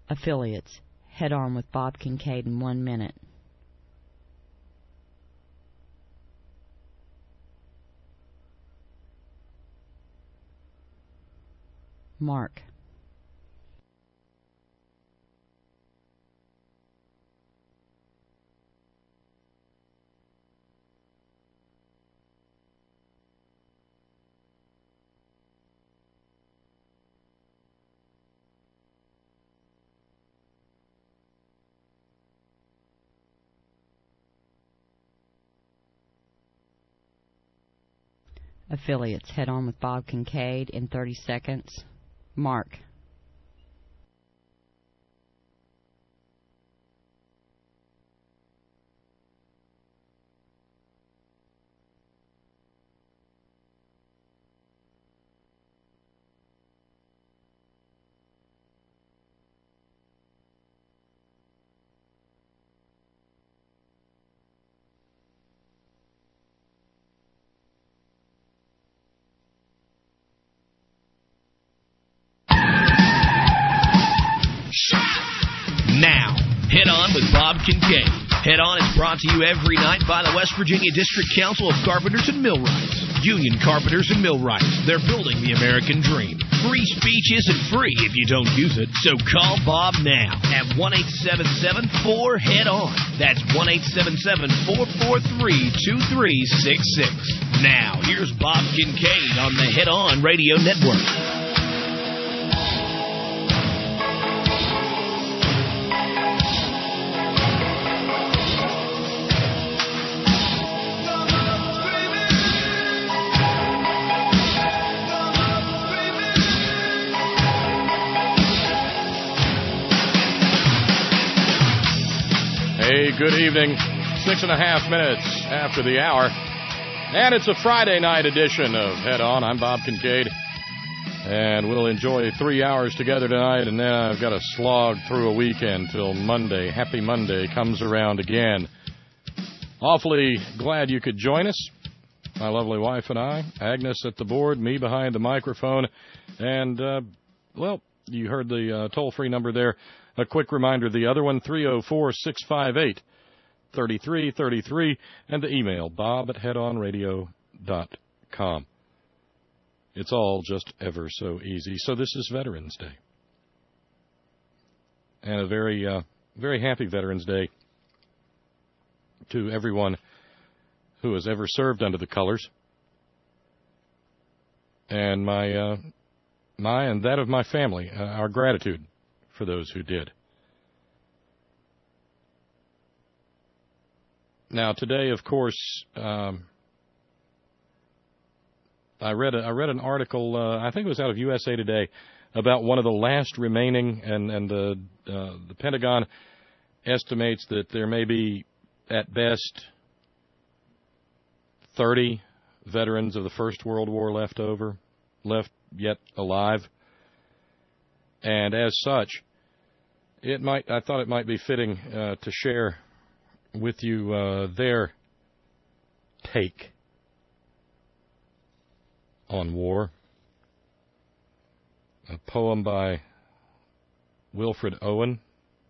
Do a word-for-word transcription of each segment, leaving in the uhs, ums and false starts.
Affiliates. Head on with Bob Kincaid in one minute. Mark. Affiliates. Head on with Bob Kincaid in thirty seconds. Mark. Now, Head On with Bob Kincaid. Head On is brought to you every night by the West Virginia District Council of Carpenters and Millwrights. Union Carpenters and Millwrights. They're building the American dream. Free speech isn't free if you don't use it, so call Bob now at one eight seven seven four head on. That's one eight seven seven four four three two three six six. Now, here's Bob Kincaid on the Head On Radio Network. Hey, good evening. Six and a half minutes after the hour. And it's a Friday night edition of Head On. I'm Bob Kincaid. And we'll enjoy three hours together tonight. And then I've got to slog through a weekend till Monday. Happy Monday comes around again. Awfully glad you could join us. My lovely wife and I. Agnes at the board. Me behind the microphone. And, uh, well, you heard the uh, toll-free number there. A quick reminder, the other one, three oh four, six five eight, three three three three, and the email, bob at head on radio dot com. It's all just ever so easy. So this is Veterans Day. And a very, uh, very happy Veterans Day to everyone who has ever served under the colors. And my, uh, my and that of my family, uh, our gratitude for those who did. Now, today, of course, um, I read a, I read an article, uh, I think it was out of U S A Today, about one of the last remaining, and, and the, uh, the Pentagon estimates that there may be, at best, thirty veterans of the First World War left over, left yet alive. And as such, it might I thought it might be fitting uh, to share with you uh, their take on war. A poem by Wilfred Owen.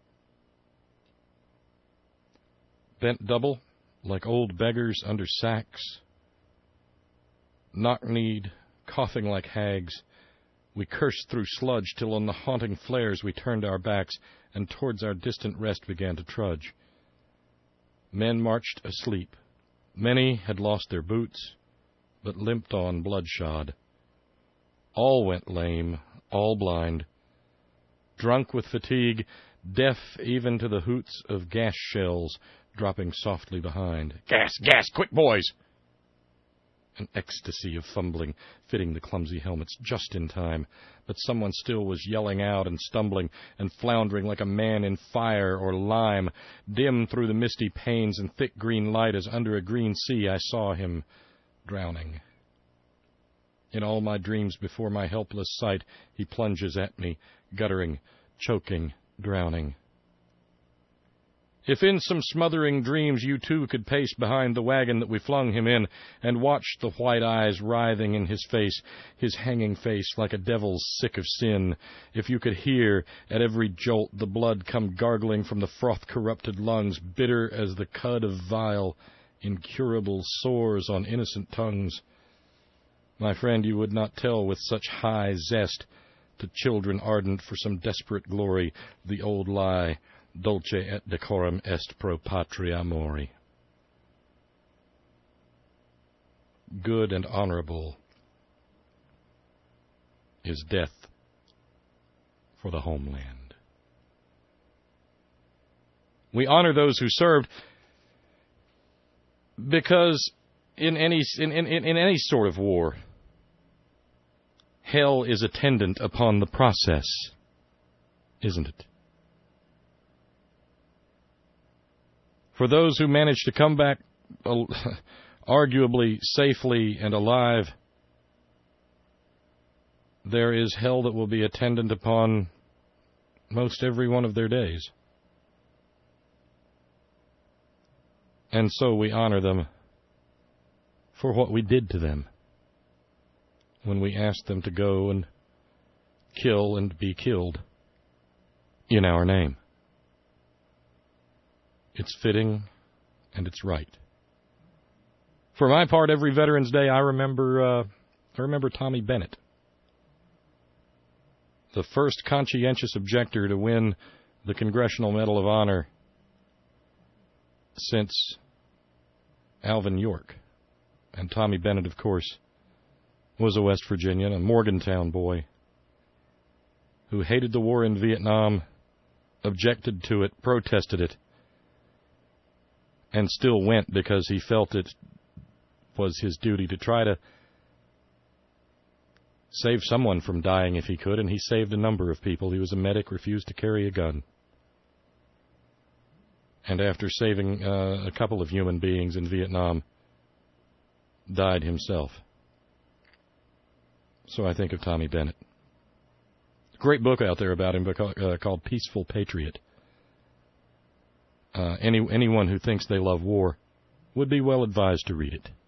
Bent double, like old beggars under sacks, knock-kneed, coughing like hags, we cursed through sludge till on the haunting flares we turned our backs, and towards our distant rest began to trudge. Men marched asleep. Many had lost their boots, but limped on bloodshod. All went lame, all blind, drunk with fatigue, deaf even to the hoots of gas shells dropping softly behind. Gas, gas, quick, boys! An ecstasy of fumbling, fitting the clumsy helmets just in time. But someone still was yelling out and stumbling and floundering like a man in fire or lime. Dim through the misty panes and thick green light as under a green sea I saw him drowning. In all my dreams before my helpless sight he plunges at me, guttering, choking, drowning. If in some smothering dreams you too could pace behind the wagon that we flung him in and watch the white eyes writhing in his face, his hanging face like a devil's sick of sin, if you could hear at every jolt the blood come gargling from the froth-corrupted lungs, bitter as the cud of vile, incurable sores on innocent tongues, my friend, you would not tell with such high zest to children ardent for some desperate glory the old lie, dulce et decorum est pro patria mori. Good and honorable is death for the homeland. We honor those who served because in any in, in, in any sort of war, hell is attendant upon the process, isn't it? For those who manage to come back uh, arguably safely and alive, there is hell that will be attendant upon most every one of their days. And so we honor them for what we did to them when we asked them to go and kill and be killed in our name. It's fitting, and it's right. For my part, every Veterans Day, I remember uh, I remember Tommy Bennett, the first conscientious objector to win the Congressional Medal of Honor since Alvin York. And Tommy Bennett, of course, was a West Virginian, a Morgantown boy, who hated the war in Vietnam, objected to it, protested it, and still went because he felt it was his duty to try to save someone from dying if he could, and he saved a number of people. He was a medic, refused to carry a gun. And after saving uh, a couple of human beings in Vietnam, died himself. So I think of Tommy Bennett. Great book out there about him uh, called Peaceful Patriot. Uh, any anyone who thinks they love war would be well advised to read it.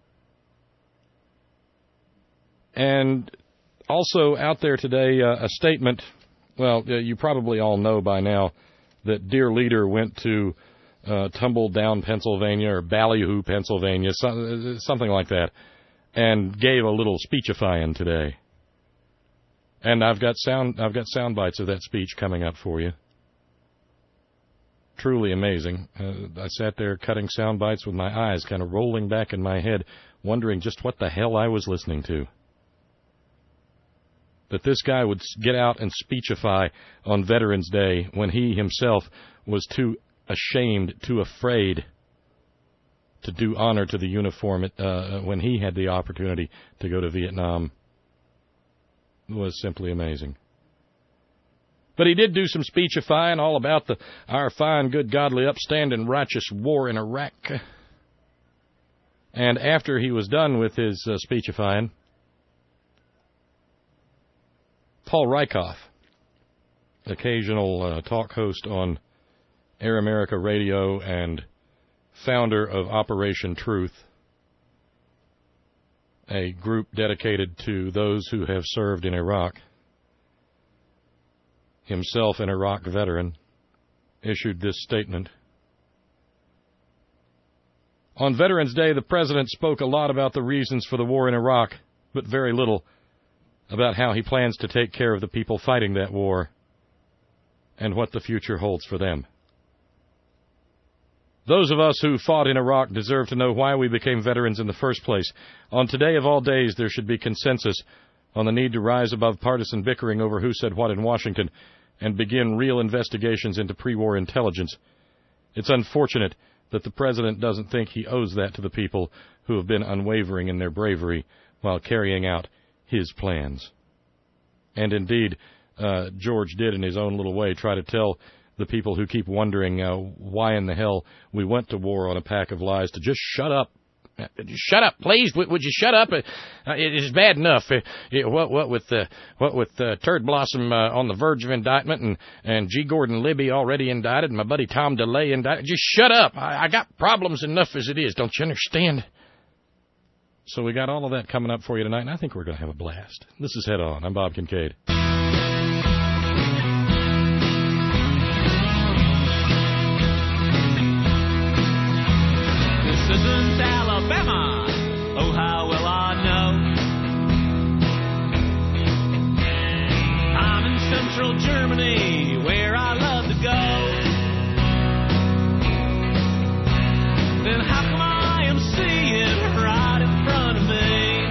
And also out there today, uh, a statement, well, uh, you probably all know by now that Dear Leader went to uh, Tumbledown, Pennsylvania, or Ballyhoo, Pennsylvania, so, something like that, and gave a little speechifying today. And I've got sound I've got sound bites of that speech coming up for you. Truly amazing. Uh, I sat there cutting sound bites with my eyes kind of rolling back in my head, wondering just what the hell I was listening to. That this guy would get out and speechify on Veterans Day when he himself was too ashamed, too afraid to do honor to the uniform uh, when he had the opportunity to go to Vietnam, was simply amazing. But he did do some speechifying all about the our fine, good, godly, upstanding, righteous war in Iraq. And after he was done with his uh, speechifying, Paul Rieckhoff, occasional uh, talk host on Air America Radio and founder of Operation Truth, a group dedicated to those who have served in Iraq, himself an Iraq veteran, issued this statement. On Veterans Day, the President spoke a lot about the reasons for the war in Iraq, but very little about how he plans to take care of the people fighting that war and what the future holds for them. Those of us who fought in Iraq deserve to know why we became veterans in the first place. On today of all days, there should be consensus on the need to rise above partisan bickering over who said what in Washington and begin real investigations into pre-war intelligence. It's unfortunate that the President doesn't think he owes that to the people who have been unwavering in their bravery while carrying out his plans. And indeed, uh, George did in his own little way try to tell the people who keep wondering uh, why in the hell we went to war on a pack of lies to just shut up Shut up, please. Would, would you shut up? Uh, it is bad enough. Uh, it, what, what with uh, what with uh, Turd Blossom uh, on the verge of indictment, and and G. Gordon Libby already indicted, and my buddy Tom DeLay indicted. Just shut up. I, I got problems enough as it is. Don't you understand? So we got all of that coming up for you tonight, and I think we're going to have a blast. This is Head On. I'm Bob Kincaid. This isn't Alabama. Oh, how well I know. I'm in central Germany, where I love to go. Then how come I am seeing right in front of me?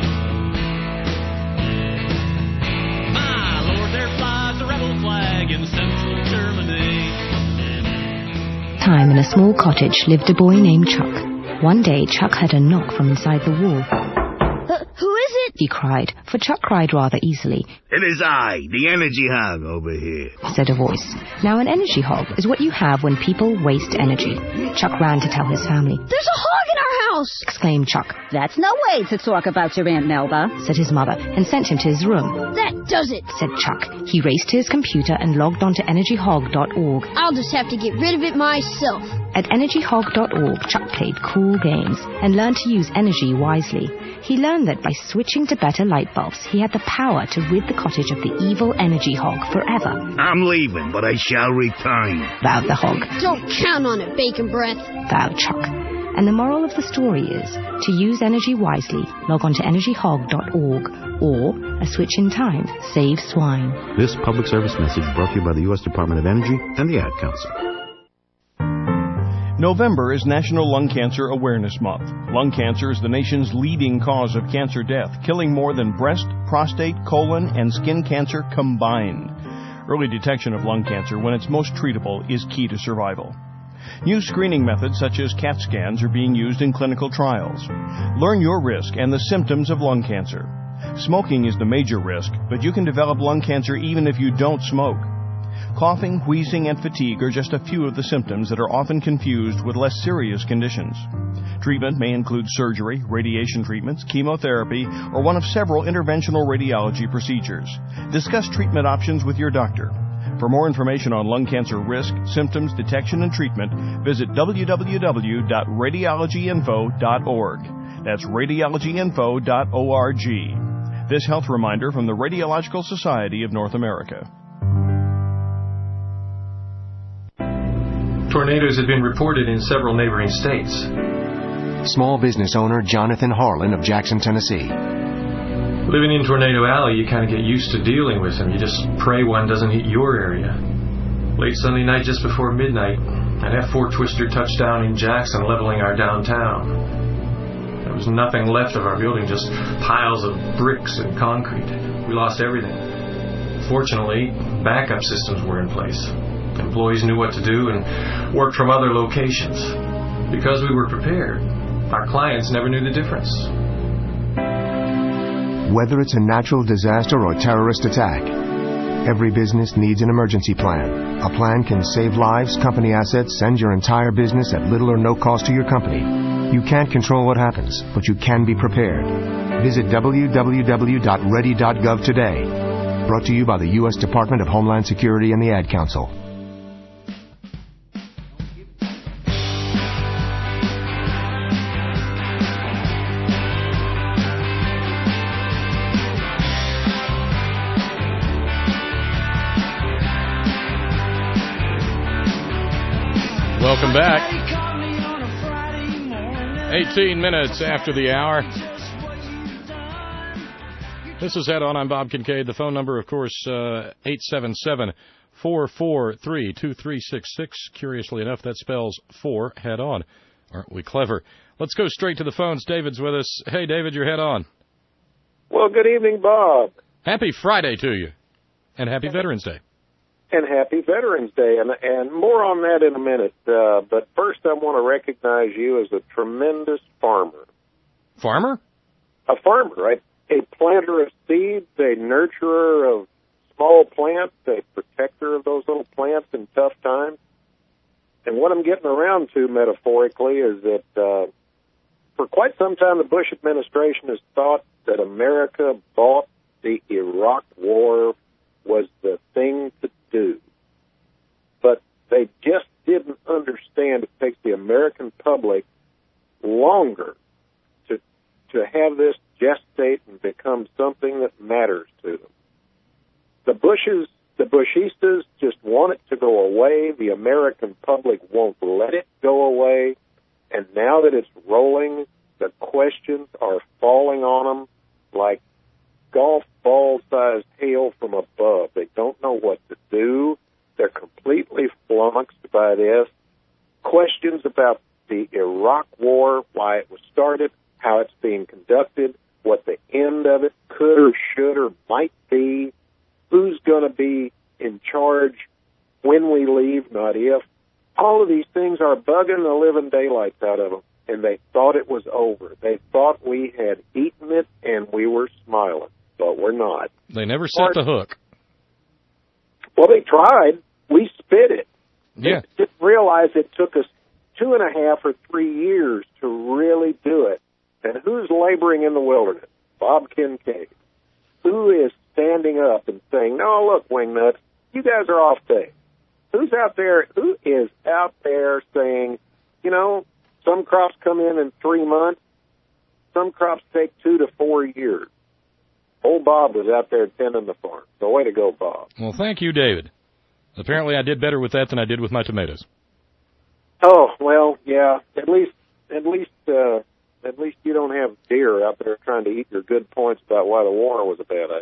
My Lord, there flies a rebel flag in central Germany. Time in a small cottage lived a boy named Chuck. One day, Chuck heard a knock from inside the wall. Uh, who is it? He cried, for Chuck cried rather easily. It is I, the energy hog over here, said a voice. Now, an energy hog is what you have when people waste energy. Chuck ran to tell his family. There's a hog in our house! Exclaimed Chuck. That's no way to talk about your Aunt Melba, said his mother, and sent him to his room. That does it, said Chuck. He raced to his computer and logged on to energy hog dot org. I'll just have to get rid of it myself. At energy hog dot org, Chuck played cool games and learned to use energy wisely. He learned that by switching to better light bulbs, he had the power to rid the cottage of the evil energy hog forever. I'm leaving, but I shall return, vowed the hog. Don't count on it, Bacon Breath, vowed Chuck. And the moral of the story is, to use energy wisely, log on to energy hog dot org, or a switch in time saves swine. This public service message brought to you by the U S Department of Energy and the Ad Council. November is National Lung Cancer Awareness Month. Lung cancer is the nation's leading cause of cancer death, killing more than breast, prostate, colon, and skin cancer combined. Early detection of lung cancer, when it's most treatable, is key to survival. New screening methods such as CAT scans are being used in clinical trials. Learn your risk and the symptoms of lung cancer. Smoking is the major risk, but you can develop lung cancer even if you don't smoke. Coughing, wheezing, and fatigue are just a few of the symptoms that are often confused with less serious conditions. Treatment may include surgery, radiation treatments, chemotherapy, or one of several interventional radiology procedures. Discuss treatment options with your doctor. For more information on lung cancer risk, symptoms, detection, and treatment, visit w w w dot radiology info dot org. That's radiology info dot org. This health reminder from the Radiological Society of North America. Tornadoes have been reported in several neighboring states. Small business owner Jonathan Harlan of Jackson, Tennessee. Living in Tornado Alley, you kind of get used to dealing with them. You just pray one doesn't hit your area. Late Sunday night, just before midnight, an F four Twister touched down in Jackson, leveling our downtown. There was nothing left of our building, just piles of bricks and concrete. We lost everything. Fortunately, backup systems were in place. Employees knew what to do and worked from other locations. Because we were prepared, our clients never knew the difference. Whether it's a natural disaster or terrorist attack, every business needs an emergency plan. A plan can save lives, company assets, and your entire business at little or no cost to your company. You can't control what happens, but you can be prepared. Visit w w w dot ready dot gov today. Brought to you by the U S Department of Homeland Security and the Ad Council. Welcome back. eighteen minutes after the hour. This is Head On. I'm Bob Kincaid. The phone number, of course, uh, eight seven seven, four four three, two three six six. Curiously enough, that spells four, Head On. Aren't we clever? Let's go straight to the phones. David's with us. Hey, David, you're Head On. Well, good evening, Bob. Happy Friday to you. And happy Veterans Day. And happy Veterans Day, and, and more on that in a minute. Uh, but first, I want to recognize you as a tremendous farmer. Farmer? A farmer, right? A planter of seeds, a nurturer of small plants, a protector of those little plants in tough times. And what I'm getting around to, metaphorically, is that uh, for quite some time, the Bush administration has thought that America bought the Iraq War was the thing to do. But they just didn't understand it takes the American public longer to to have this gestate and become something that matters to them. The Bushes, the Bushistas just want it to go away. The American public won't let it go away. And now that it's rolling, the questions are falling on them like golf ball-sized hail from above. They don't know what to do. They're completely flummoxed by this. Questions about the Iraq War, why it was started, how it's being conducted, what the end of it could or should or might be, who's going to be in charge when we leave, not if. All of these things are bugging the living daylights out of them, and they thought it was over. They thought we had eaten it, and we were smiling, but we're not. They never set the hook. Well, they tried. We spit it. Yeah. They didn't realize it took us two and a half or three years to really do it. And who's laboring in the wilderness? Bob Kincaid. Who is standing up and saying, no, look, Wingnuts, you guys are off base. Who's out there? Who is out there saying, you know, some crops come in in three months, some crops take two to four years. Old Bob was out there tending the farm. So way to go, Bob. Well, thank you, David. Apparently I did better with that than I did with my tomatoes. Oh, well, yeah. At least, at least, uh, at least you don't have deer out there trying to eat your good points about why the war was a bad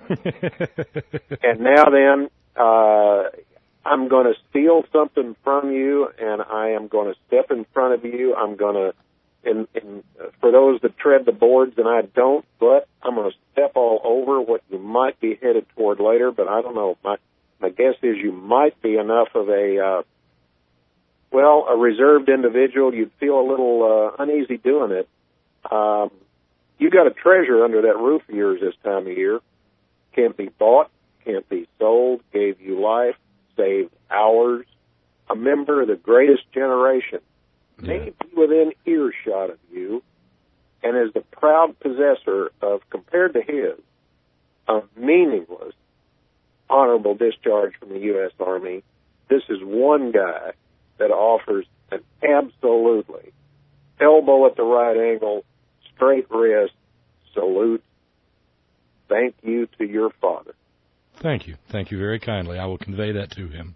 idea. And now then, uh, I'm going to steal something from you, and I am going to step in front of you. I'm going to, and, and for those that tread the boards, and I don't, but I'm going to step all over what you might be headed toward later, but I don't know. My, my guess is you might be enough of a, uh, well, a reserved individual. You'd feel a little uh, uneasy doing it. Um, you got a treasure under that roof of yours this time of year. Can't be bought, can't be sold, gave you life, saved hours, a member of the greatest generation, yeah. may be within earshot of you, and is the proud possessor of, compared to his, a meaningless, honorable discharge from the U S Army. This is one guy that offers an absolutely elbow at the right angle, straight wrist, salute. Thank you to your father. Thank you. Thank you very kindly. I will convey that to him.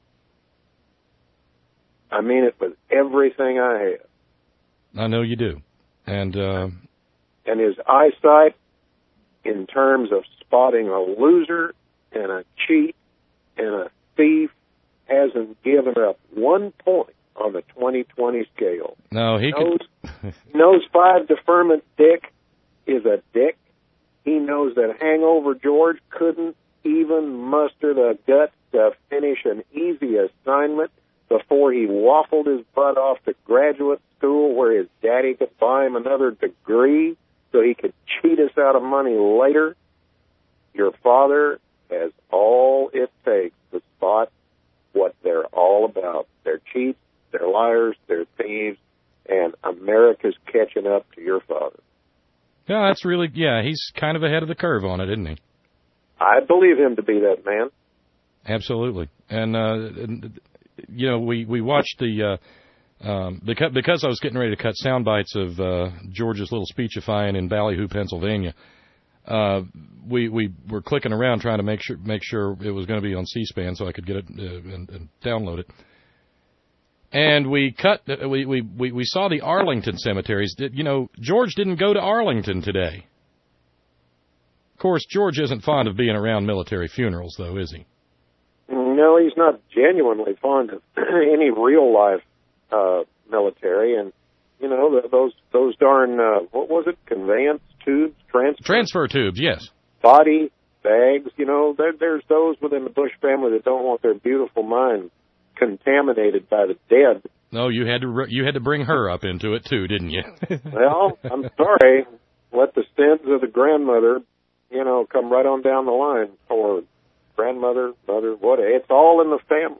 I mean it with everything I have. I know you do. And uh, and his eyesight, in terms of spotting a loser and a cheat and a thief, hasn't given up one point on the twenty twenty scale. No, he knows, could... knows five deferment Dick is a dick. He knows that Hangover George couldn't even muster the guts to finish an easy assignment before he waffled his butt off to graduate school where his daddy could buy him another degree so he could cheat us out of money later. Your father has all it takes to spot what they're all about. They're cheats, they're liars, they're thieves, and America's catching up to your father. Yeah, that's really, yeah, he's kind of ahead of the curve on it, isn't he? I believe him to be that man. Absolutely. And, uh, and you know, we, we watched the, uh, um, because, because I was getting ready to cut sound bites of uh, George's little speechifying in Ballyhoo, Pennsylvania, uh, we, we were clicking around trying to make sure, make sure it was going to be on C-SPAN so I could get it uh, and, and download it. And we cut, we, we, we, we saw the Arlington cemeteries. You know, George didn't go to Arlington today. Of course, George isn't fond of being around military funerals, though, is he? No, he's not genuinely fond of any real-life uh, military. And, you know, the, those those darn, uh, what was it, conveyance tubes? Transfer, Transfer tubes, yes. Body bags, you know, there, there's those within the Bush family that don't want their beautiful minds contaminated by the dead. No, you had to you had to bring her up into it, too, didn't you? Well, I'm sorry. Let the sins of the grandmother, you know, come right on down the line, or grandmother, mother, what, it's all in the family.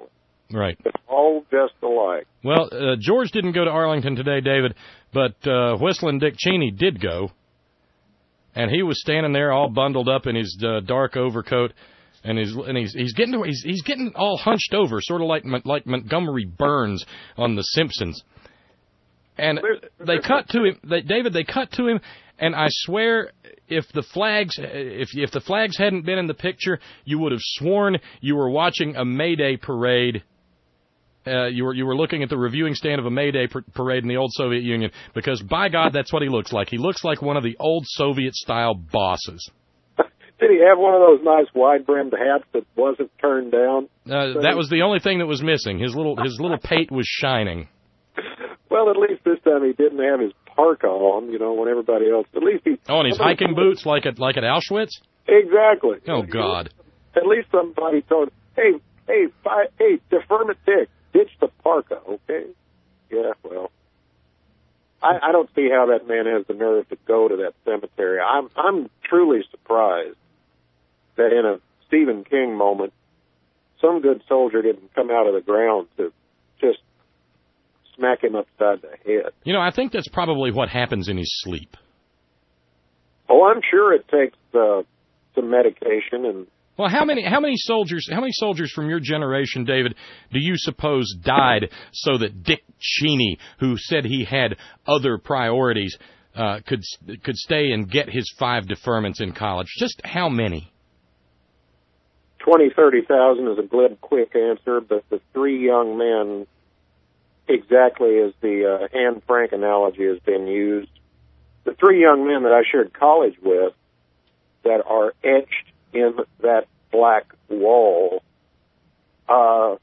Right. They're all just alike. Well, uh, George didn't go to Arlington today, David, but uh, Whistling Dick Cheney did go. And he was standing there all bundled up in his uh, dark overcoat, and he's and he's he's getting to, he's he's getting all hunched over, sort of like like Montgomery Burns on The Simpsons. And they cut to him, they, David. They cut to him, and I swear, if the flags if if the flags hadn't been in the picture, you would have sworn you were watching a May Day parade. Uh, you were you were looking at the reviewing stand of a May Day par- parade in the old Soviet Union, because, by God, that's what he looks like. He looks like one of the old Soviet-style bosses. Did he have one of those nice wide-brimmed hats that wasn't turned down? Uh, that was the only thing that was missing. His little his little pate was shining. Well, at least this time he didn't have his parka on, you know, when everybody else. At least he. Oh, and his hiking boots, like at like at Auschwitz. Exactly. Oh God. At least somebody told, hey, hey, fi- hey, deferment Dick. Ditch the parka, okay? Yeah, well, I, I don't see how that man has the nerve to go to that cemetery. I'm I'm truly surprised that in a Stephen King moment, some good soldier didn't come out of the ground to just smack him upside the head. You know, I think that's probably what happens in his sleep. Oh, I'm sure it takes uh, some medication and. Well, how many how many soldiers how many soldiers from your generation, David, do you suppose died so that Dick Cheney, who said he had other priorities, uh, could could stay and get his five deferments in college? Just how many? Twenty, thirty thousand is a glib, quick answer, but the three young men, exactly as the uh, Anne Frank analogy has been used, the three young men that I shared college with that are etched in that black wall, uh,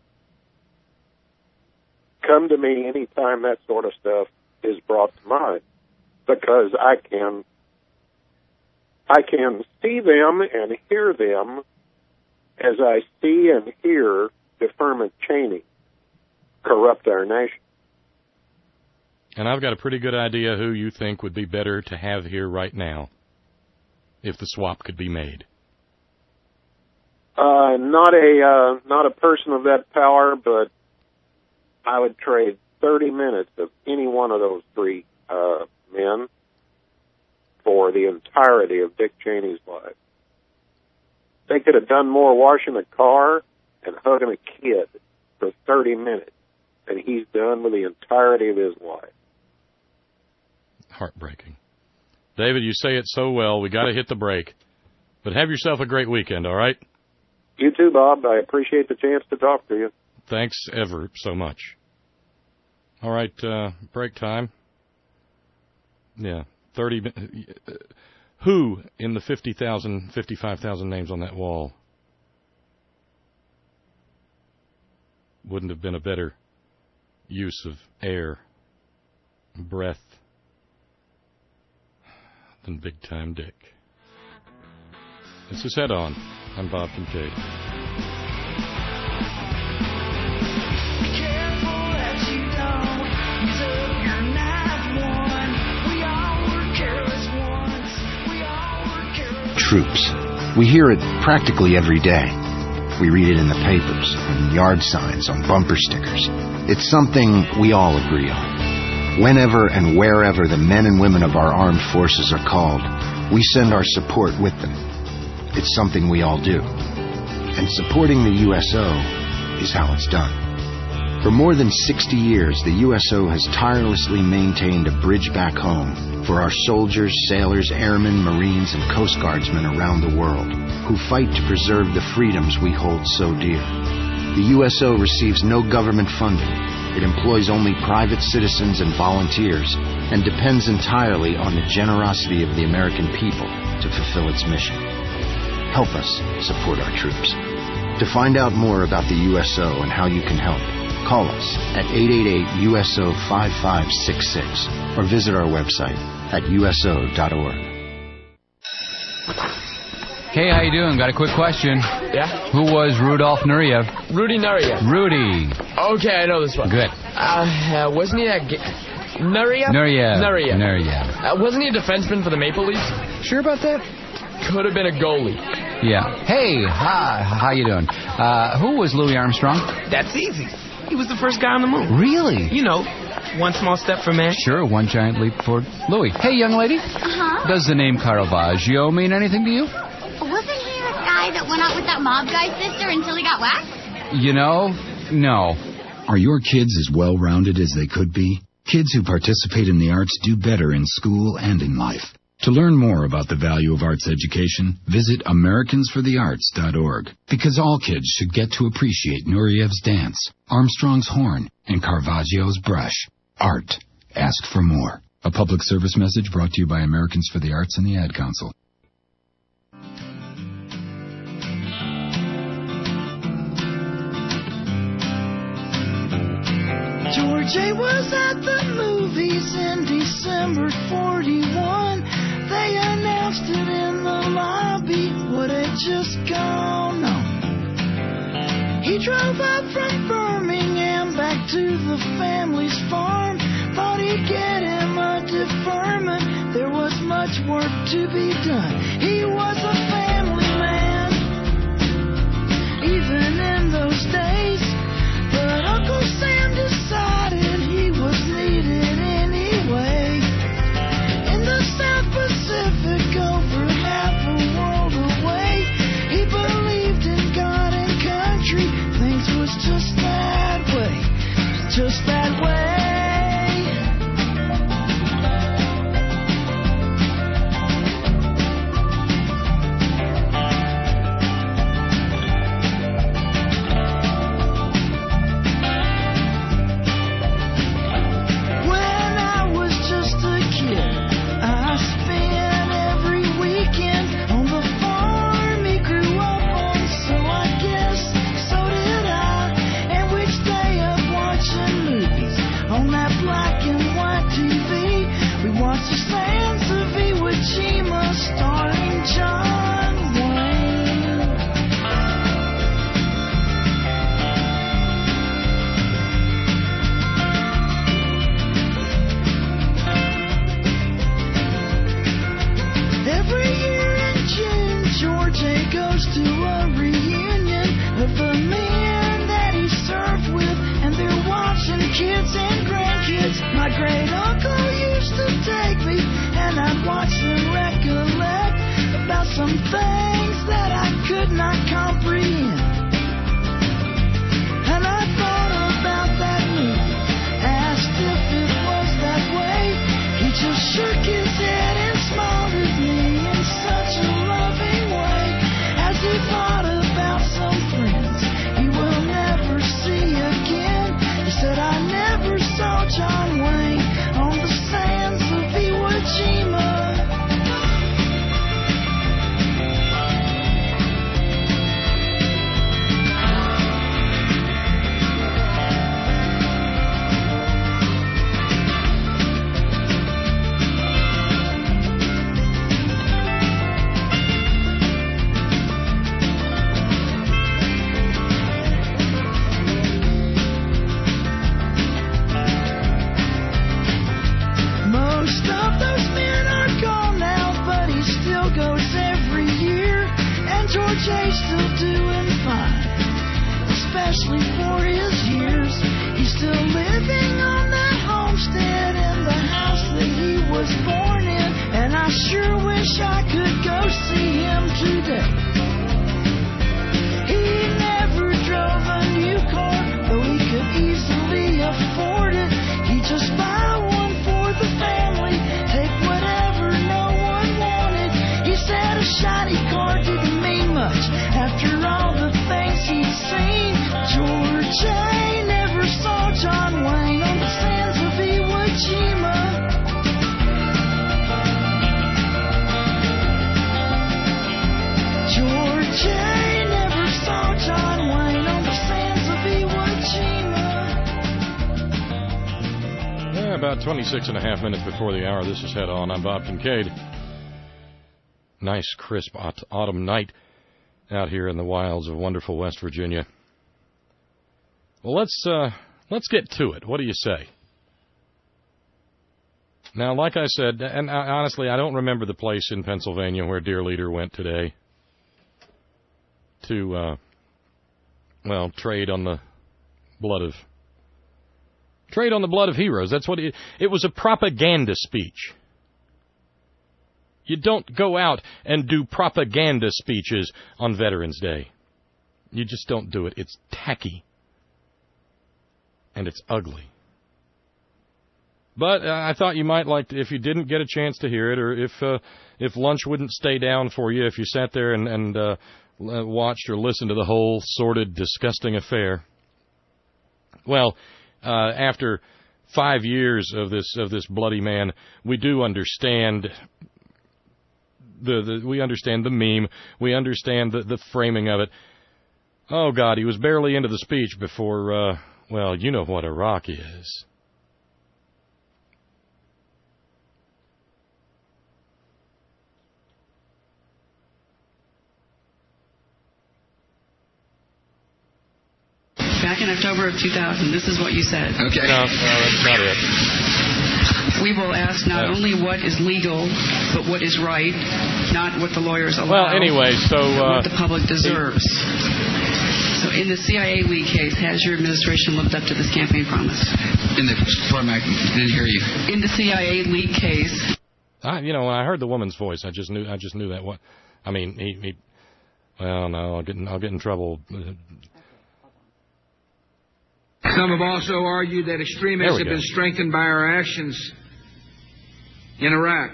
come to me anytime that sort of stuff is brought to mind, because I can, I can see them and hear them as I see and hear Deferment Cheney corrupt our nation. And I've got a pretty good idea who you think would be better to have here right now, if the swap could be made. Uh, not a uh, not a person of that power, but I would trade thirty minutes of any one of those three uh, men for the entirety of Dick Cheney's life. They could have done more washing a car and hugging a kid for thirty minutes than he's done with the entirety of his life. Heartbreaking. David, you say it so well. We got to hit the break. But have yourself a great weekend, all right? You too, Bob. I appreciate the chance to talk to you. Thanks ever so much. All right, uh, break time. Yeah, thirty. Uh, who in the fifty thousand, fifty-five thousand names on that wall wouldn't have been a better use of air, breath, than Big Time Dick? This is Head On. I'm Bob Kincaid. Troops. We hear it practically every day. We read it in the papers, on yard signs, on bumper stickers. It's something we all agree on. Whenever and wherever the men and women of our armed forces are called, we send our support with them. It's something we all do. And supporting the U S O is how it's done. For more than sixty years, the U S O has tirelessly maintained a bridge back home for our soldiers, sailors, airmen, Marines, and Coast Guardsmen around the world who fight to preserve the freedoms we hold so dear. The U S O receives no government funding. It employs only private citizens and volunteers and depends entirely on the generosity of the American people to fulfill its mission. Help us support our troops. To find out more about the U S O and how you can help, call us at eight eight eight U S O five five six six or visit our website at U S O dot org. Hey, how you doing? Got a quick question. Yeah? Who was Rudolf Nureyev? Rudy Nureyev. Rudy. Okay, I know this one. Good. Uh, uh wasn't he a... Ga- Nureyev? Nureyev. Nureyev. Nureyev. Uh, wasn't he a defenseman for the Maple Leafs? Sure about that? Could have been a goalie. Yeah. Hey, hi, how you doing? Uh, who was Louis Armstrong? That's easy. He was the first guy on the moon. Really? You know, one small step for man. Sure, one giant leap for Louis. Hey, young lady. Uh-huh. Does the name Caravaggio mean anything to you? Wasn't he the guy that went out with that mob guy's sister until he got whacked? You know, no. Are your kids as well-rounded as they could be? Kids who participate in the arts do better in school and in life. To learn more about the value of arts education, visit Americans for the Arts dot org. Because all kids should get to appreciate Nuryev's dance, Armstrong's horn, and Caravaggio's brush. Art. Ask for more. A public service message brought to you by Americans for the Arts and the Ad Council. George A. was at the movies in December forty-one. They announced it in the lobby, what had just gone on. He drove up from Birmingham back to the family's farm. Thought he'd get him a deferment. There was much work to be done. He was a family man, even in those days. But Uncle Sam decided he was needed anyway. In the South Pacific, over half a world away, he believed in God and country. Things was just that way, just that way. twenty-six and a half minutes before the hour. This is Head On. I'm Bob Kincaid. Nice, crisp autumn night out here in the wilds of wonderful West Virginia. Well, let's uh, let's get to it. What do you say? Now, like I said, and honestly, I don't remember the place in Pennsylvania where Dear Leader went today. to, uh, well, trade on the blood of trade on the blood of heroes. That's what it, it was, a propaganda speech. You don't go out and do propaganda speeches on Veterans Day. You just don't do it. It's tacky. And it's ugly. But uh, I thought you might like to, if you didn't get a chance to hear it, or if uh, if lunch wouldn't stay down for you, if you sat there and, and uh, watched or listened to the whole sordid, disgusting affair. Well, uh, after five years of this of this bloody man, we do understand the, the we understand the meme, we understand the, the framing of it. Oh God, he was barely into the speech before. Uh, well, you know what Iraq is. Back in October of two thousand, this is what you said. Okay. No, no, that's not it. We will ask not no. only what is legal, but what is right, not what the lawyers allow. Well, anyway, so what uh, the public deserves. So, in the C I A leak case, has your administration lived up to this campaign promise? In the format, didn't hear you. In the C I A leak case. I, you know, when I heard the woman's voice, I just knew. I just knew that. What? I mean, he. he well, no, I'll get. In, I'll get in trouble. Some have also argued that extremists have go. been strengthened by our actions in Iraq.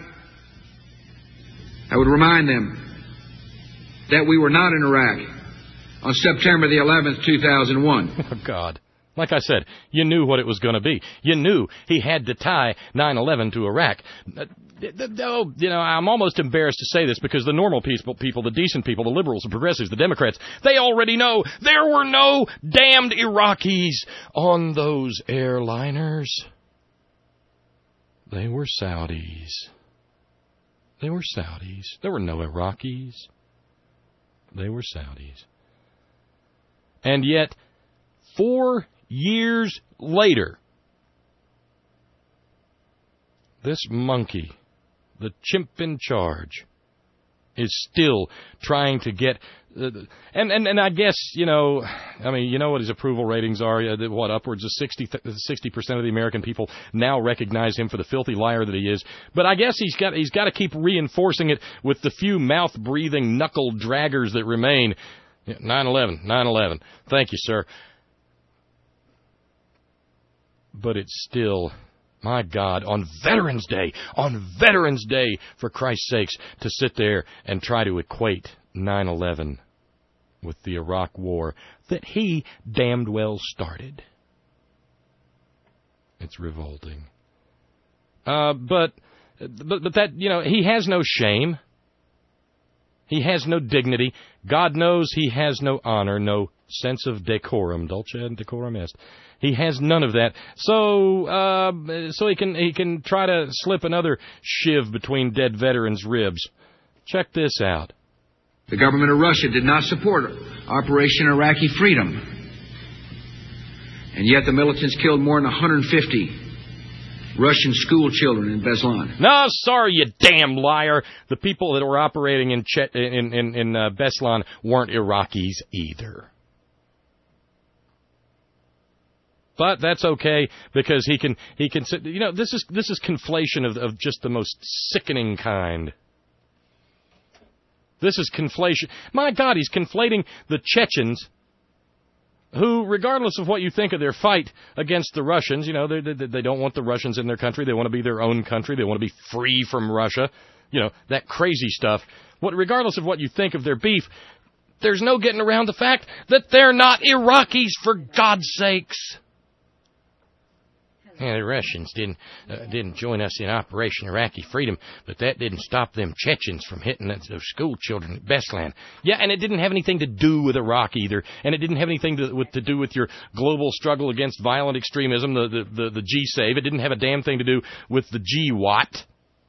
I would remind them that we were not in Iraq on September the eleventh, two thousand one. Oh, God. Like I said, you knew what it was going to be. You knew he had to tie nine eleven to Iraq. Oh, you know, I'm almost embarrassed to say this because the normal people, people, the decent people, the liberals, the progressives, the Democrats, they already know there were no damned Iraqis on those airliners. They were Saudis. They were Saudis. There were no Iraqis. They were Saudis. And yet, four years later, this monkey, the chimp in charge, is still trying to get... Uh, and, and, and I guess, you know, I mean, you know what his approval ratings are? Uh, what, upwards of sixty, sixty percent of the American people now recognize him for the filthy liar that he is. But I guess he's got he's got to keep reinforcing it with the few mouth-breathing knuckle draggers that remain. nine eleven, nine eleven. Thank you, sir. But it's still, my God, on Veterans Day, on Veterans Day, for Christ's sakes, to sit there and try to equate nine eleven with the Iraq War that he damned well started. It's revolting. Uh, but, but, but that, you know, he has no shame. He has no dignity. God knows he has no honor, no sense of decorum. Dulce et decorum est. He has none of that. So, uh, so he can he can try to slip another shiv between dead veterans' ribs. Check this out. The government of Russia did not support Operation Iraqi Freedom. And yet the militants killed more than one hundred fifty Russian school children in Beslan. No, sorry, you damn liar. The people that were operating in Chet, in in, in uh, Beslan weren't Iraqis either. But that's okay because he can he can you know this is this is conflation of of just the most sickening kind. This is conflation. My God, he's conflating the Chechens, who, regardless of what you think of their fight against the Russians, you know, they, they, they don't want the Russians in their country. They want to be their own country. They want to be free from Russia. You know, that crazy stuff. What, regardless of what you think of their beef, there's no getting around the fact that they're not Iraqis, for God's sakes. Yeah, the Russians didn't uh, didn't join us in Operation Iraqi Freedom, but that didn't stop them Chechens from hitting those school children at Beslan. Yeah, and it didn't have anything to do with Iraq either, and it didn't have anything to, with, to do with your global struggle against violent extremism, the, the, the, the G-SAVE. It didn't have a damn thing to do with the G WAT.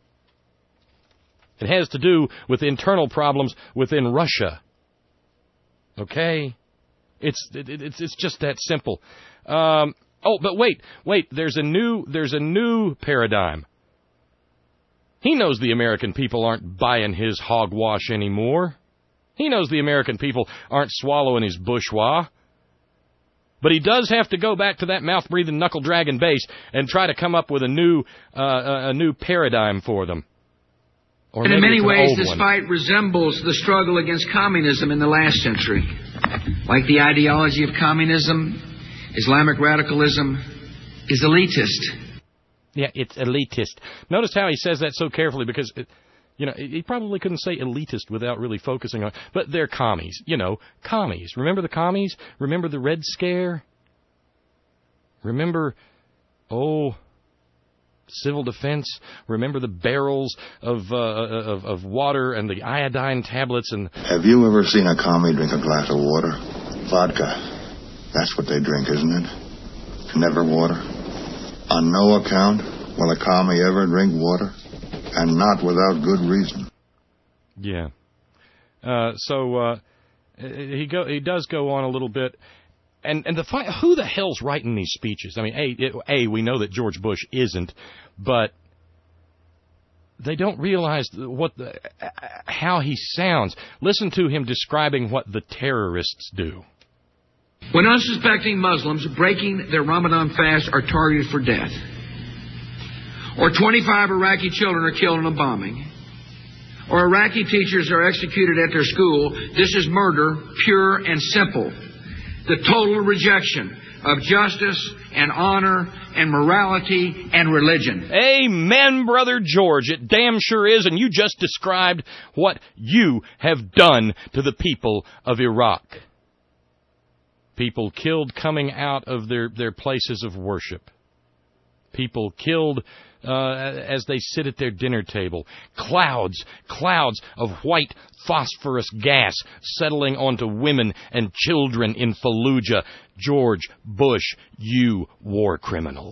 It has to do with internal problems within Russia. Okay? It's it, it's it's just that simple. Um... Oh, but wait, wait, there's a new there's a new paradigm. He knows the American people aren't buying his hogwash anymore. He knows the American people aren't swallowing his bourgeois. But he does have to go back to that mouth-breathing, knuckle-dragging base and try to come up with a new uh, a new paradigm for them. Or and in many ways, this one. fight resembles the struggle against communism in the last century. Like the ideology of communism, Islamic radicalism is elitist. Yeah, it's elitist. Notice how he says that so carefully because, it, you know, he probably couldn't say elitist without really focusing on it. But they're commies. You know, commies. Remember the commies? Remember the Red Scare? Remember, oh, civil defense? Remember the barrels of, uh, of, of water and the iodine tablets? And have you ever seen a commie drink a glass of water? Vodka. That's what they drink, isn't it? Never water. On no account will a commie ever drink water, and not without good reason. Yeah. Uh, so uh, he go he does go on a little bit, and and the fi- who the hell's writing these speeches? I mean, a it, a we know that George Bush isn't, but they don't realize what the, how he sounds. Listen to him describing what the terrorists do. When unsuspecting Muslims breaking their Ramadan fast are targeted for death, or twenty-five Iraqi children are killed in a bombing, or Iraqi teachers are executed at their school, this is murder, pure and simple. The total rejection of justice and honor and morality and religion. Amen, Brother George. It damn sure is, and you just described what you have done to the people of Iraq. People killed coming out of their, their places of worship. People killed uh, as they sit at their dinner table. Clouds, clouds of white phosphorus gas settling onto women and children in Fallujah. George Bush, you war criminal.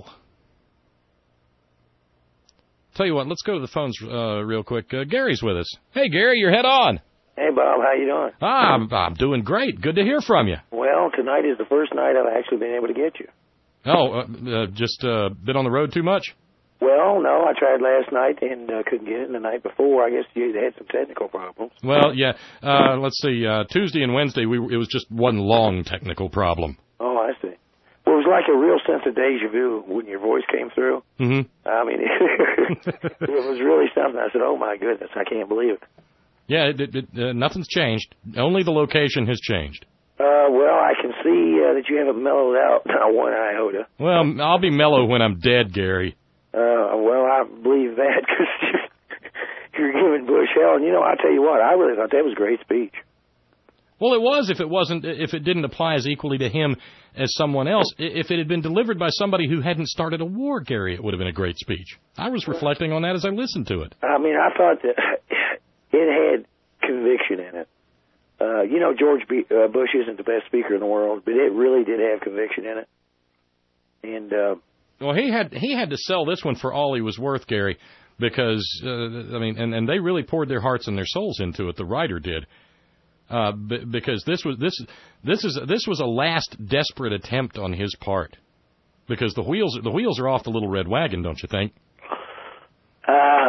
Tell you what, let's go to the phones uh, real quick. Uh, Gary's with us. Hey, Gary, you're head on. Hey, Bob, how you doing? Ah, I'm, I'm doing great. Good to hear from you. Well, tonight is the first night I've actually been able to get you. Oh, uh, uh, just uh, been on the road too much? Well, no, I tried last night and uh, couldn't get it, and the night before, I guess you had some technical problems. Well, yeah. Uh, let's see. Uh, Tuesday and Wednesday, we were, it was just one long technical problem. Oh, I see. Well, it was like a real sense of deja vu when your voice came through. Mm-hmm. I mean, it was really something. I said, oh, my goodness, I can't believe it. Yeah, it, it, it, uh, nothing's changed. Only the location has changed. Uh, well, I can see uh, that you haven't mellowed out not one iota. Well, I'll be mellow when I'm dead, Gary. Uh, well, I believe that because you're giving Bush hell. And, you know, I'll tell you what, I really thought that was a great speech. Well, it was if it wasn't, if it didn't apply as equally to him as someone else. If it had been delivered by somebody who hadn't started a war, Gary, it would have been a great speech. I was reflecting on that as I listened to it. I mean, I thought that it had conviction in it. Uh, you know, George B, uh, Bush isn't the best speaker in the world, but it really did have conviction in it. And uh, well, he had he had to sell this one for all he was worth, Gary, because uh, I mean, and, and they really poured their hearts and their souls into it. The writer did, uh, b- because this was this this is this was a last desperate attempt on his part, because the wheels the wheels are off the little red wagon, don't you think? Uh,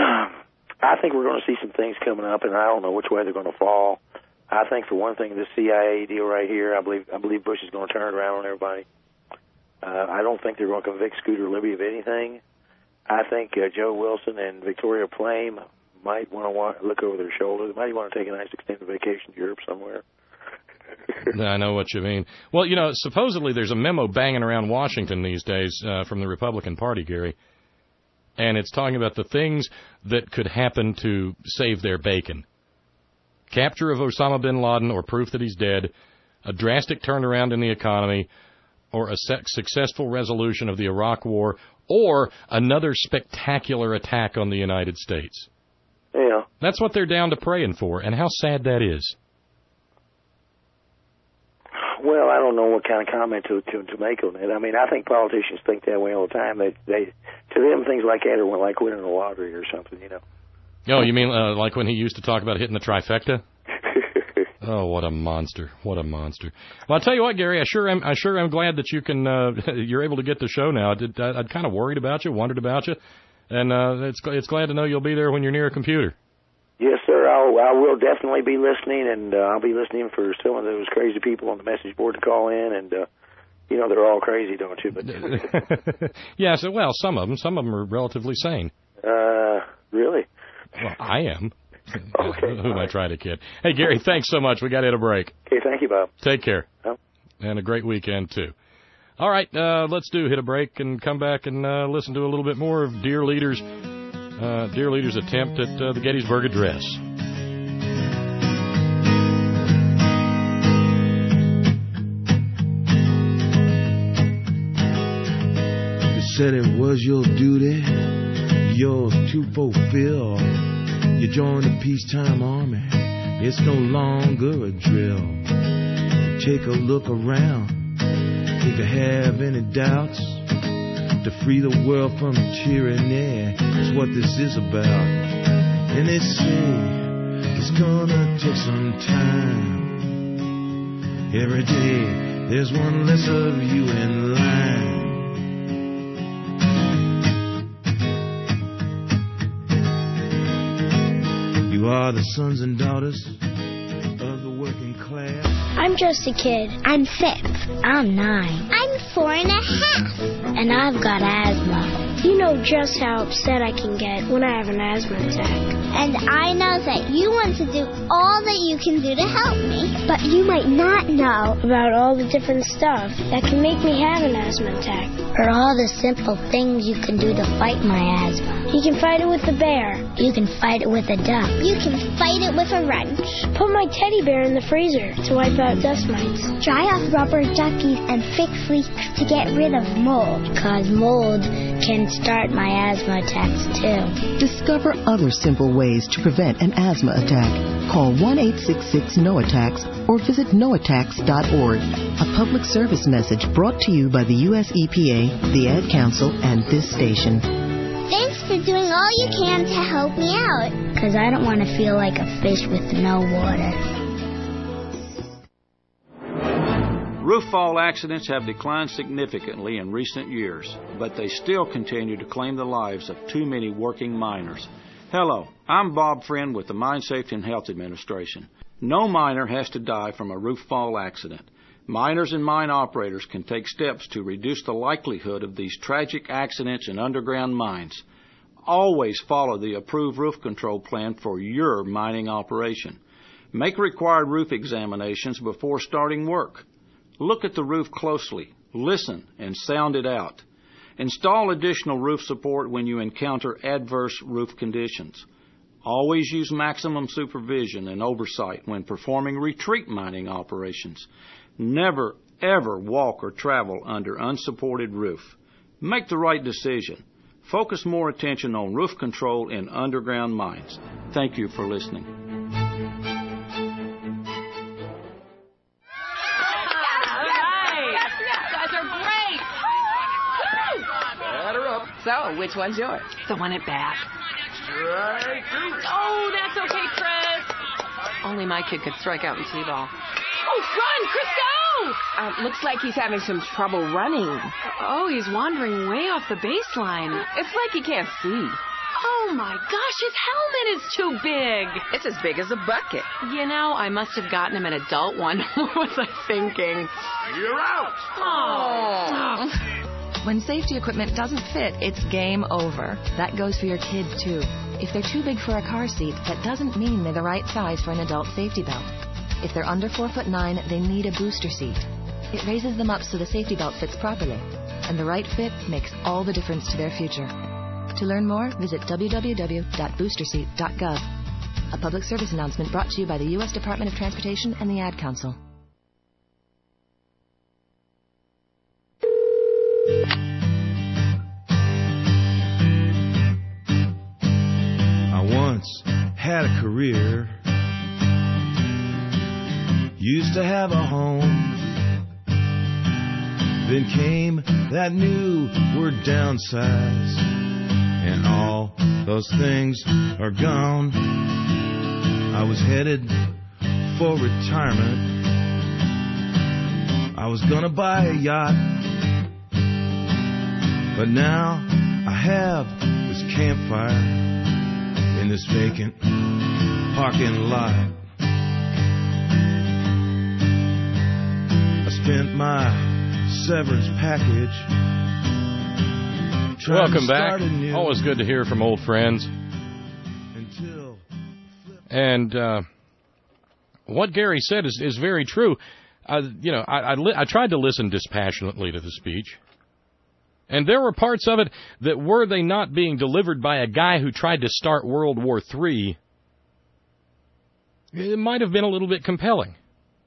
I think we're going to see some things coming up, and I don't know which way they're going to fall. I think, for one thing, this C I A deal right here, I believe I believe Bush is going to turn it around on everybody. Uh, I don't think they're going to convict Scooter Libby of anything. I think uh, Joe Wilson and Victoria Plame might want to wa- look over their shoulder. They might want to take a nice extended vacation to Europe somewhere. I know what you mean. Well, you know, supposedly there's a memo banging around Washington these days uh, from the Republican Party, Gary, and it's talking about the things that could happen to save their bacon. Capture of Osama bin Laden or proof that he's dead, a drastic turnaround in the economy, or a successful resolution of the Iraq War, or another spectacular attack on the United States. Yeah. That's what they're down to praying for, and how sad that is. Well, I don't know what kind of comment to to, to make on it. I mean, I think politicians think that way all the time. They, they to them, things like that are like winning the lottery or something, you know. Oh, you mean uh, like when he used to talk about hitting the trifecta? Oh, what a monster! What a monster! Well, I'll tell you what, Gary. I sure am. I sure am glad that you can. Uh, you're able to get the show now. I did, I, I'd kind of worried about you, wondered about you, and uh, it's it's glad to know you'll be there when you're near a computer. Yes, sir. I'll, I will definitely be listening, and uh, I'll be listening for some of those crazy people on the message board to call in, and uh, you know they're all crazy, don't you? But yeah, so, well, some of them. Some of them are relatively sane. Uh, really? Well, I am. Okay. Who am I trying to kid? Hey, Gary, thanks so much. We got to hit a break. Okay, thank you, Bob. Take care. Oh. And a great weekend, too. All right, uh, let's do hit a break and come back and uh, listen to a little bit more of Dear Leader's, uh, Dear Leader's attempt at uh, the Gettysburg Address. You said it was your duty, yours to fulfill. You joined the peacetime army, it's no longer a drill. Take a look around, if you have any doubts, to free the world from tyranny is what this is about. And they say it's gonna take some time. Every day there's one less of you in line. You are the sons and daughters of the working class. I'm just a kid. I'm six. I'm nine. I'm four and a half. And I've got asthma. You know just how upset I can get when I have an asthma attack. And I know that you want to do all that you can do to help me. But you might not know about all the different stuff that can make me have an asthma attack. Or all the simple things you can do to fight my asthma. You can fight it with the bear. You can fight it with a duck. You can fight it with a wrench. Put my teddy bear in the freezer to wipe out dust mites. Dry off rubber duckies and fix leaks to get rid of mold. Because mold can start my asthma attacks too. Discover other simple ways to prevent an asthma attack. Call one eight six six no attacks or visit no attacks dot org. A public service message brought to you by the U S E P A, the Ad Council, and this station. Thanks for doing all you can to help me out. Because I don't want to feel like a fish with no water. Roof fall accidents have declined significantly in recent years, but they still continue to claim the lives of too many working miners. Hello, I'm Bob Friend with the Mine Safety and Health Administration. No miner has to die from a roof fall accident. Miners and mine operators can take steps to reduce the likelihood of these tragic accidents in underground mines. Always follow the approved roof control plan for your mining operation. Make required roof examinations before starting work. Look at the roof closely, listen, and sound it out. Install additional roof support when you encounter adverse roof conditions. Always use maximum supervision and oversight when performing retreat mining operations. Never, ever walk or travel under unsupported roof. Make the right decision. Focus more attention on roof control in underground mines. Thank you for listening. So, which one's yours? The one at bat. Oh, that's okay, Chris. Only my kid could strike out in T-ball. Oh, run, Chris, go! Uh, looks like he's having some trouble running. Oh, he's wandering way off the baseline. It's like he can't see. Oh, my gosh, his helmet is too big. It's as big as a bucket. You know, I must have gotten him an adult one. What was I thinking? You're out! Oh. When safety equipment doesn't fit, it's game over. That goes for your kids, too. If they're too big for a car seat, that doesn't mean they're the right size for an adult safety belt. If they're under four foot nine, they need a booster seat. It raises them up so the safety belt fits properly. And the right fit makes all the difference to their future. To learn more, visit w w w dot booster seat dot gov. A public service announcement brought to you by the U S Department of Transportation and the Ad Council. I once had a career, used to have a home, then came that new word downsize, and all those things are gone. I was headed for retirement, I was gonna buy a yacht, but now I have this campfire in this vacant parking lot. I spent my severance package. Welcome back. Always good to hear from old friends. And uh, what Gary said is, is very true. Uh, you know, I, I, li- I tried to listen dispassionately to the speech. And there were parts of it that, were they not being delivered by a guy who tried to start World War Three, it might have been a little bit compelling.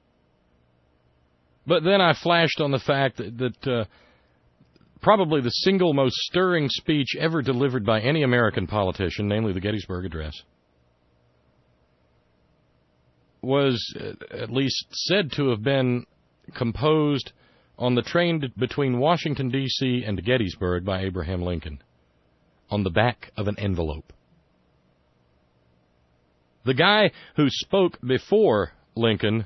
But then I flashed on the fact that, that uh, probably the single most stirring speech ever delivered by any American politician, namely the Gettysburg Address, was at least said to have been composed on the train between Washington, D C and Gettysburg by Abraham Lincoln, on the back of an envelope. The guy who spoke before Lincoln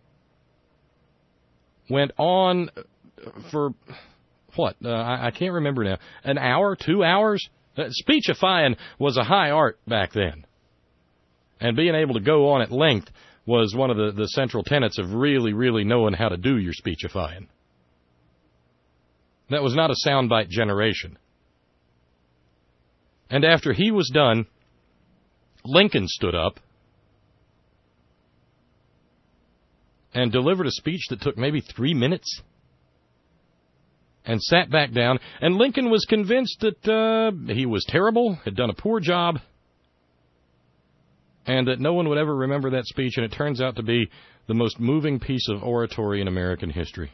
went on for, what, uh, I, I can't remember now, an hour, two hours? Uh, speechifying was a high art back then. And being able to go on at length was one of the, the central tenets of really, really knowing how to do your speechifying. That was not a soundbite generation. And after he was done, Lincoln stood up and delivered a speech that took maybe three minutes and sat back down. And Lincoln was convinced that uh, he was terrible, had done a poor job, and that no one would ever remember that speech. And it turns out to be the most moving piece of oratory in American history.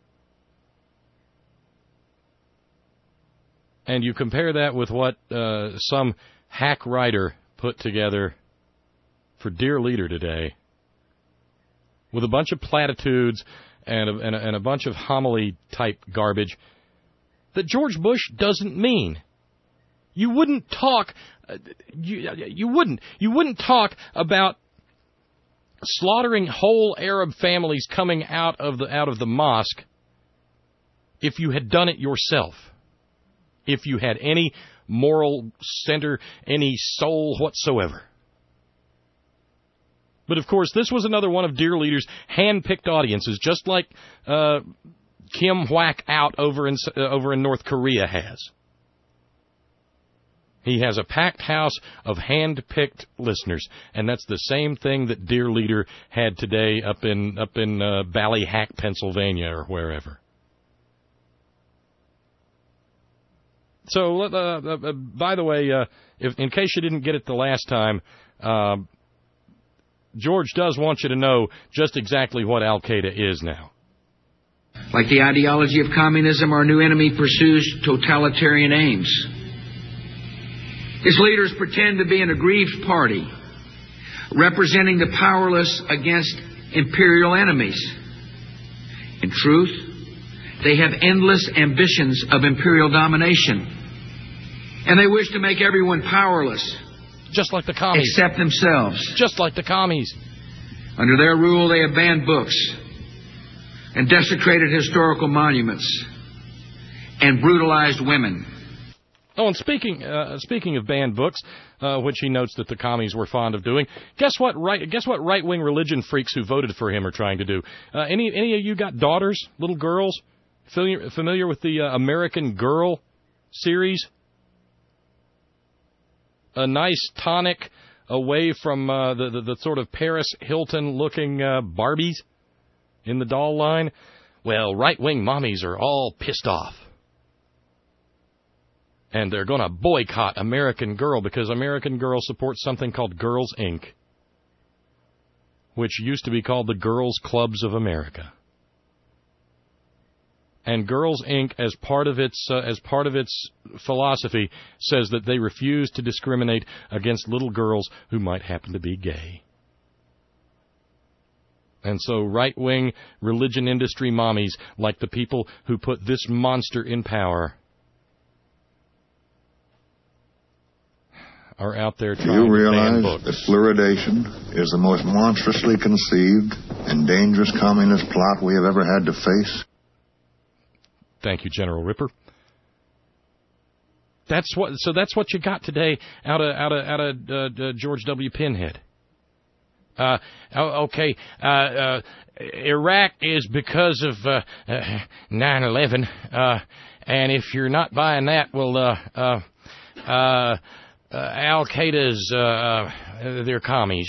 And you compare that with what uh, some hack writer put together for Dear Leader today, with a bunch of platitudes and a, and a, and a bunch of homily-type garbage that George Bush doesn't mean. You wouldn't talk. Uh, you, you wouldn't. You wouldn't talk about slaughtering whole Arab families coming out of the out of the mosque if you had done it yourself. If you had any moral center, any soul whatsoever. But, of course, this was another one of Dear Leader's hand-picked audiences, just like uh, Kim Whack Out over in, uh, over in North Korea has. He has a packed house of hand-picked listeners, and that's the same thing that Dear Leader had today up in, up in uh, Ballyhack, Pennsylvania, or wherever. So, uh, uh, by the way, uh, if, in case you didn't get it the last time, uh, George does want you to know just exactly what Al-Qaeda is now. Like the ideology of communism, our new enemy pursues totalitarian aims. His leaders pretend to be an aggrieved party, representing the powerless against imperial enemies. In truth, they have endless ambitions of imperial domination. And they wish to make everyone powerless. Just like the commies. Except themselves. Just like the commies. Under their rule, they have banned books and desecrated historical monuments and brutalized women. Oh, and speaking uh, speaking of banned books, uh, which he notes that the commies were fond of doing, guess what? Right, guess what? Right-wing religion freaks who voted for him are trying to do. Uh, any any of you got daughters, little girls, familiar familiar with the uh, American Girl series? A nice tonic away from uh, the, the the sort of Paris Hilton-looking uh, Barbies in the doll line. Well, right-wing mommies are all pissed off. And they're going to boycott American Girl because American Girl supports something called Girls, Incorporated, which used to be called the Girls Clubs of America. And Girls, Incorporated, as part of its uh, as part of its philosophy, says that they refuse to discriminate against little girls who might happen to be gay. And so right-wing religion industry mommies, like the people who put this monster in power, are out there trying you to ban realize books. That fluoridation is the most monstrously conceived and dangerous communist plot we have ever had to face? Thank you, General Ripper. That's what. So that's what you got today out of out of out of uh, uh, George W. Pinhead. Uh, okay, uh, uh, Iraq is because of uh, uh, nine eleven, uh, and if you're not buying that, well, uh, uh, uh, uh, Al-Qaeda's, uh, uh, they're commies.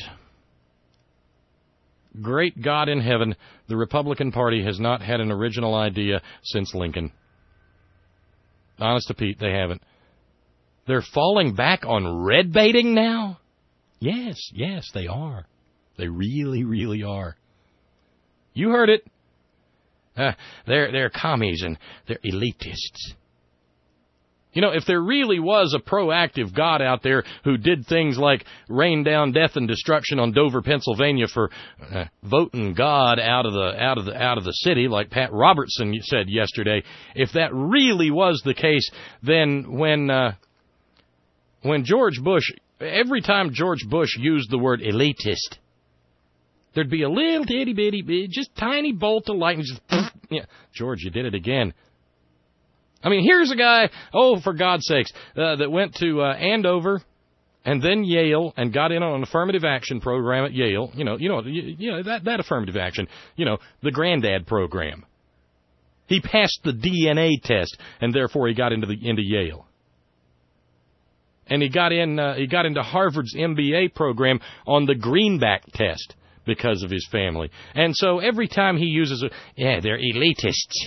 Great God in heaven, the Republican Party has not had an original idea since Lincoln. Honest to Pete, they haven't. They're falling back on red baiting now? Yes, yes, they are. They really, really are. You heard it. Uh, they're they're commies and they're elitists. You know, if there really was a proactive God out there who did things like rain down death and destruction on Dover, Pennsylvania for uh, voting God out of the out of the out of the city, like Pat Robertson said yesterday, if that really was the case, then when uh, when George Bush, every time George Bush used the word elitist, there'd be a little itty bitty, just tiny bolt of lightning. Just, yeah, George, you did it again. I mean, here's a guy, oh, for God's sakes, uh, that went to uh, Andover and then Yale and got in on an affirmative action program at Yale. You know, you know, you, you know that that affirmative action. You know, the granddad program. He passed the D N A test, and therefore he got into the into Yale. And he got in. Uh, he got into Harvard's M B A program on the Greenback test, because of his family. And so every time he uses a, yeah, they're elitists.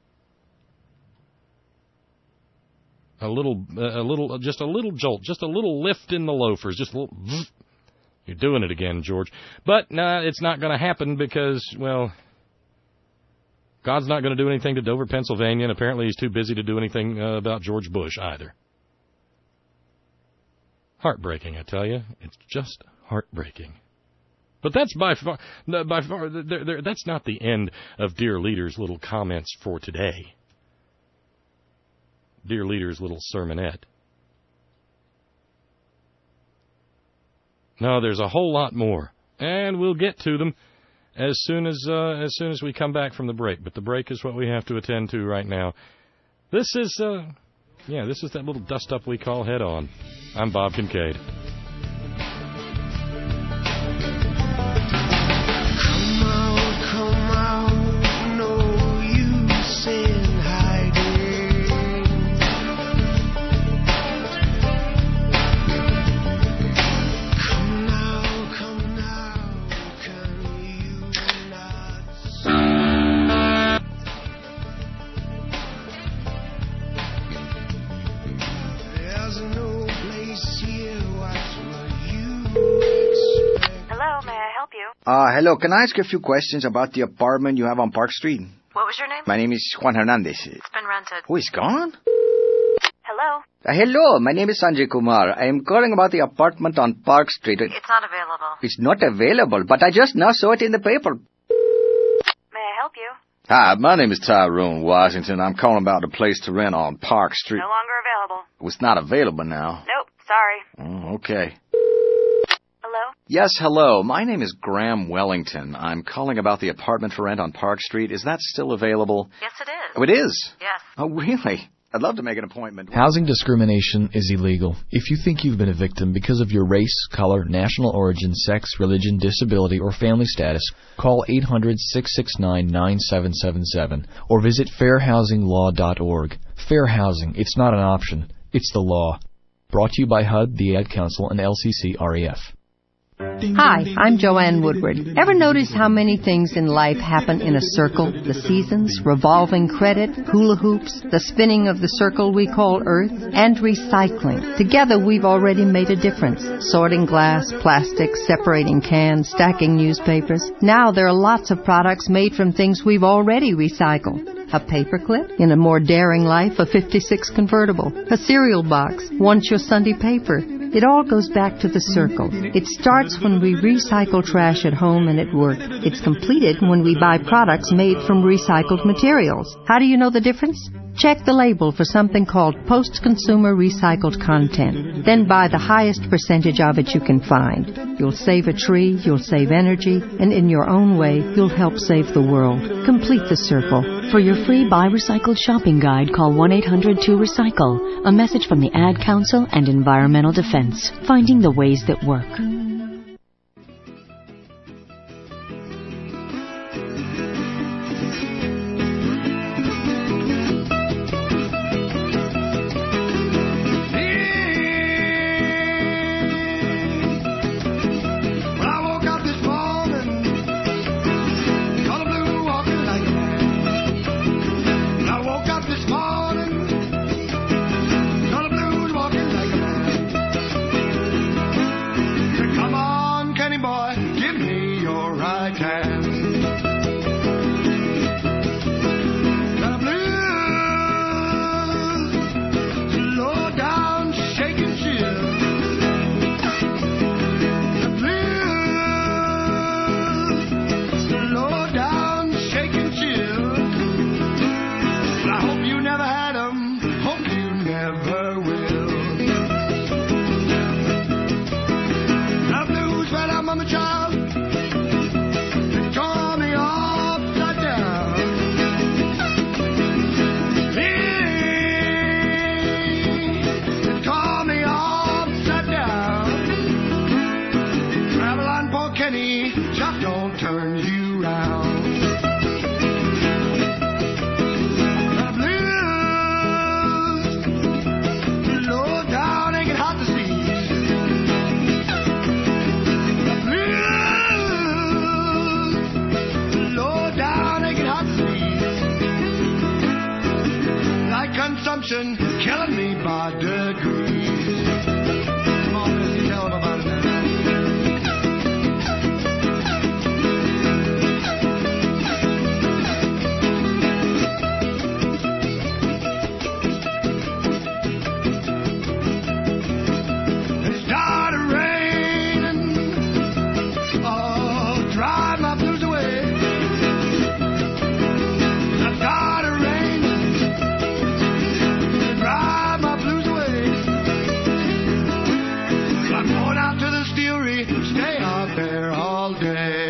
A little, a little, just a little jolt, just a little lift in the loafers, just a little, you're doing it again, George. But, no, nah, it's not going to happen because, well, God's not going to do anything to Dover, Pennsylvania, and apparently he's too busy to do anything uh, about George Bush either. Heartbreaking, I tell you. It's just heartbreaking. But that's by far, by far, they're, they're, that's not the end of Dear Leader's little comments for today. Dear Leader's little sermonette. No, there's a whole lot more, and we'll get to them as soon as uh, as soon as we come back from the break. But the break is what we have to attend to right now. This is, uh, yeah, this is that little dust up we call Head On. I'm Bob Kincaid. Uh, hello, can I ask you a few questions about the apartment you have on Park Street? What was your name? My name is Juan Hernandez. It's been rented. Oh, it's gone? Hello? Uh, hello, my name is Sanjay Kumar. I am calling about the apartment on Park Street. It's not available. It's not available, but I just now saw it in the paper. May I help you? Hi, my name is Tyrone Washington. I'm calling about a place to rent on Park Street. No longer available. Oh, it's not available now. Nope, sorry. Oh, okay. Hello? Yes, hello. My name is Graham Wellington. I'm calling about the apartment for rent on Park Street. Is that still available? Yes, it is. Oh, it is? Yes. Oh, really? I'd love to make an appointment. Housing discrimination is illegal. If you think you've been a victim because of your race, color, national origin, sex, religion, disability, or family status, call eight hundred, six six nine, nine seven seven seven or visit fair housing law dot org. Fair housing. It's not an option. It's the law. Brought to you by H U D, the Ad Council, and L C C R E F. Hi, I'm Joanne Woodward. Ever notice how many things in life happen in a circle? The seasons, revolving credit, hula hoops, the spinning of the circle we call Earth, and recycling. Together we've already made a difference. Sorting glass, plastic, separating cans, stacking newspapers. Now there are lots of products made from things we've already recycled. A paperclip? In a more daring life, a fifty-six convertible. A cereal box. Once your Sunday paper. It all goes back to the circle. It starts when we recycle trash at home and at work. It's completed when we buy products made from recycled materials. How do you know the difference? Check the label for something called post-consumer recycled content. Then buy the highest percentage of it you can find. You'll save a tree, you'll save energy, and in your own way, you'll help save the world. Complete the circle. For your free Buy Recycled shopping guide, call one eight hundred two recycle. A message from the Ad Council and Environmental Defense. Finding the ways that work. mama child. It tore me upside down. It tore me upside down. Travel on Port Kenny, just don't turn you round. Consumption killing me by degrees. Come on, Missy, tell them about it now. It started raining. Oh, dry my blues away. It started raining. Drive my blues away. I'm going out to the distillery, stay out there all day.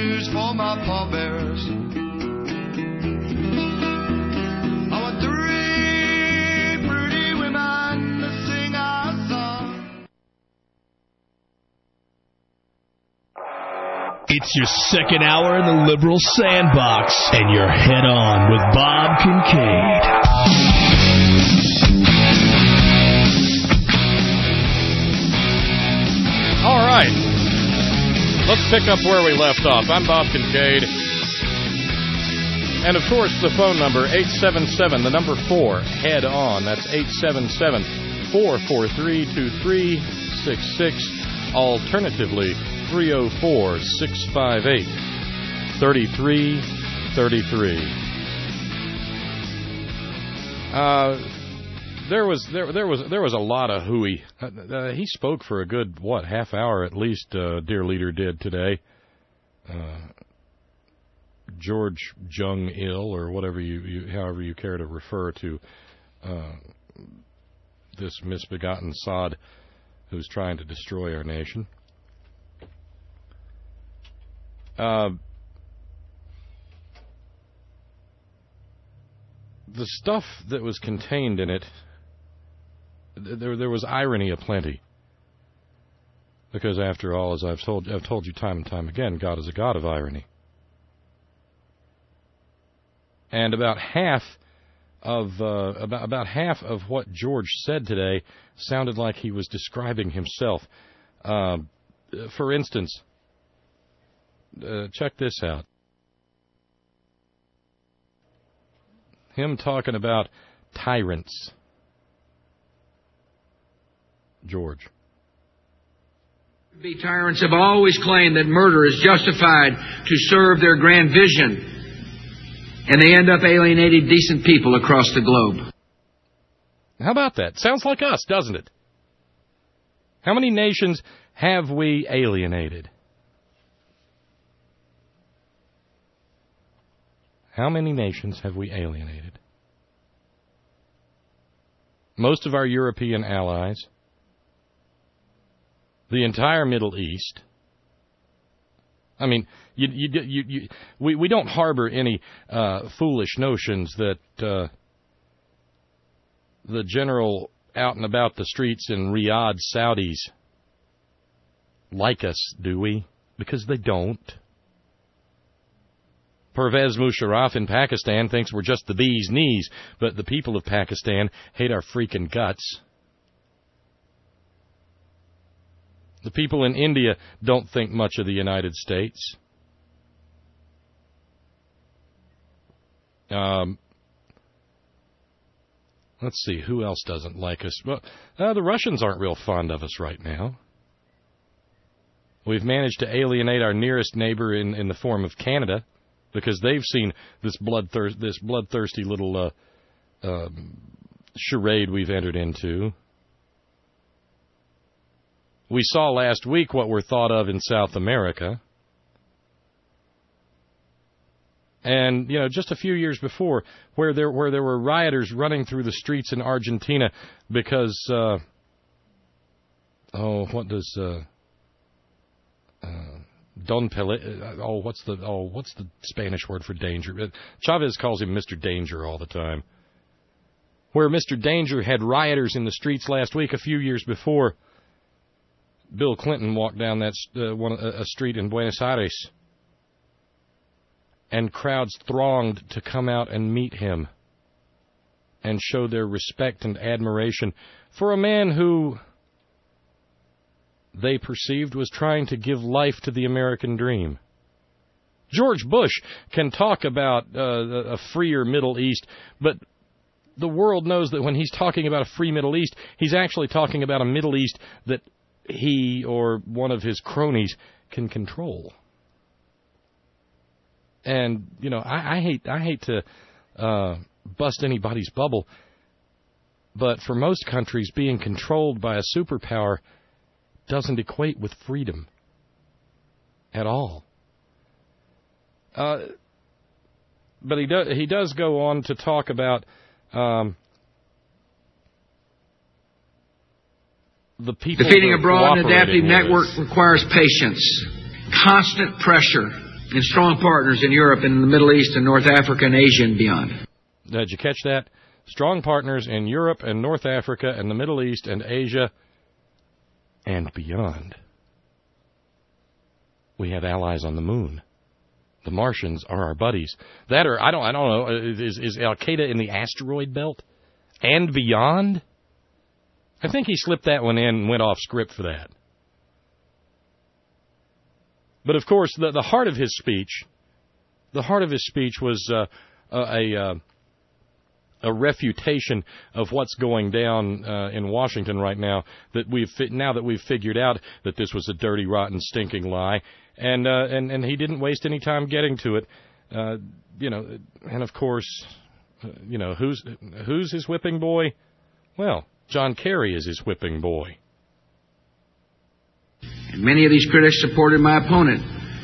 shoes for my pallbearers. I want three pretty women to sing our song. It's your second hour in the liberal sandbox, and you're head on with Bob Kincaid. All right. Let's pick up where we left off. I'm Bob Kincaid. And, of course, the phone number, eight seven seven, the number four, head on. That's eight seven seven, four four three, two three six six. Alternatively, three oh four, six five eight, three three three three. Uh... There was there there was there was a lot of hooey. Uh, uh, he spoke for a good what half hour at least. Uh, dear leader did today. Uh, George Jung Il, or whatever you, you however you care to refer to uh, this misbegotten sod who's trying to destroy our nation. Uh, the stuff that was contained in it. There, there was irony aplenty, because after all, as I've told, I've told you time and time again, God is a God of irony. And about half of uh, about about half of what George said today sounded like he was describing himself. Uh, for instance, uh, check this out: him talking about tyrants. George. The tyrants have always claimed that murder is justified to serve their grand vision, and they end up alienating decent people across the globe. How about that? Sounds like us, doesn't it? How many nations have we alienated? How many nations have we alienated? Most of our European allies. The entire Middle East. I mean, you, you, you, you, we, we don't harbor any uh, foolish notions that uh, the general out and about the streets in Riyadh, Saudis, like us, do we? Because they don't. Pervez Musharraf in Pakistan thinks we're just the bee's knees, but the people of Pakistan hate our freaking guts. The people in India don't think much of the United States. Um, let's see, who else doesn't like us? Well, uh, the Russians aren't real fond of us right now. We've managed to alienate our nearest neighbor in, in the form of Canada, because they've seen this bloodthirst, this bloodthirsty little uh, um, charade we've entered into. We saw last week what we're thought of in South America. And, you know, just a few years before, where there where there were rioters running through the streets in Argentina because, uh, oh, what does, uh, uh, Don Pele, oh, what's the, oh, what's the Spanish word for danger? Chavez calls him Mister Danger all the time. Where Mister Danger had rioters in the streets last week, a few years before, Bill Clinton walked down that uh, one a street in Buenos Aires, and crowds thronged to come out and meet him and show their respect and admiration for a man who they perceived was trying to give life to the American dream. George Bush can talk about uh, a freer Middle East, but the world knows that when he's talking about a free Middle East, he's actually talking about a Middle East that he or one of his cronies can control. And, you know, I, I hate I hate to uh, bust anybody's bubble, but for most countries, being controlled by a superpower doesn't equate with freedom at all. Uh, but he, do, he does go on to talk about um, the people. Defeating a broad and adaptive network requires patience, constant pressure, and strong partners in Europe and in the Middle East and North Africa and Asia and beyond. Did you catch that? Strong partners in Europe and North Africa and the Middle East and Asia and beyond. We have allies on the moon. The Martians are our buddies. That or, I don't I don't know, is, is Al-Qaeda in the asteroid belt and beyond? I think he slipped that one in and went off script for that. But, of course, the, the heart of his speech, the heart of his speech was uh, a, a, a refutation of what's going down uh, in Washington right now, that we've now that we've figured out that this was a dirty, rotten, stinking lie. And, uh, and, and he didn't waste any time getting to it. Uh, you know, and, of course, uh, you know, who's who's his whipping boy? Well, John Kerry is his whipping boy. And many of these critics supported my opponent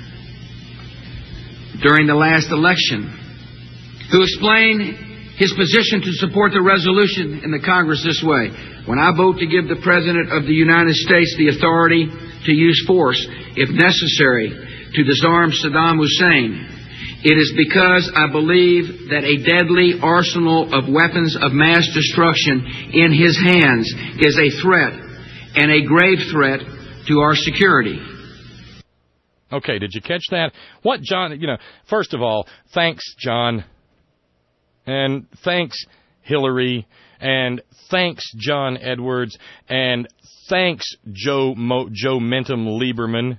during the last election, who explained his position to support the resolution in the Congress this way: when I vote to give the President of the United States the authority to use force, if necessary, to disarm Saddam Hussein, it is because I believe that a deadly arsenal of weapons of mass destruction in his hands is a threat, and a grave threat, to our security. Okay, did you catch that? What John, you know, first of all, thanks, John. And thanks, Hillary. And thanks, John Edwards. And thanks, Joe Mo, Joe Mentum Lieberman.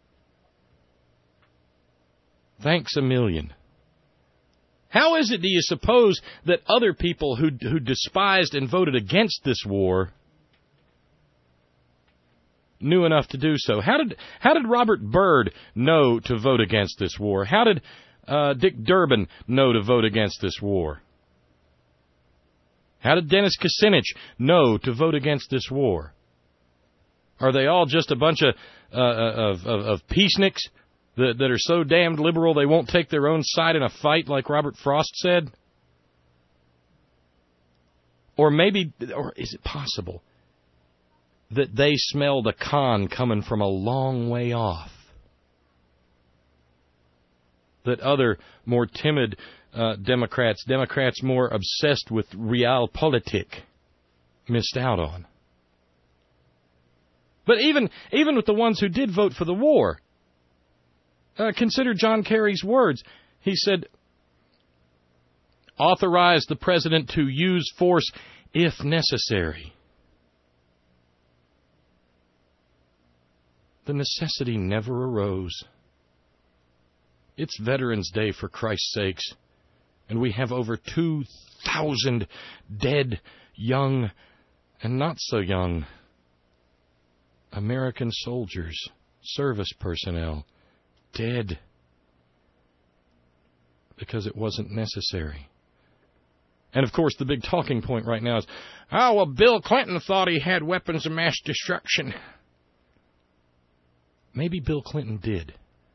Thanks a million. How is it, do you suppose, that other people who who despised and voted against this war knew enough to do so? How did how did Robert Byrd know to vote against this war? How did uh, Dick Durbin know to vote against this war? How did Dennis Kucinich know to vote against this war? Are they all just a bunch of uh, of, of, of peaceniks that, that are so damned liberal they won't take their own side in a fight, like Robert Frost said? Or maybe, or is it possible that they smelled a con coming from a long way off? That other, more timid uh, Democrats, Democrats more obsessed with realpolitik, missed out on. But even even with the ones who did vote for the war, uh, consider John Kerry's words. He said, authorize the president to use force if necessary. The necessity never arose. It's Veterans Day, for Christ's sakes, and we have over two thousand dead, young, and not so young American soldiers, service personnel, dead because it wasn't necessary. And, of course, the big talking point right now is, oh, well, Bill Clinton thought he had weapons of mass destruction. Maybe Bill Clinton did.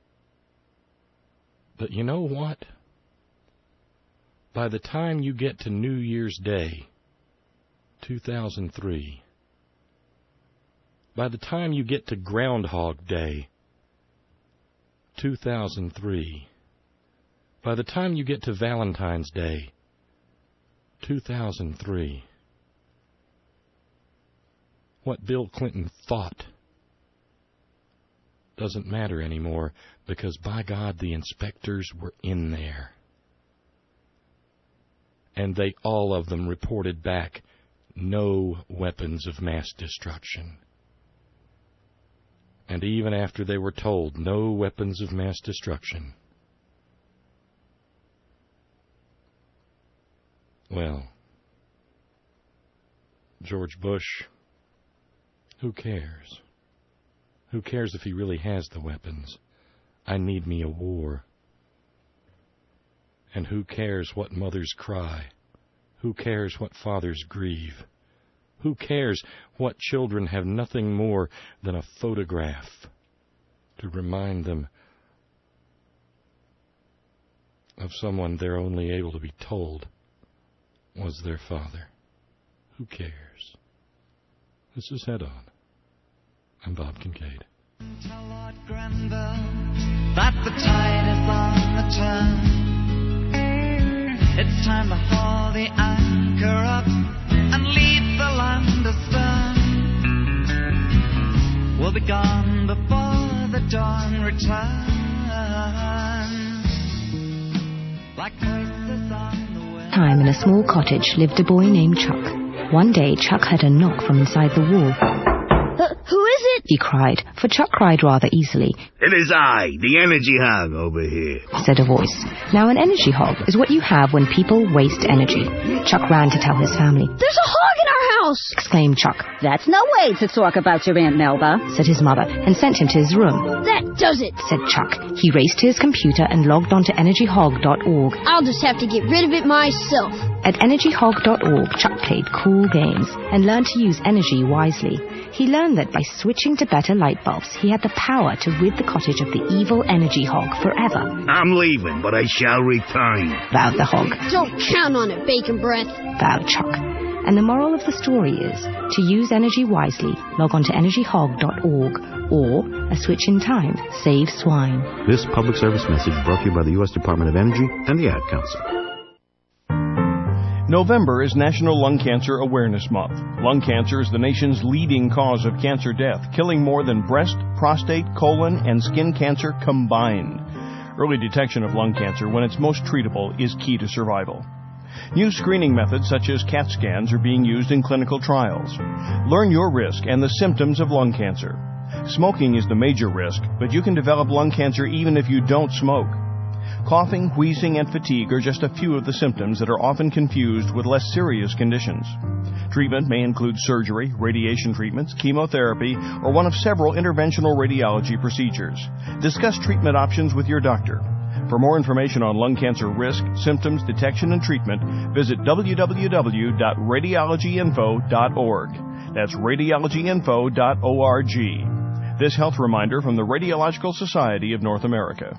But you know what? By the time you get to New Year's Day, two thousand three, by the time you get to Groundhog Day, two thousand three, by the time you get to Valentine's Day, two thousand three, what Bill Clinton thought doesn't matter anymore, because, by God, the inspectors were in there. And they, all of them, reported back no weapons of mass destruction. And even after they were told no weapons of mass destruction, well, George Bush, who cares? Who cares if he really has the weapons? I need me a war. And who cares what mothers cry? Who cares what fathers grieve? Who cares what children have nothing more than a photograph to remind them of someone they're only able to be told was their father? Who cares? This is Head On. I'm Bob Kincaid. Lord Grenville that the tide is on the turn. It's time to haul the anchor up and leave the land astern. We'll be gone before the dawn returns. Like voices on the wind. Time in a small cottage lived a boy named Chuck. One day, Chuck heard a knock from inside the wall. Uh, who is it? He cried, for Chuck cried rather easily. It is I, the energy hog over here, said a voice. Now, an energy hog is what you have when people waste energy. Chuck ran to tell his family. There's a hog in our house! Exclaimed Chuck. That's no way to talk about your Aunt Melba, said his mother, and sent him to his room. That does it, said Chuck. He raced to his computer and logged on to energy hog dot org. I'll just have to get rid of it myself. At energy hog dot org, Chuck played cool games and learned to use energy wisely. He learned that by switching to better light bulbs, he had the power to rid the cottage of the evil energy hog forever. I'm leaving, but I shall return, vowed the hog. Don't count on it, Bacon Breath, vowed Chuck. And the moral of the story is, to use energy wisely, log on to energy hog dot org, or a switch in time saves swine. This public service message brought to you by the U S Department of Energy and the Ad Council. November is National Lung Cancer Awareness Month. Lung cancer is the nation's leading cause of cancer death, killing more than breast, prostate, colon, and skin cancer combined. Early detection of lung cancer, when it's most treatable, is key to survival. New screening methods such as CAT scans are being used in clinical trials. Learn your risk and the symptoms of lung cancer. Smoking is the major risk, but you can develop lung cancer even if you don't smoke. Coughing, wheezing, and fatigue are just a few of the symptoms that are often confused with less serious conditions. Treatment may include surgery, radiation treatments, chemotherapy, or one of several interventional radiology procedures. Discuss treatment options with your doctor. For more information on lung cancer risk, symptoms, detection, and treatment, visit w w w dot radiology info dot org. That's radiology info dot org. This health reminder from the Radiological Society of North America.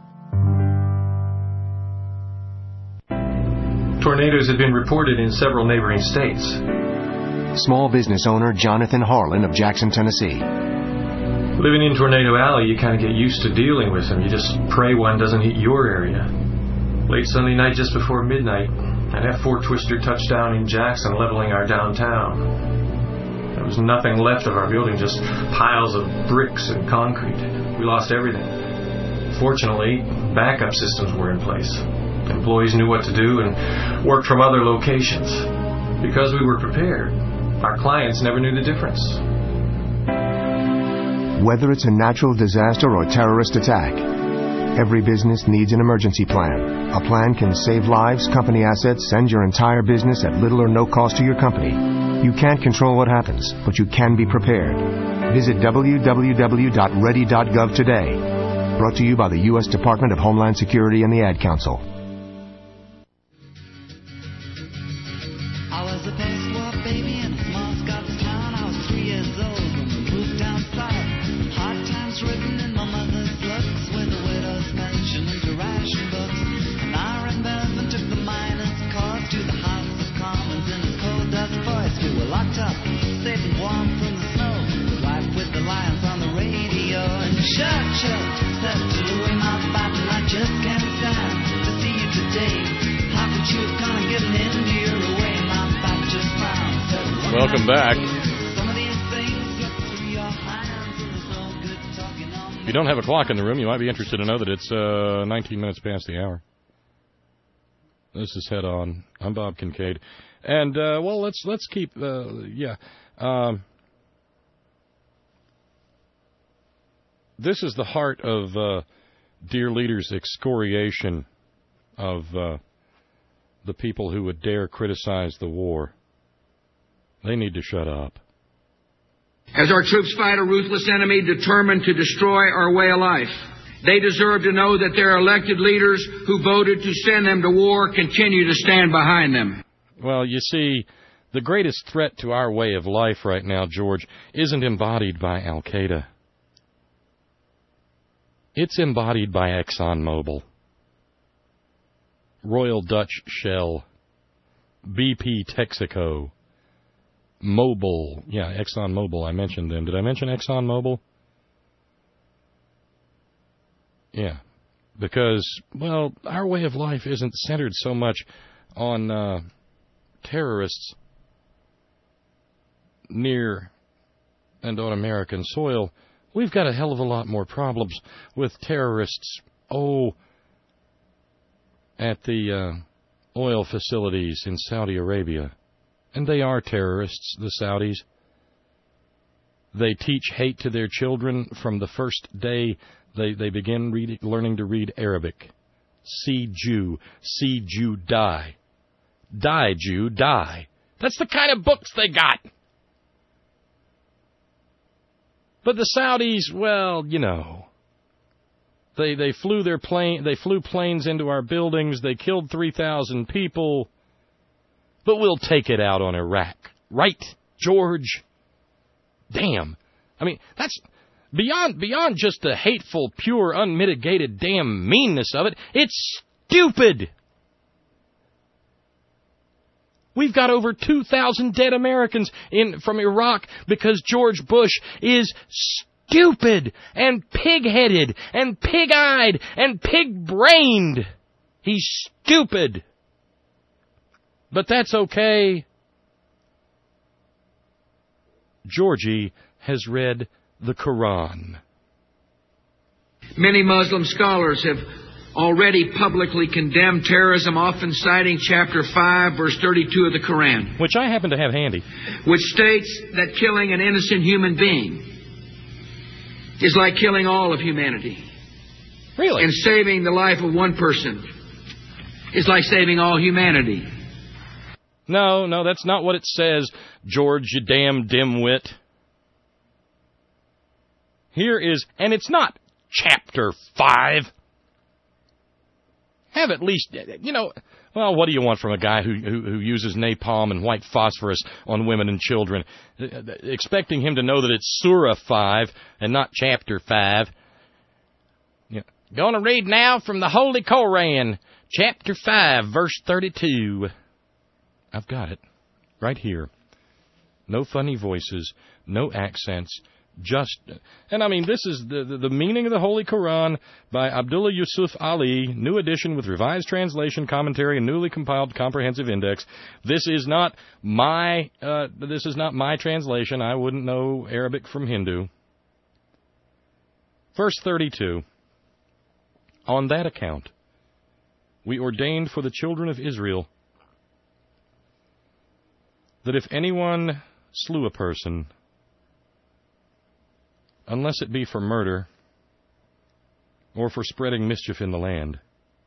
Tornadoes have been reported in several neighboring states. Small business owner Jonathan Harlan of Jackson, Tennessee. Living in Tornado Alley, you kind of get used to dealing with them. You just pray one doesn't hit your area. Late Sunday night, just before midnight, an F four Twister touched down in Jackson, leveling our downtown. There was nothing left of our building, just piles of bricks and concrete. We lost everything. Fortunately, backup systems were in place. Employees knew what to do and worked from other locations. Because we were prepared, our clients never knew the difference. Whether it's a natural disaster or terrorist attack, every business needs an emergency plan. A plan can save lives, company assets, and your entire business at little or no cost to your company. You can't control what happens, but you can be prepared. Visit w w w dot ready dot gov today. Brought to you by the U S Department of Homeland Security and the Ad Council. Welcome back. If you don't have a clock in the room, you might be interested to know that it's uh, nineteen minutes past the hour. This is Head On. I'm Bob Kincaid. And, uh, well, let's let's keep, uh, yeah. Um, this is the heart of uh, Dear Leader's excoriation of uh, the people who would dare criticize the war. They need to shut up. As our troops fight a ruthless enemy determined to destroy our way of life, they deserve to know that their elected leaders who voted to send them to war continue to stand behind them. Well, you see, the greatest threat to our way of life right now, George, isn't embodied by Al-Qaeda. It's embodied by ExxonMobil, Royal Dutch Shell, B P Texaco, Mobil, yeah, ExxonMobil, I mentioned them. Did I mention ExxonMobil? Yeah, because, well, our way of life isn't centered so much on uh, terrorists near and on American soil. We've got a hell of a lot more problems with terrorists, oh, at the uh, oil facilities in Saudi Arabia. And they are terrorists, the Saudis. They teach hate to their children from the first day they, they begin read, learning to read Arabic. See Jew, see Jew die. Die, Jew, die. That's the kind of books they got. But the Saudis, well, you know, they they flew their plane, they flew planes into our buildings, they killed three thousand people, but we'll take it out on Iraq. Right, George? Damn. I mean, that's beyond beyond just the hateful, pure, unmitigated damn meanness of it. It's stupid. We've got over two thousand dead Americans in from Iraq because George Bush is stupid and pig-headed and pig-eyed and pig-brained. He's stupid. But that's okay. Georgie has read the Quran. Many Muslim scholars have already publicly condemned terrorism, often citing chapter five, verse thirty-two of the Quran. Which I happen to have handy. Which states that killing an innocent human being is like killing all of humanity. Really? And saving the life of one person is like saving all humanity. No, no, that's not what it says, George, you damn dimwit. Here is, and it's not chapter five. Have at least, you know, well, what do you want from a guy who, who, who uses napalm and white phosphorus on women and children? Expecting him to know that it's Surah five and not chapter five. Yeah. Going to read now from the Holy Koran, chapter five, verse thirty-two. I've got it right here. No funny voices, no accents. Just, and I mean, this is the, the, the meaning of the Holy Quran by Abdullah Yusuf Ali, new edition with revised translation, commentary, and newly compiled comprehensive index. This is not my, uh, this is not my translation. I wouldn't know Arabic from Hindu. Verse thirty-two. On that account, we ordained for the children of Israel that if anyone slew a person, unless it be for murder or for spreading mischief in the land,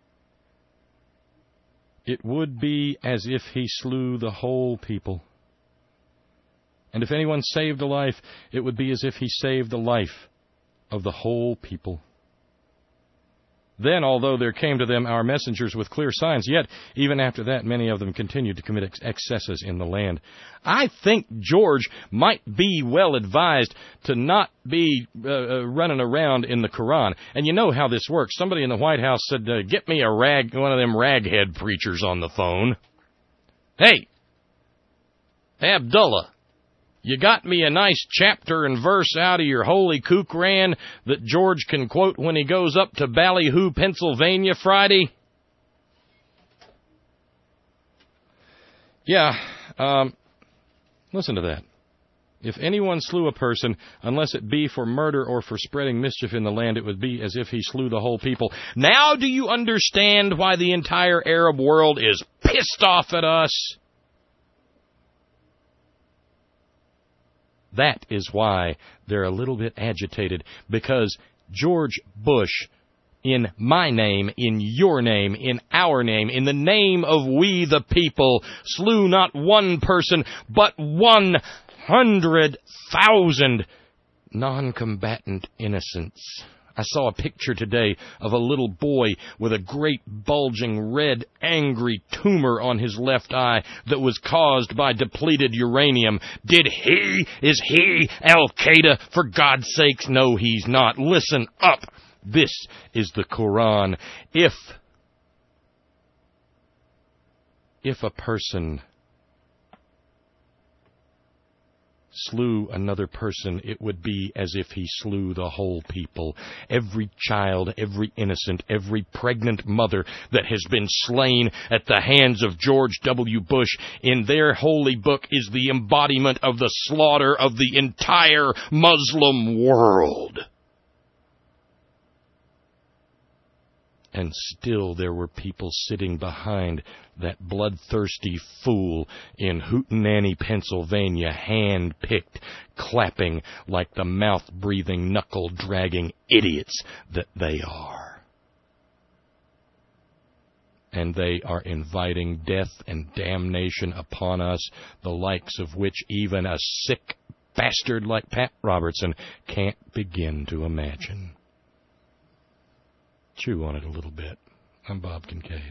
it would be as if he slew the whole people. And if anyone saved a life, it would be as if he saved the life of the whole people. Then, although there came to them our messengers with clear signs, yet, even after that, many of them continued to commit ex- excesses in the land. I think George might be well advised to not be uh, uh, running around in the Quran. And you know how this works. Somebody in the White House said, uh, get me a rag, one of them raghead preachers on the phone. Hey, Abdullah, you got me a nice chapter and verse out of your holy Kookran that George can quote when he goes up to Ballyhoo, Pennsylvania Friday? Yeah, um, listen to that. If anyone slew a person, unless it be for murder or for spreading mischief in the land, it would be as if he slew the whole people. Now do you understand why the entire Arab world is pissed off at us? That is why they're a little bit agitated, because George Bush, in my name, in your name, in our name, in the name of we the people, slew not one person, but one hundred thousand non-combatant innocents. I saw a picture today of a little boy with a great bulging red angry tumor on his left eye that was caused by depleted uranium. Did he, is he Al-Qaeda? For God's sakes, no, he's not. Listen up. This is the Quran. If, if a person slew another person, it would be as if he slew the whole people. Every child, every innocent, every pregnant mother that has been slain at the hands of George W. Bush in their holy book is the embodiment of the slaughter of the entire Muslim world. And still there were people sitting behind that bloodthirsty fool in Hootenanny, Pennsylvania, hand-picked, clapping like the mouth-breathing, knuckle-dragging idiots that they are. And they are inviting death and damnation upon us, the likes of which even a sick bastard like Pat Robertson can't begin to imagine. Chew on it a little bit. I'm Bob Kincaid.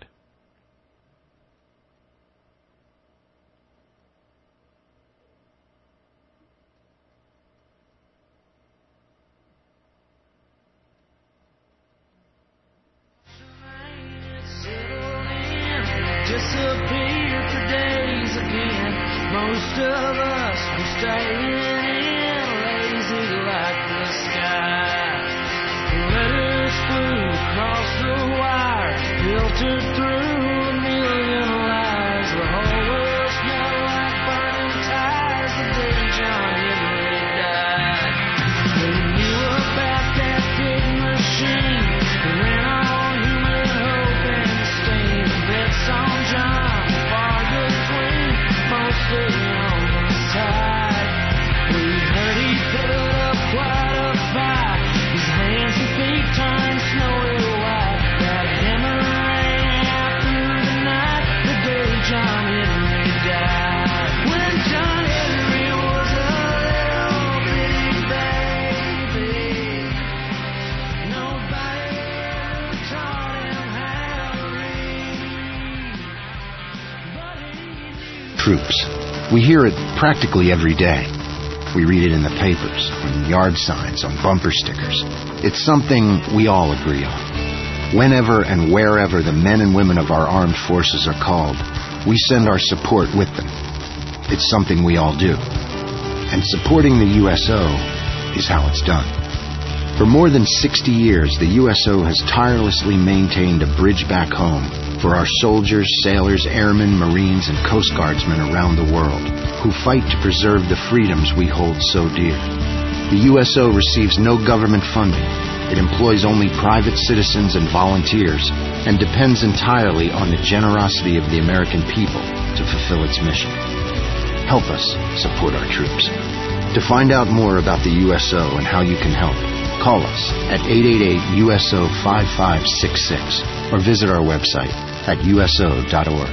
Disappeared for days again. Most of us were staying in, lazy like the sky. Letters flew across the wire, filtered through a million lies. The whole world smelled like burning tires the day John Henry died. Who knew about that big machine that ran on human hope and steam? Bets on John, far between, mostly on the side. We heard he put up quite a fight. His hands and feet turned snowy white. That hammer rang out through the night the day John Henry died. When John Henry was a little bitty baby, nobody ever taught him how to read. But he knew. Troops. We hear it practically every day. We read it in the papers, on yard signs, on bumper stickers. It's something we all agree on. Whenever and wherever the men and women of our armed forces are called, we send our support with them. It's something we all do. And supporting the U S O is how it's done. For more than sixty years, the U S O has tirelessly maintained a bridge back home for our soldiers, sailors, airmen, Marines, and Coast Guardsmen around the world who fight to preserve the freedoms we hold so dear. The U S O receives no government funding. It employs only private citizens and volunteers and depends entirely on the generosity of the American people to fulfill its mission. Help us support our troops. To find out more about the U S O and how you can help, call us at eight eight eight U S O five five six six or visit our website at U S O dot org.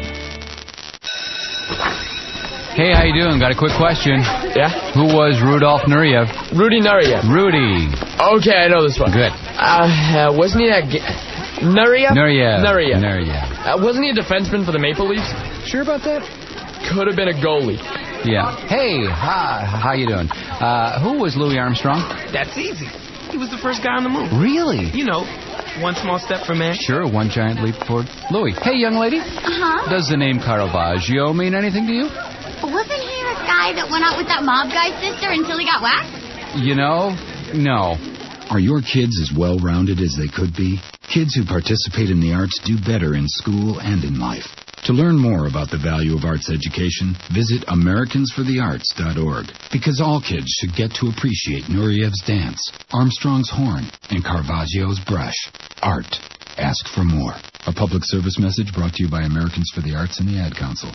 Hey, how you doing? Got a quick question. Yeah? Who was Rudolf Nureyev? Rudy Nureyev. Rudy. Okay, I know this one. Good. Uh, uh wasn't he that... G- Nureyev? Nureyev. Nureyev. Nureyev. Uh, wasn't he a defenseman for the Maple Leafs? Sure about that? Could have been a goalie. Yeah. Hey, hi, how you doing? Uh, who was Louis Armstrong? That's easy. He was the first guy on the moon. Really? You know, one small step for man. Sure, one giant leap forward. Louis. Hey, young lady. Uh-huh. Does the name Caravaggio mean anything to you? Wasn't he a guy that went out with that mob guy's sister until he got whacked? You know, no. Are your kids as well-rounded as they could be? Kids who participate in the arts do better in school and in life. To learn more about the value of arts education, visit Americans for the Arts dot org. Because all kids should get to appreciate Nureyev's dance, Armstrong's horn, and Caravaggio's brush. Art. Ask for more. A public service message brought to you by Americans for the Arts and the Ad Council.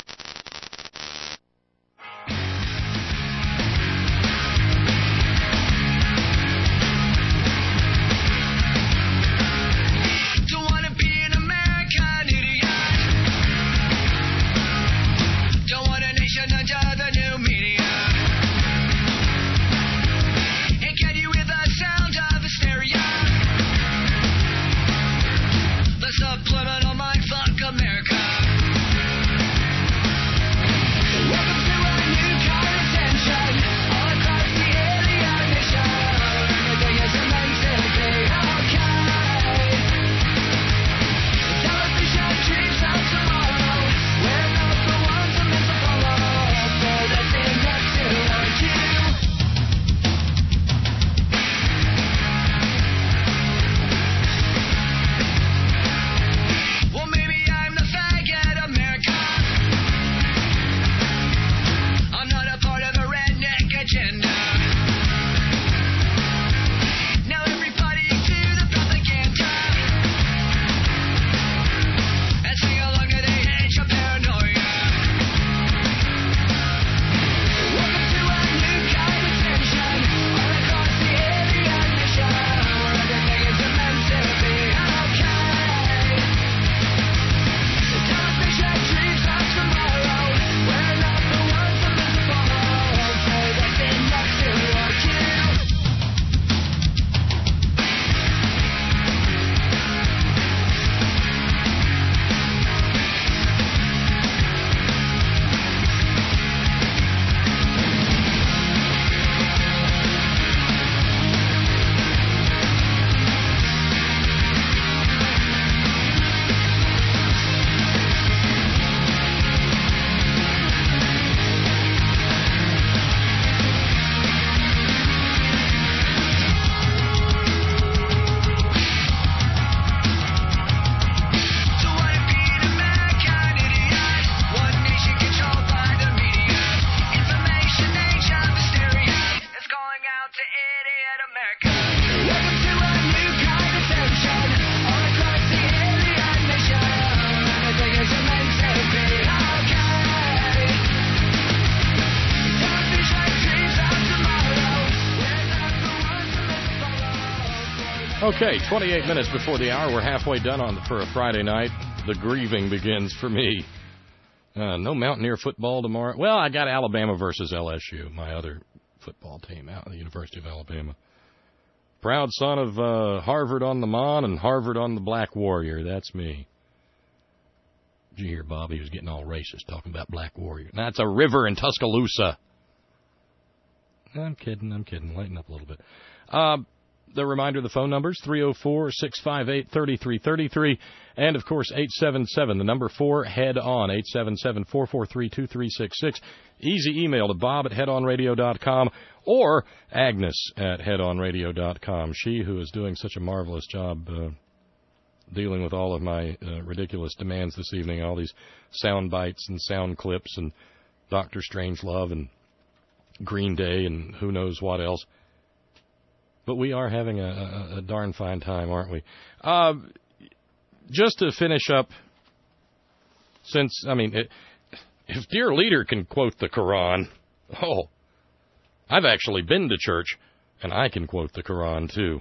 Okay, twenty-eight minutes before the hour. We're halfway done on for a Friday night. The grieving begins for me. Uh, no Mountaineer football tomorrow. Well, I got Alabama versus L S U, my other football team out at the University of Alabama. Proud son of uh, Harvard on the Mon and Harvard on the Black Warrior. That's me. Did you hear Bob? He was getting all racist talking about Black Warrior. That's a river in Tuscaloosa. I'm kidding. I'm kidding. Lighten up a little bit. Uh, The reminder, the phone numbers, three oh four, six five eight, three three three three, and, of course, eight seven seven, the number four, head on, eight seven seven, four four three, two three six six. Easy email to bob at head on radio dot com or Agnes at head on radio dot com. She who is doing such a marvelous job uh, dealing with all of my uh, ridiculous demands this evening, all these sound bites and sound clips and Doctor Strangelove and Green Day and who knows what else. But we are having a, a, a darn fine time, aren't we? Uh, just to finish up, since, I mean, it, if Dear Leader can quote the Quran, oh, I've actually been to church, and I can quote the Quran, too.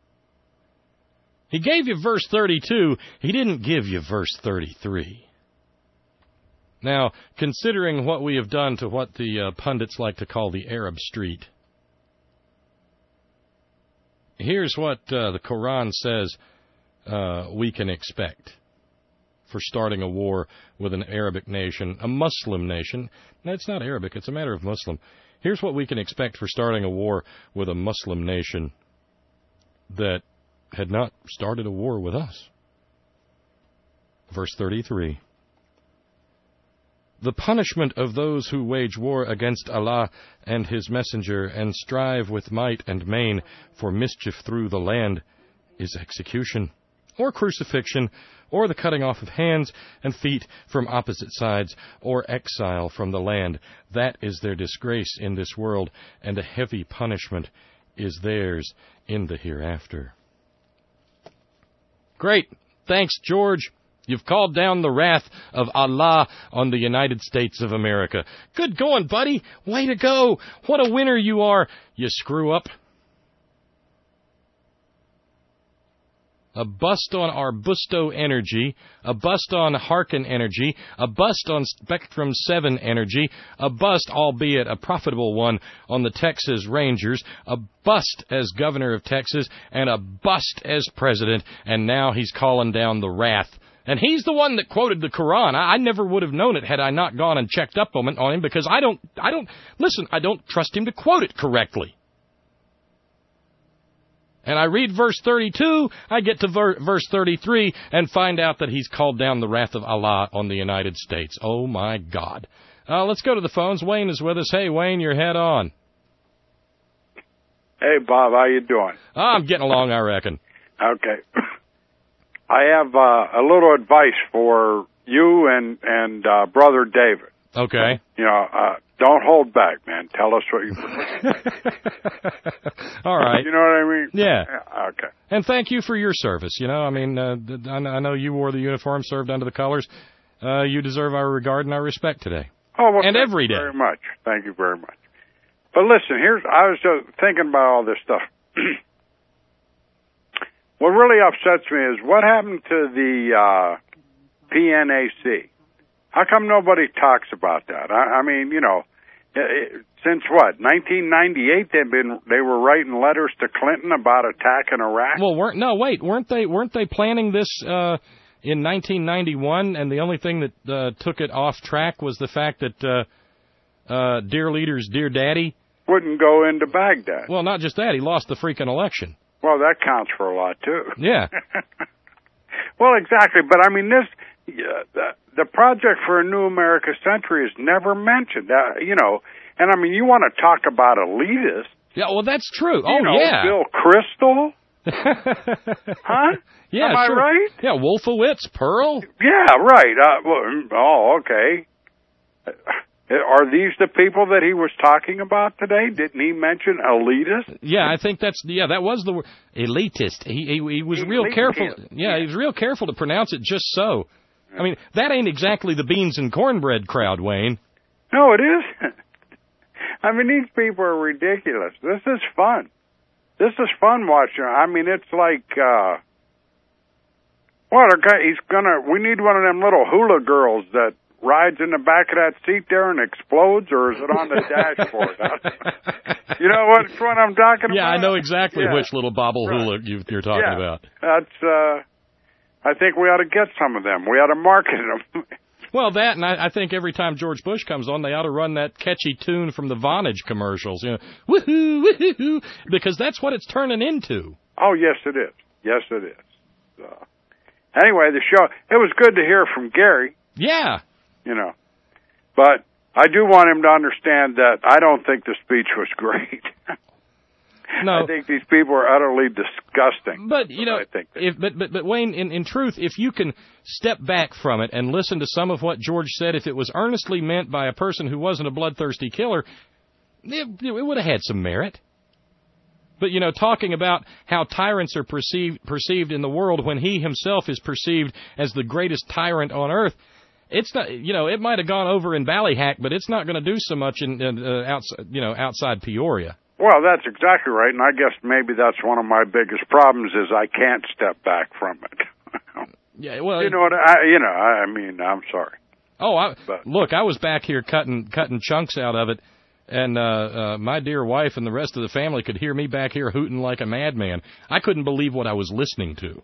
He gave you verse thirty-two. He didn't give you verse thirty-three. Now, considering what we have done to what the uh, pundits like to call the Arab Street, here's what uh, the Quran says uh, we can expect for starting a war with an Arabic nation, a Muslim nation. No, it's not Arabic, it's a matter of Muslim. Here's what we can expect for starting a war with a Muslim nation that had not started a war with us. Verse thirty-three. The punishment of those who wage war against Allah and His Messenger and strive with might and main for mischief through the land is execution, or crucifixion, or the cutting off of hands and feet from opposite sides, or exile from the land. That is their disgrace in this world, and a heavy punishment is theirs in the hereafter. Great. Thanks, George. You've called down the wrath of Allah on the United States of America. Good going, buddy. Way to go. What a winner you are, you screw up. A bust on Arbusto Energy, a bust on Harkin Energy, a bust on Spectrum seven Energy, a bust, albeit a profitable one, on the Texas Rangers, a bust as governor of Texas, and a bust as president, and now he's calling down the wrath. And he's the one that quoted the Quran. I, I never would have known it had I not gone and checked up on, on him, because I don't, I don't, listen, I don't trust him to quote it correctly. And I read verse thirty-two, I get to ver- verse thirty-three, and find out that he's called down the wrath of Allah on the United States. Oh, my God. Uh, let's go to the phones. Wayne is with us. Hey, Wayne, your head on. Hey, Bob, how you doing? Oh, I'm getting along, I reckon. Okay. I have uh, a little advice for you and, and uh, Brother David. Okay. You know, uh, don't hold back, man. Tell us what you All right. You know what I mean? Yeah. yeah. Okay. And thank you for your service. You know, I mean, uh, I know you wore the uniform, served under the colors. Uh, you deserve our regard and our respect today. Oh, well, and thank every day. you very much. Thank you very much. But listen, here's, I was just thinking about all this stuff. What really upsets me is what happened to the uh, P N A C. How come nobody talks about that? I, I mean, you know, it, since what, nineteen ninety-eight, they've been they were writing letters to Clinton about attacking Iraq. Well, weren't no wait, weren't they weren't they planning this uh, in nineteen ninety-one? And the only thing that uh, took it off track was the fact that uh, uh, dear leader's dear daddy wouldn't go into Baghdad. Well, not just that, he lost the freaking election. Well, that counts for a lot, too. Yeah. Well, exactly. But, I mean, this uh, the, the Project for a New America Century is never mentioned. Uh, you know, and, I mean, you want to talk about elitists. Yeah, well, that's true. You oh, know, yeah. Bill Kristol. Huh? Yeah, Am I sure. right? Yeah, Wolfowitz, Pearl. Yeah, right. Uh, well, oh, okay. Are these the people that he was talking about today? Didn't he mention elitist? Yeah, I think that's yeah. That was the word elitist. He he, he was Elitist. real careful. Yeah, he was real careful to pronounce it just so. I mean, that ain't exactly the beans and cornbread crowd, Wayne. No, it isn't. I mean, these people are ridiculous. This is fun. this is fun watching. I mean, it's like, uh, what, a guy, he's gonna, we need one of them little hula girls that rides in the back of that seat there and explodes, or is it on the dashboard? You know what, which one I'm talking yeah, about? Yeah, I know exactly yeah. which little bobble right. hula you, you're talking yeah. about. That's, uh, I think we ought to get some of them. We ought to market them. Well, that, and I, I think every time George Bush comes on, they ought to run that catchy tune from the Vonage commercials, you know, woohoo, woohoo, because that's what it's turning into. Oh, yes, it is. Yes, it is. So, anyway, the show, it was good to hear from Gary. Yeah. You know, but I do want him to understand that I don't think the speech was great. No. I think these people are utterly disgusting. But, you know, I think if, but, but, but Wayne, in, in truth, if you can step back from it and listen to some of what George said, if it was earnestly meant by a person who wasn't a bloodthirsty killer, it, it would have had some merit. But, you know, talking about how tyrants are perceived, perceived in the world when he himself is perceived as the greatest tyrant on earth, it's not, you know, it might have gone over in Ballyhack, but it's not going to do so much in, in uh, outside, you know, outside Peoria. Well, that's exactly right, and I guess maybe that's one of my biggest problems is I can't step back from it. Yeah, well, you know what I, you know, I mean, I'm sorry. Oh, I, but, look, I was back here cutting cutting chunks out of it, and uh, uh, my dear wife and the rest of the family could hear me back here hooting like a madman. I couldn't believe what I was listening to.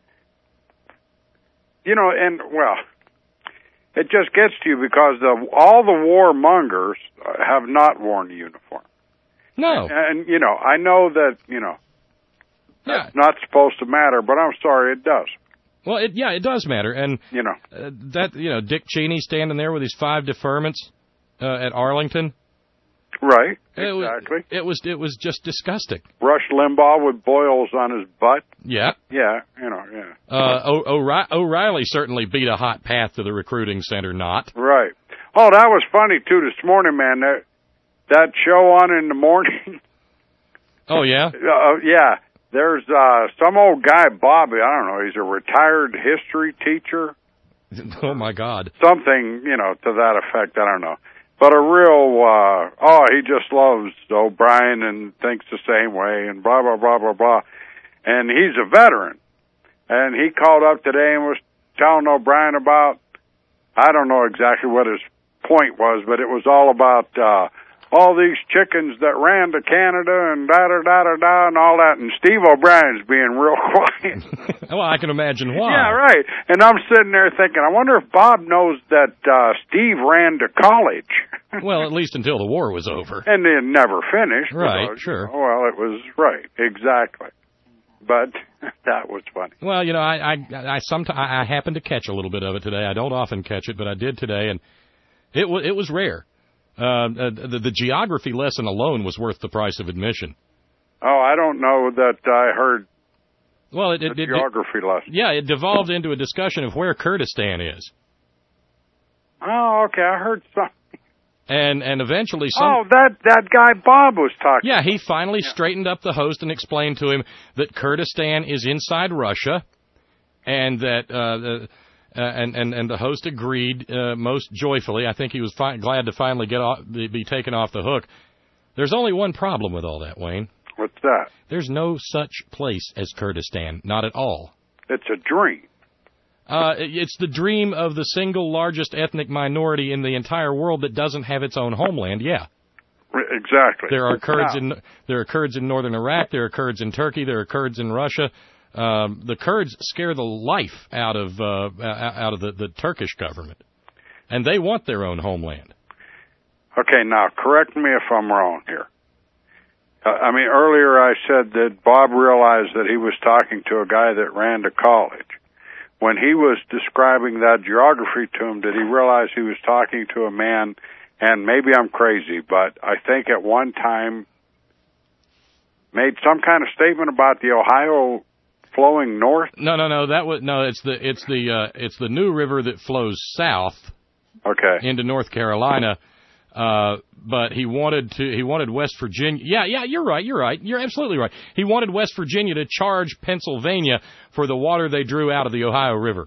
You know, and well, it just gets to you because the all the warmongers have not worn the uniform. No. And, and, you know, I know that, you know, yeah. that's not supposed to matter, but I'm sorry, it does. Well, it, yeah, it does matter. And, you know, uh, that, you know, Dick Cheney standing there with his five deferments uh, at Arlington. Right, it exactly. Was, it was it was just disgusting. Rush Limbaugh with boils on his butt. Yeah. Yeah, you know, yeah. Uh, o- O'Ri- O'Reilly certainly beat a hot path to the recruiting center knot. Right. Oh, that was funny, too, this morning, man. That, that show on in the morning. Oh, yeah? uh, yeah. There's uh, some old guy, Bobby, I don't know, he's a retired history teacher. Oh, my God. Something, you know, to that effect, I don't know. But a real, uh, oh, he just loves O'Brien and thinks the same way and blah, blah, blah, blah, blah. And he's a veteran. And he called up today and was telling O'Brien about, I don't know exactly what his point was, but it was all about uh, all these chickens that ran to Canada and da-da-da-da-da and all that. And Steve O'Brien's being real quiet. Well, I can imagine why. Yeah, right. And I'm sitting there thinking, I wonder if Bob knows that uh, Steve ran to college. Well, at least until the war was over. And then never finished. Right, because, sure. Well, it was right, exactly. But that was funny. Well, you know, I I I, somet- I I happened to catch a little bit of it today. I don't often catch it, but I did today, and it was it was rare. Uh, the, the geography lesson alone was worth the price of admission. Oh, I don't know that I heard. Well, it, it, the it geography it, lesson. Yeah, it devolved into a discussion of where Kurdistan is. Oh, okay, I heard something. And and eventually some... Oh, that, that guy Bob was talking Yeah, he finally yeah. straightened up the host and explained to him that Kurdistan is inside Russia, and that uh, uh, and, and and the host agreed uh, most joyfully. I think he was fi- glad to finally get off, be taken off the hook. There's only one problem with all that, Wayne. What's that? There's no such place as Kurdistan, not at all. It's a dream. Uh, it's the dream of the single largest ethnic minority in the entire world that doesn't have its own homeland. Yeah, exactly. There are Kurds now, in there are Kurds in northern Iraq. There are Kurds in Turkey. There are Kurds in Russia. Um, the Kurds scare the life out of uh, out of the, the Turkish government, and they want their own homeland. Okay, now correct me if I'm wrong here. Uh, I mean, earlier I said that Bob realized that he was talking to a guy that ran to college. When he was describing that geography to him, did he realize he was talking to a man, and maybe I'm crazy, but I think at one time made some kind of statement about the Ohio flowing north? No, no, no, that was no, it's the it's the uh, it's the New River that flows south okay. into North Carolina. Uh, but he wanted to, he wanted West Virginia. Yeah, yeah, you're right, you're right. You're absolutely right. He wanted West Virginia to charge Pennsylvania for the water they drew out of the Ohio River.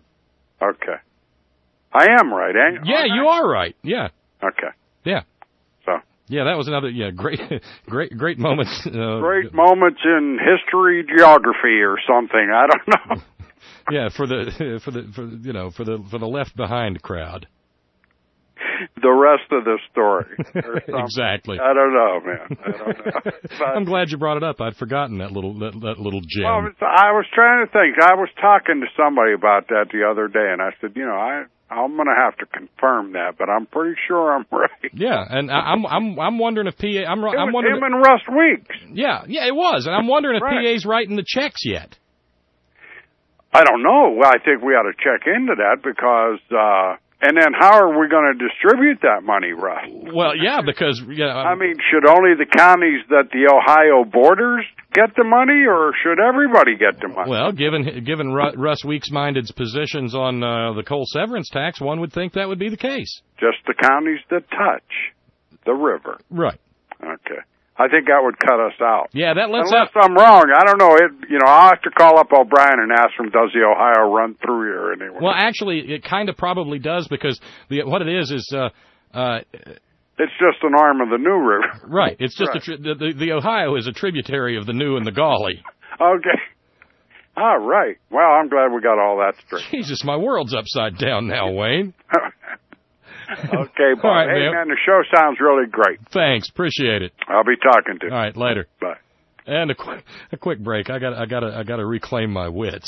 Okay. I am right, ain't Yeah, right? you are right. Yeah. Okay. Yeah. So, Yeah, that was another, yeah, great, great, great moments. Uh, great moments in history, geography, or something. I don't know. Yeah, for the, for the, for you know, for the, for the left behind crowd. The rest of the story. Exactly. I don't know, man. I don't know. But, I'm glad you brought it up. I'd forgotten that little, that, that little gem. Well, I was trying to think. I was talking to somebody about that the other day, and I said, you know, I. I'm going to have to confirm that, but I'm pretty sure I'm right. Yeah, and I, I'm I'm I'm wondering if P A. I'm, it I'm was wondering him and Russ Weeks. Yeah, yeah, it was, and I'm wondering if right. P A's writing the checks yet. I don't know. Well, I think we ought to check into that because. Uh, And then how are we going to distribute that money, Russ? Well, yeah, because... Yeah, I mean, should only the counties that the Ohio borders get the money, or should everybody get the money? Well, given given Russ Weeks-minded's positions on uh, the coal severance tax, one would think that would be the case. Just the counties that touch the river. Right. Okay. I think that would cut us out. Yeah, that lets Unless out... I'm wrong. I don't know. It, you know, I'll have to call up O'Brien and ask him, does the Ohio run through here anyway? Well, actually, it kind of probably does because the what it is is... Uh, uh, it's just an arm of the New River. Right. It's just right. A tri- the, the, the Ohio is a tributary of the New and the Gauley. Okay. All right. Well, I'm glad we got all that straight. Jesus, my world's upside down now, Wayne. Okay, Bob. All right, hey, man. man, the show sounds really great. Thanks. Appreciate it. I'll be talking to you. All right, later. Bye. And a quick, a quick break. I got I got I got to reclaim my wits.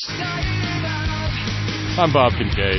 I'm Bob Kincaid.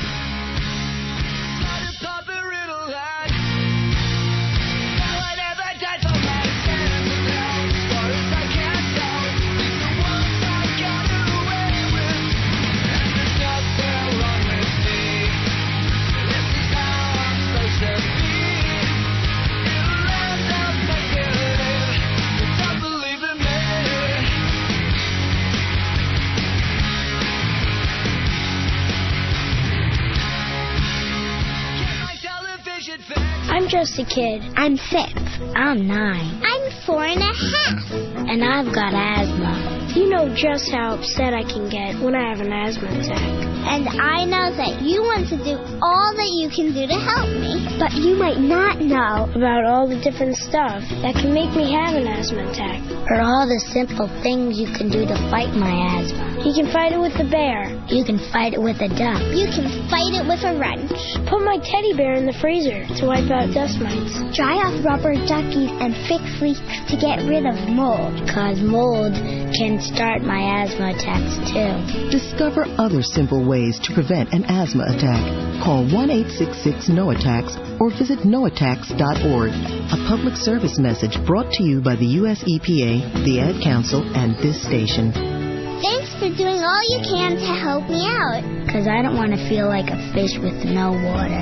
I'm just a kid. I'm six. I'm nine. I'm four and a half. And I've got asthma. You know just how upset I can get when I have an asthma attack. And I know that you want to do all that you can do to help me. But you might not know about all the different stuff that can make me have an asthma attack. Or all the simple things you can do to fight my asthma. You can fight it with the bear. You can fight it with a duck. You can fight it with a wrench. Put my teddy bear in the freezer to wipe out dust mites. Dry off rubber duckies and fix leaks to get rid of mold. Cause mold can start my asthma attacks too. Discover other simple ways to prevent an asthma attack. Call one eight six six no attacks or visit no attacks dot org. A public service message brought to you by the U S E P A, the Ad Council, and this station. Thanks for doing all you can to help me out. Because I don't want to feel like a fish with no water.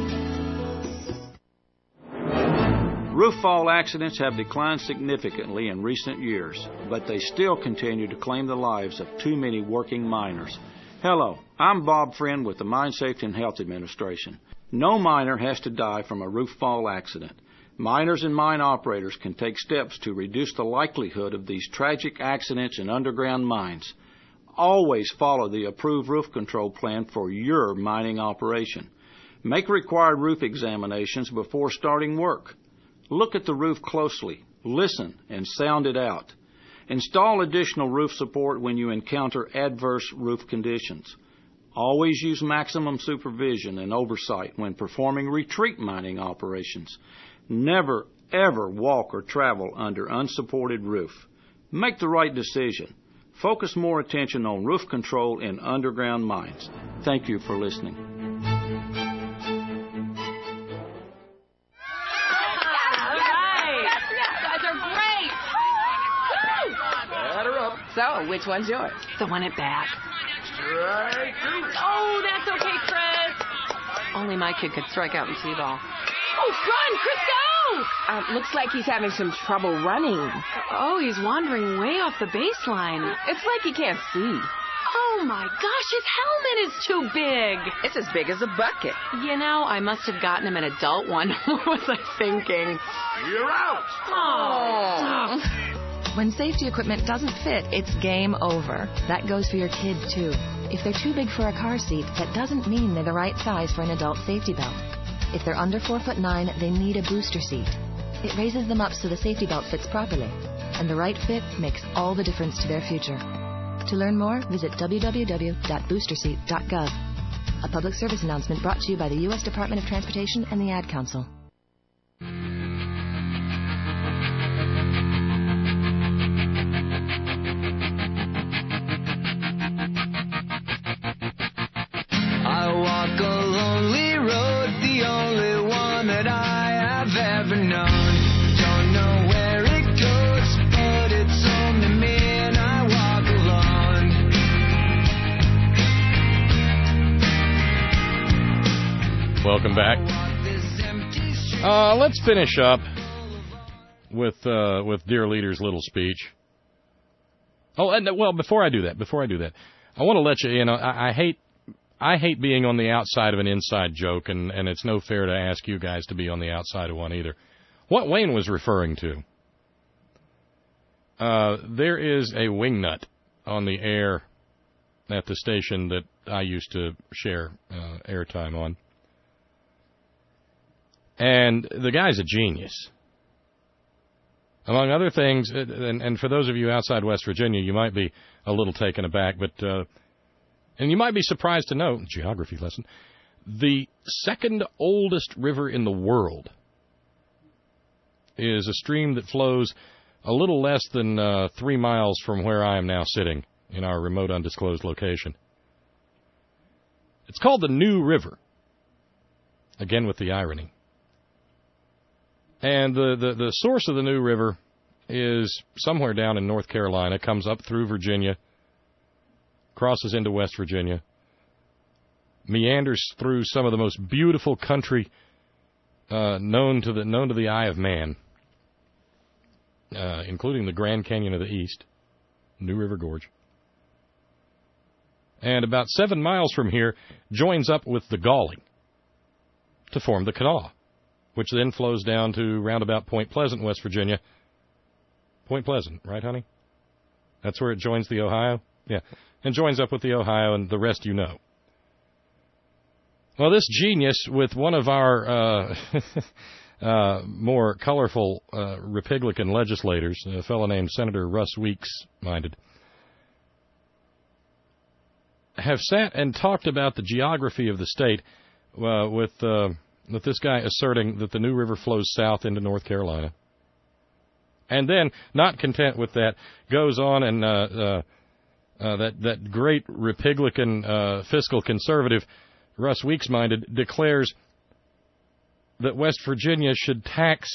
Roof fall accidents have declined significantly in recent years, but they still continue to claim the lives of too many working miners. Hello, I'm Bob Friend with the Mine Safety and Health Administration. No miner has to die from a roof fall accident. Miners and mine operators can take steps to reduce the likelihood of these tragic accidents in underground mines. Always follow the approved roof control plan for your mining operation. Make required roof examinations before starting work. Look at the roof closely, listen, and sound it out. Install additional roof support when you encounter adverse roof conditions. Always use maximum supervision and oversight when performing retreat mining operations. Never, ever walk or travel under unsupported roof. Make the right decision. Focus more attention on roof control in underground mines. Thank you for listening. So, which one's yours? The one at bat. Strike two. Oh, that's okay, Chris. Only my kid could strike out in T-ball. Oh, run, Chris, go! Um, looks like he's having some trouble running. Oh, he's wandering way off the baseline. It's like he can't see. Oh, my gosh, his helmet is too big. It's as big as a bucket. You know, I must have gotten him an adult one. What was I thinking? You're out. Oh. When safety equipment doesn't fit, it's game over. That goes for your kid, too. If they're too big for a car seat, that doesn't mean they're the right size for an adult safety belt. If they're under four foot nine, they need a booster seat. It raises them up so the safety belt fits properly, and the right fit makes all the difference to their future. To learn more, visit w w w dot booster seat dot gov. A public service announcement brought to you by the U S Department of Transportation and the Ad Council. I walk a lonely road, the only one that I have ever known. Don't know where it goes, but it's only me and I walk alone. Welcome back. Uh, let's finish up with uh, with Dear Leader's little speech. Oh, and well, before I do that, before I do that, I want to let you, you know, I, I hate I hate being on the outside of an inside joke, and, and it's no fair to ask you guys to be on the outside of one either. What Wayne was referring to, uh, there is a wingnut on the air at the station that I used to share uh, airtime on. And the guy's a genius. Among other things, and, and for those of you outside West Virginia, you might be a little taken aback, but uh, and you might be surprised to know, geography lesson, the second oldest river in the world is a stream that flows a little less than uh, three miles from where I am now sitting in our remote undisclosed location. It's called the New River, again with the irony. And the, the, the source of the New River is somewhere down in North Carolina, comes up through Virginia, crosses into West Virginia, meanders through some of the most beautiful country uh, known to the known to the eye of man, uh, including the Grand Canyon of the East, New River Gorge. And about seven miles from here, joins up with the Gauley to form the Kanawha, which then flows down to roundabout Point Pleasant, West Virginia. Point Pleasant, right, honey? That's where it joins the Ohio? Yeah. And joins up with the Ohio, and the rest you know. Well, this genius, with one of our uh, uh, more colorful uh, Republican legislators, a fellow named Senator Russ Weeks, minded, have sat and talked about the geography of the state uh, with... Uh, with this guy asserting that the New River flows south into North Carolina. And then, not content with that, goes on and uh, uh, uh, that, that great Republican uh, fiscal conservative, Russ Weeks-minded, declares that West Virginia should tax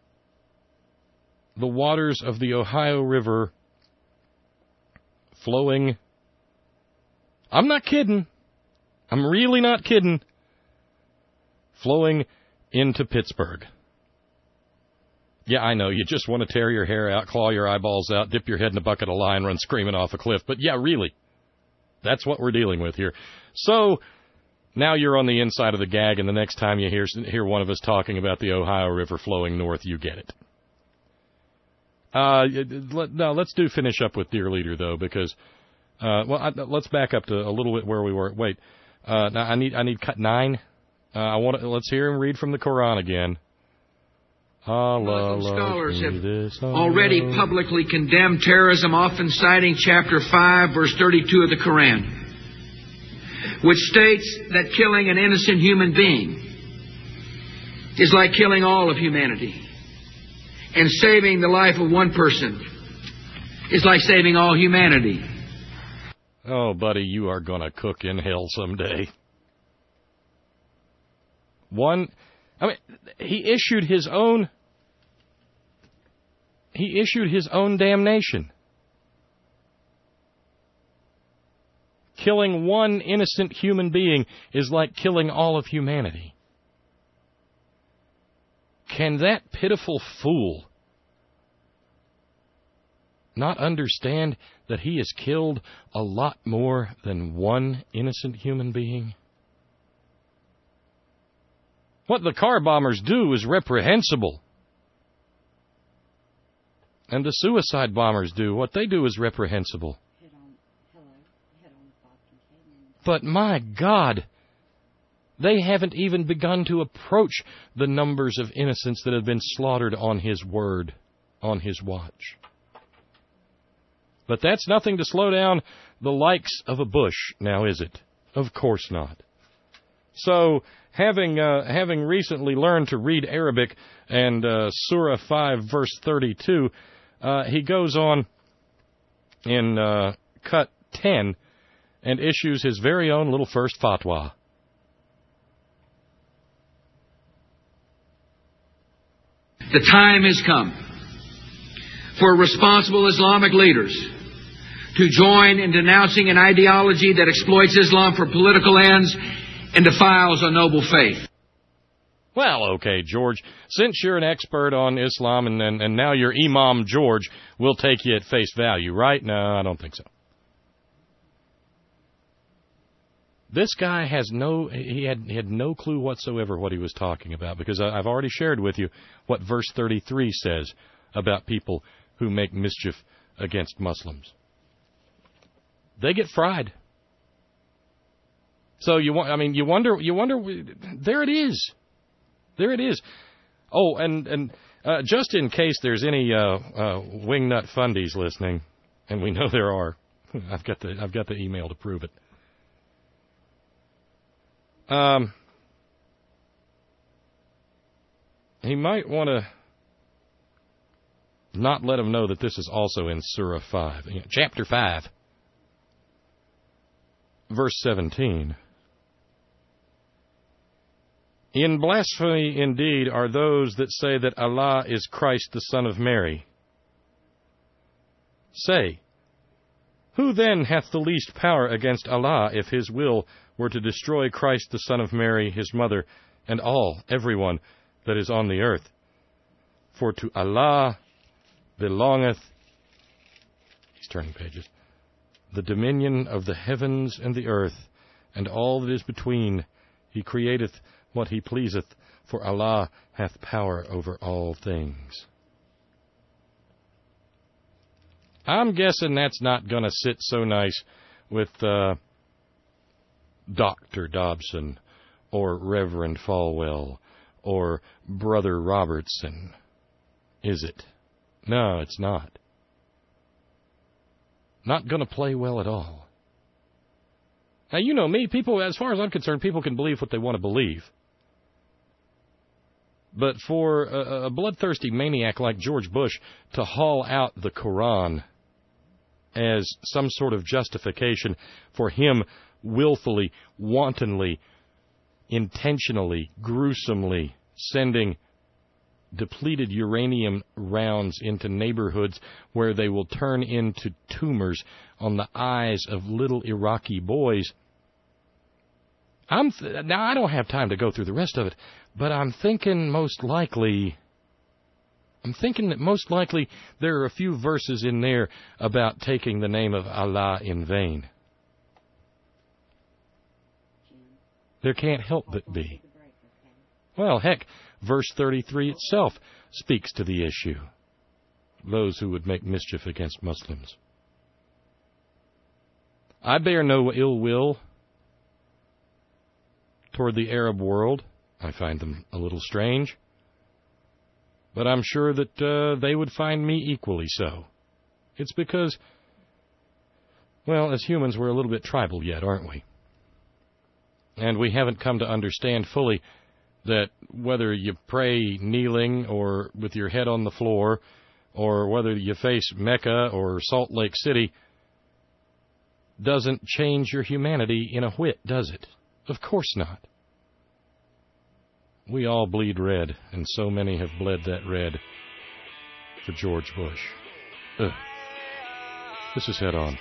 the waters of the Ohio River flowing... I'm not kidding. I'm really not kidding. Flowing into Pittsburgh. Yeah, I know, you just want to tear your hair out, claw your eyeballs out, dip your head in a bucket of lye and run screaming off a cliff. But yeah, really, that's what we're dealing with here. So, now you're on the inside of the gag, and the next time you hear, hear one of us talking about the Ohio River flowing north, you get it. Uh, let, no, let's do finish up with Dear Leader, though, because, uh, well, I, let's back up to a little bit where we were. Wait, uh, now I need, I need cut nine. Uh, I want to, let's hear him read from the Quran again. Muslim scholars have already publicly condemned terrorism, often citing chapter five, verse thirty-two of the Quran, which states that killing an innocent human being is like killing all of humanity, and saving the life of one person is like saving all humanity. Oh, buddy, you are going to cook in hell someday. One, I mean, he issued his own, he issued his own damnation. Killing one innocent human being is like killing all of humanity. Can that pitiful fool not understand that he has killed a lot more than one innocent human being? What the car bombers do is reprehensible. And the suicide bombers do. What they do is reprehensible. But my God, They haven't even begun to approach the numbers of innocents that have been slaughtered on his word, on his watch. But that's nothing to slow down the likes of a Bush, now is it? Of course not. So, having uh, having recently learned to read Arabic and uh, Surah five, verse thirty-two, uh, he goes on in uh, cut ten and issues his very own little first fatwa. The time has come for responsible Islamic leaders to join in denouncing an ideology that exploits Islam for political ends and defiles a noble faith. Well, okay, George, since you're an expert on Islam and, and, and now you're Imam George, we'll take you at face value, right? No, I don't think so. This guy has no, he had, he had no clue whatsoever what he was talking about, because I, I've already shared with you what verse thirty-three says about people who make mischief against Muslims. They get fried. So you want, I mean, you wonder, you wonder, there it is. There it is. Oh, and, and uh, just in case there's any uh, uh, wingnut fundies listening, and we know there are, I've got the, I've got the email to prove it. Um, he might want to not let him know that this is also in Surah five, chapter five, verse seventeen. In blasphemy indeed are those that say that Allah is Christ the Son of Mary. Say, who then hath the least power against Allah if his will were to destroy Christ the Son of Mary, his mother, and all, everyone that is on the earth? For to Allah belongeth, he's turning pages, the dominion of the heavens and the earth, and all that is between. He createth what he pleaseth, for Allah hath power over all things. I'm guessing that's not going to sit so nice with uh, Doctor Dobson or Reverend Falwell or Brother Robertson, is it? No, it's not. Not going to play well at all. Now, you know me, people, as far as I'm concerned, people can believe what they want to believe. But for a, a bloodthirsty maniac like George Bush to haul out the Quran as some sort of justification for him willfully, wantonly, intentionally, gruesomely sending depleted uranium rounds into neighborhoods where they will turn into tumors on the eyes of little Iraqi boys. I'm th- now, I don't have time to go through the rest of it, but I'm thinking most likely, I'm thinking that most likely there are a few verses in there about taking the name of Allah in vain. There can't help but be. Well, heck, verse thirty-three itself speaks to the issue. Those who would make mischief against Muslims. I bear no ill will toward the Arab world. I find them a little strange. But I'm sure that uh, they would find me equally so. It's because, well, as humans, we're a little bit tribal yet, aren't we? And we haven't come to understand fully that whether you pray kneeling or with your head on the floor, or whether you face Mecca or Salt Lake City, doesn't change your humanity in a whit, does it? Of course not. We all bleed red, and so many have bled that red for George Bush. Ugh. This is Head On.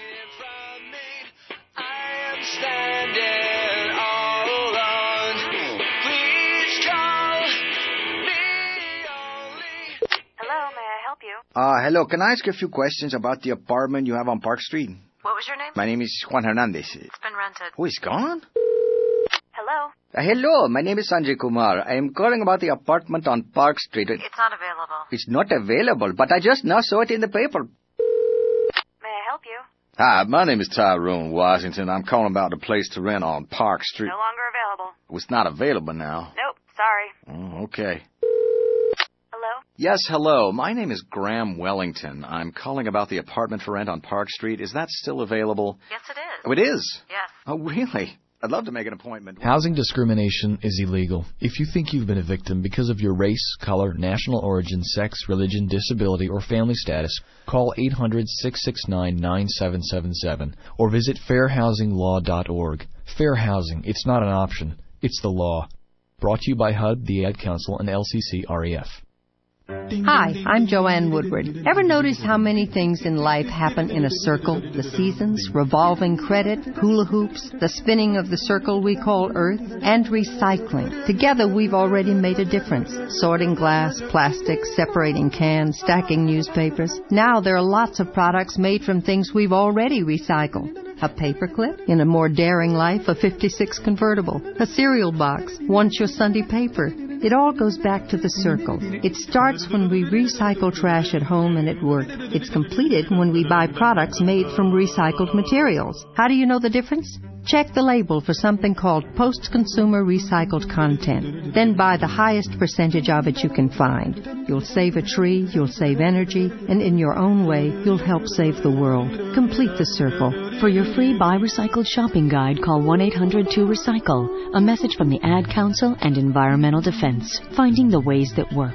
Uh, hello, can I ask you a few questions about the apartment you have on Park Street? What was your name? My name is Juan Hernandez. It's been rented. Oh, it's gone? Hello? Uh, hello, my name is Sanjay Kumar. I am calling about the apartment on Park Street. It's not available. It's not available, but I just now saw it in the paper. May I help you? Hi, my name is Tyrone Washington. I'm calling about a place to rent on Park Street. No longer available. Oh, it's not available now. Nope, sorry. Oh, okay. Hello? Yes, hello. My name is Graham Wellington. I'm calling about the apartment for rent on Park Street. Is that still available? Yes, it is. Oh, it is? Yes. Oh, really? I'd love to make an appointment. Housing discrimination is illegal. If you think you've been a victim because of your race, color, national origin, sex, religion, disability, or family status, call eight hundred, six six nine, nine seven seven seven or visit fair housing law dot org. Fair housing, it's not an option. It's the law. Brought to you by H U D, the Ad Council, and L C C R E F. Hi, I'm Joanne Woodward. Ever notice how many things in life happen in a circle? The seasons, revolving credit, hula hoops, the spinning of the circle we call Earth, and recycling. Together we've already made a difference. Sorting glass, plastic, separating cans, stacking newspapers. Now there are lots of products made from things we've already recycled. A paperclip? In a more daring life, a fifty-six convertible. A cereal box. Once your Sunday paper. It all goes back to the circle. It starts when we recycle trash at home and at work. It's completed when we buy products made from recycled materials. How do you know the difference? Check the label for something called post-consumer recycled content. Then buy the highest percentage of it you can find. You'll save a tree, you'll save energy, and in your own way, you'll help save the world. Complete the circle. For your free Buy Recycled shopping guide, call one eight hundred two recycle. A message from the Ad Council and Environmental Defense. Finding the ways that work.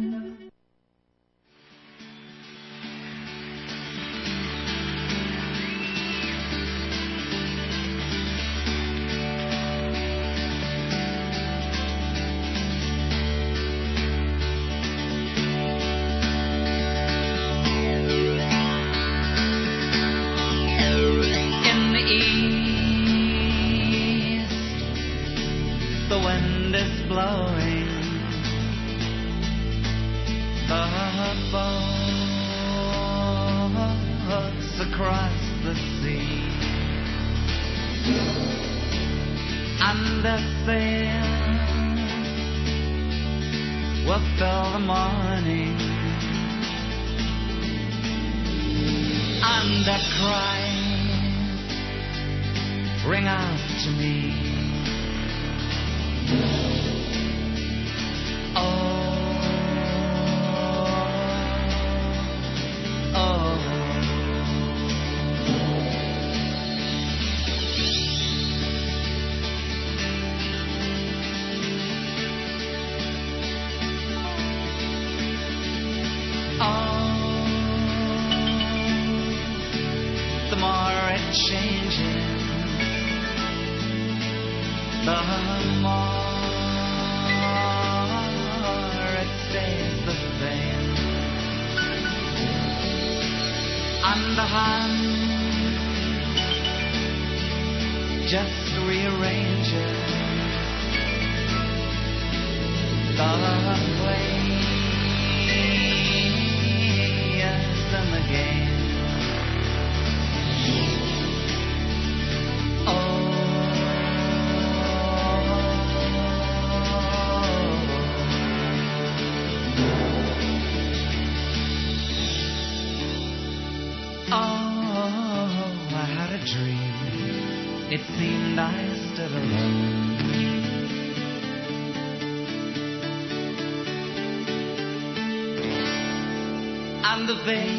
The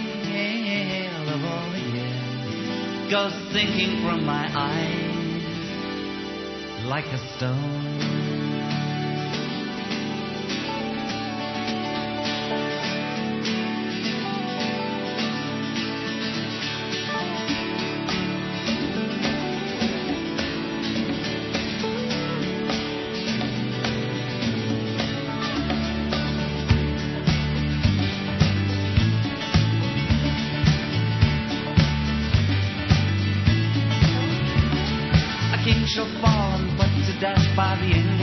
veil of all the years goes sinking from my eyes like a stone. Shall fall and put to death by the end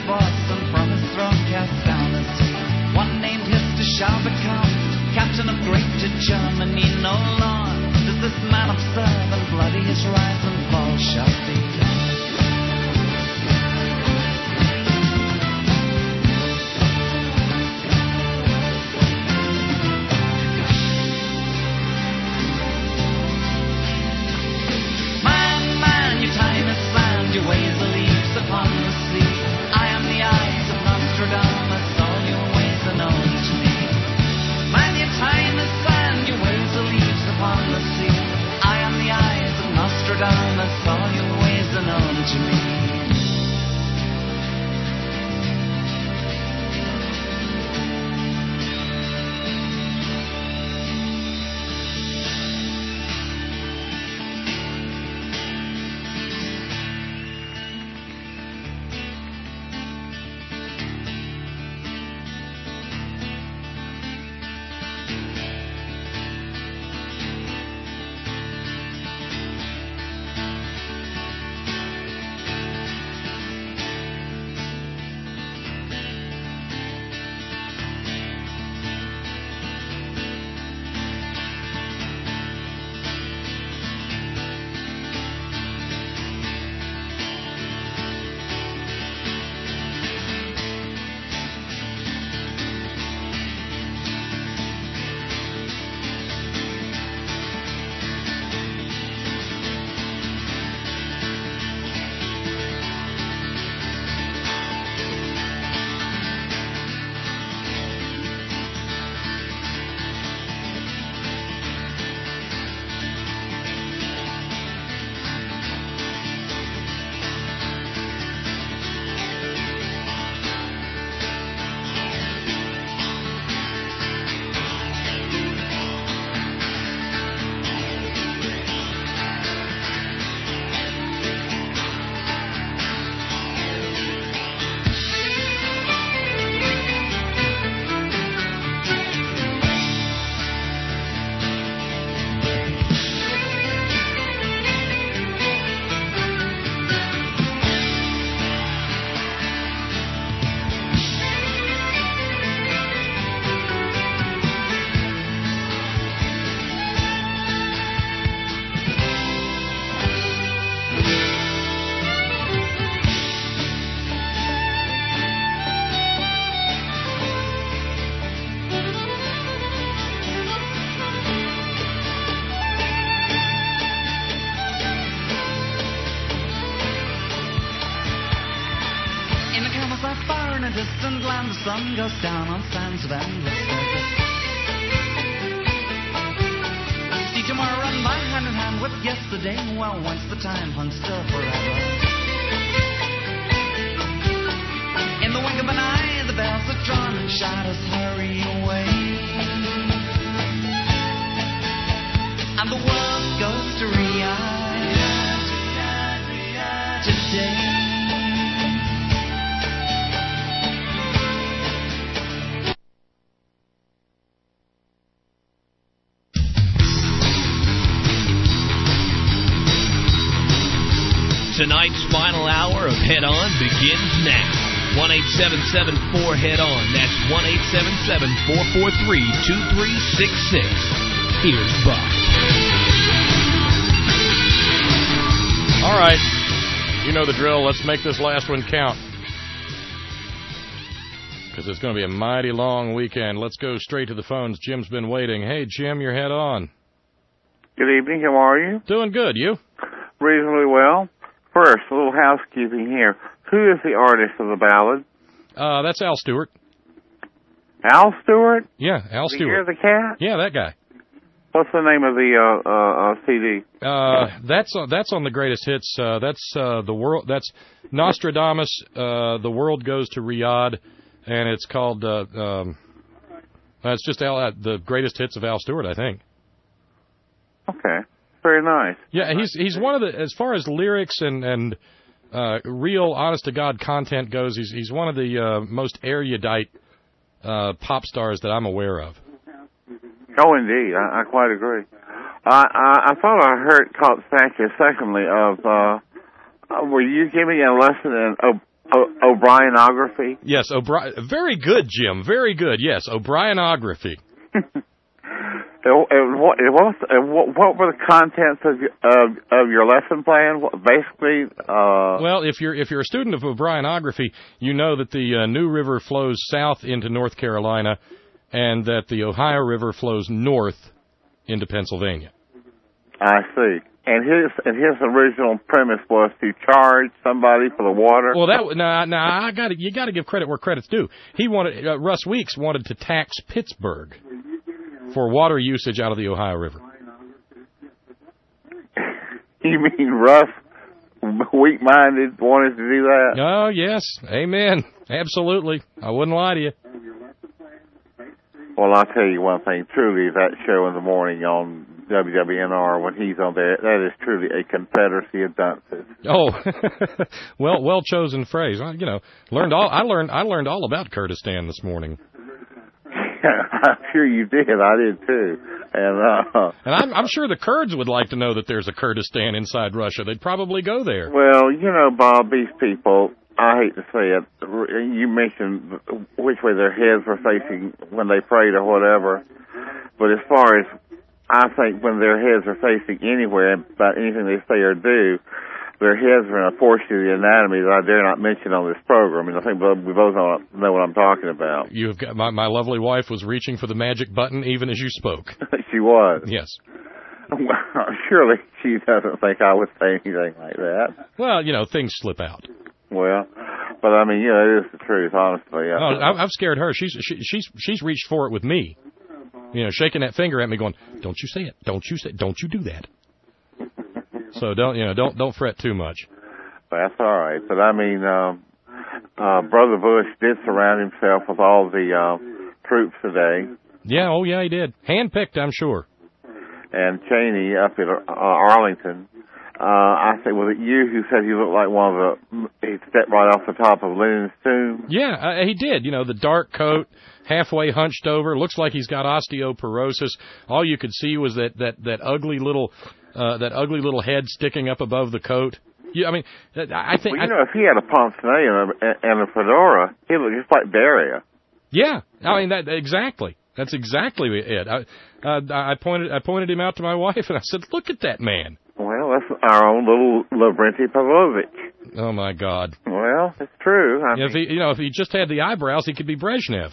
boss, and from his throne cast down the sea. One named Hister shall become captain of greater Germany. No Lord, does this man observe, and bloody his rise and fall shall be. Your ways are leaves upon the sea. I am the eyes of Nostradamus, all your ways are known to me. Man, your time is sand, your ways are leaves upon the sea. I am the eyes of Nostradamus, all your ways are known to me. Distant land, the sun goes down on sands of endless desert. See tomorrow run by hand in hand with yesterday. Well, once the time hung still forever. In the wink of an eye, the bells are drawn and shadows hurry away. And the world goes to Riyadh today. Tonight's final hour of Head On begins now. one eight seven seven four head on. That's one eight seven seven four four three two three six six. Here's Buck. All right. You know the drill. Let's make this last one count. Because it's going to be a mighty long weekend. Let's go straight to the phones. Jim's been waiting. Hey, Jim, you're head on. Good evening. How are you? Doing good. You? Reasonably well. First, a little housekeeping here. Who is the artist of the ballad? Uh, that's Al Stewart. Al Stewart? Yeah, Al the Stewart. Hear the Cat? Yeah, that guy. What's the name of the uh, uh, uh, C D? Uh, that's uh, that's on the greatest hits. Uh, that's uh, the world. That's Nostradamus. Uh, the world goes to Riyadh, and it's called. Uh, um, it's just Al, uh, the greatest hits of Al Stewart, I think. Okay, very nice. Yeah, he's he's one of the, as far as lyrics and and uh, real honest to God content goes. He's he's one of the uh, most erudite uh, pop stars that I'm aware of. Oh, indeed. I, I quite agree. I, I, I thought I heard caught snatches, secondly, of, uh, uh, were you giving a lesson in ob- o- O'Brienography? Yes, O'Brien. Very good, Jim. Very good. Yes, O'Brienography. And, and what, and what, and what, what were the contents of your, of, of your lesson plan? What, basically, uh, well, if you're if you're a student of O'Brienography, you know that the uh, New River flows south into North Carolina, and that the Ohio River flows north into Pennsylvania. I see. And his and his original premise was to charge somebody for the water. Well, that now now I got you got to give credit where credit's due. He wanted uh, Russ Weeks wanted to tax Pittsburgh for water usage out of the Ohio River. You mean Russ, weak-minded, wanted to do that? Oh, yes. Amen. Absolutely. I wouldn't lie to you. Well, I'll tell you one thing. Truly, that show in the morning on W W N R, when he's on there, that is truly a confederacy of dunces. Oh, well, well chosen phrase. I, you know, learned all. I learned. I learned all about Kurdistan this morning. I'm sure you did. I did too. And uh, and I'm, I'm sure the Kurds would like to know that there's a Kurdistan inside Russia. They'd probably go there. Well, you know, Bob, these people, I hate to say it, you mentioned which way their heads were facing when they prayed or whatever. But as far as I think when their heads are facing anywhere about anything they say or do, their heads are in a portion of the anatomy that I dare not mention on this program. And I think we both know, know what I'm talking about. You've got my, my lovely wife was reaching for the magic button even as you spoke. She was. Yes. Well, surely she doesn't think I would say anything like that. Well, you know, things slip out. Well, but I mean, you know, it is the truth, honestly. Oh, I've scared her. She's she, she's she's reached for it with me. You know, shaking that finger at me, going, "Don't you say it? Don't you say? Don't you do that?" So don't you know? Don't don't fret too much. That's all right. But I mean, um, uh, Brother Bush did surround himself with all the uh, troops today. Yeah. Oh, yeah, he did. Handpicked, I'm sure. And Cheney up at uh, Arlington. Uh, I think, was it you who said he looked like one of the, he stepped right off the top of Lenin's tomb? Yeah, uh, he did. You know, the dark coat, halfway hunched over, looks like he's got osteoporosis. All you could see was that, that, that ugly little, uh, that ugly little head sticking up above the coat. You, I mean, I think... Well, you know, if he had a pince-nez and a, and a fedora, he looked just like Beria. Yeah, I mean, that exactly. That's exactly it. I, uh, I pointed, I pointed him out to my wife, and I said, "Look at that man." Well, that's our own little Lavrenti Pavlovich. Oh my God! Well, it's true. I yeah, if he, you know, if he just had the eyebrows, he could be Brezhnev.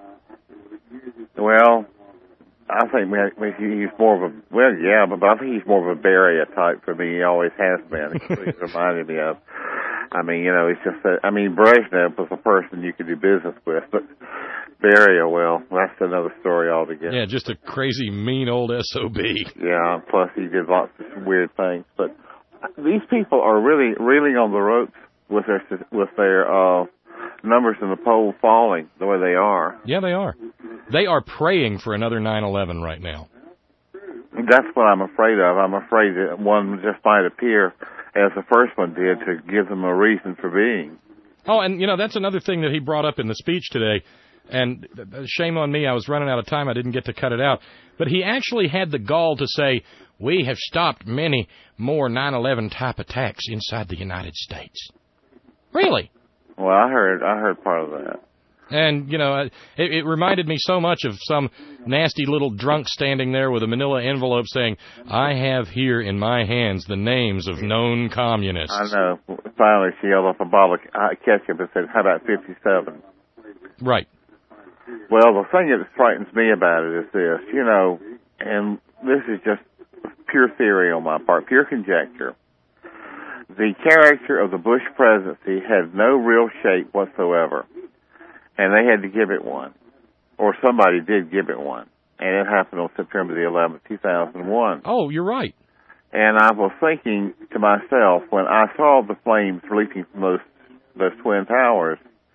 Well, I think he's more of a well, yeah, but I think he's more of a Beria type for me. He always has been. He reminded me of. I mean, you know, it's just that. I mean, Brezhnev was a person you could do business with, but Beria, well, that's another story altogether. Yeah, just a crazy, mean old S O B. Yeah, plus he did lots of weird things. But these people are really reeling on the ropes with their with their uh, numbers in the poll falling the way they are. Yeah, they are. They are praying for another nine eleven right now. That's what I'm afraid of. I'm afraid that one just might appear, as the first one did, to give them a reason for being. Oh, and, you know, that's another thing that he brought up in the speech today. And shame on me, I was running out of time. I didn't get to cut it out. But he actually had the gall to say, "We have stopped many more nine eleven type attacks inside the United States." Really? Well, I heard I heard part of that. And, you know, it, it reminded me so much of some nasty little drunk standing there with a manila envelope saying, "I have here in my hands the names of known communists." I know. Finally, she held up a bottle of ketchup and said, "How about fifty-seven?" Right. Well, the thing that frightens me about it is this, you know, and this is just pure theory on my part, pure conjecture. The character of the Bush presidency had no real shape whatsoever, and they had to give it one, or somebody did give it one, and it happened on September the eleventh, two thousand one. Oh, you're right. And I was thinking to myself, when I saw the flames leaping from those, those twin towers,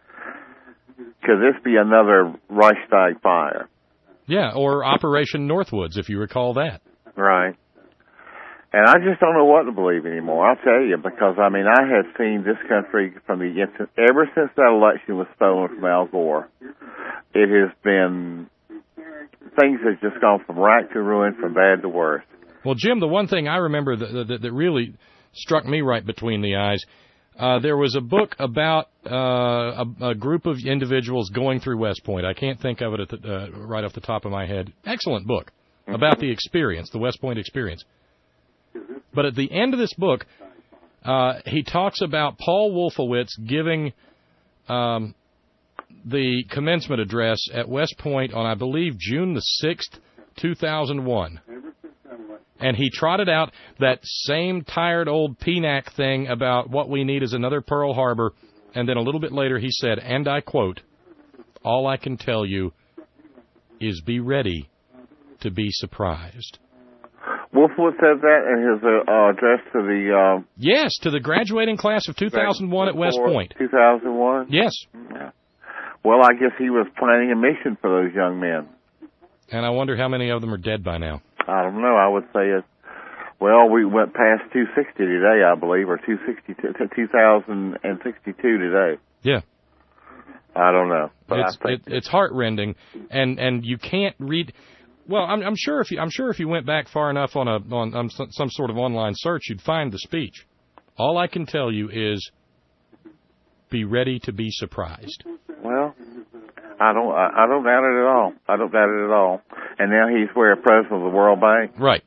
could this be another Reichstag fire? Yeah, or Operation Northwoods, if you recall that. Right. And I just don't know what to believe anymore, I'll tell you, because, I mean, I have seen this country from the instant, ever since that election was stolen from Al Gore, it has been, things have just gone from rack to ruin, from bad to worse. Well, Jim, the one thing I remember that, that, that really struck me right between the eyes, Uh, there was a book about uh, a, a group of individuals going through West Point. I can't think of it at the, uh, right off the top of my head. Excellent book about the experience, the West Point experience. But at the end of this book, uh, he talks about Paul Wolfowitz giving um, the commencement address at West Point on, I believe, June the sixth, two thousand one. And he trotted out that same tired old P N A C thing about what we need is another Pearl Harbor. And then a little bit later he said, and I quote, "All I can tell you is be ready to be surprised." Wolfowitz said that in his uh, address to the... Uh, yes, to the graduating class of two thousand one at West Point. two thousand one? Yes. Yeah. Well, I guess he was planning a mission for those young men. And I wonder how many of them are dead by now. I don't know. I would say it. Well, we went past two sixty today, I believe, or two sixty-two, two thousand sixty-two today. Yeah. I don't know. But it's I think it, it's heartrending, and and you can't read. Well, I'm, I'm sure if you I'm sure if you went back far enough on a on, on some, some sort of online search, you'd find the speech. All I can tell you is, be ready to be surprised. Well, I don't I, I don't doubt it at all. I don't doubt it at all. And now he's where president of the World Bank. Right.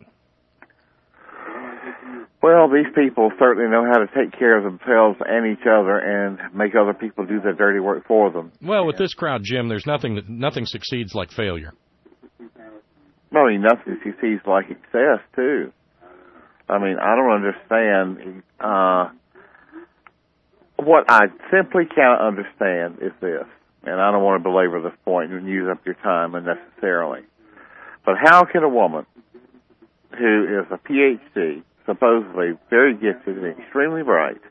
Well, these people certainly know how to take care of themselves and each other and make other people do the dirty work for them. Well, with this crowd, Jim, there's nothing that nothing succeeds like failure. I mean, nothing succeeds like success, too. I mean, I don't understand. Uh, what I simply cannot understand is this, and I don't want to belabor this point and use up your time unnecessarily. But how can a woman who is a P H D, supposedly very gifted and extremely bright,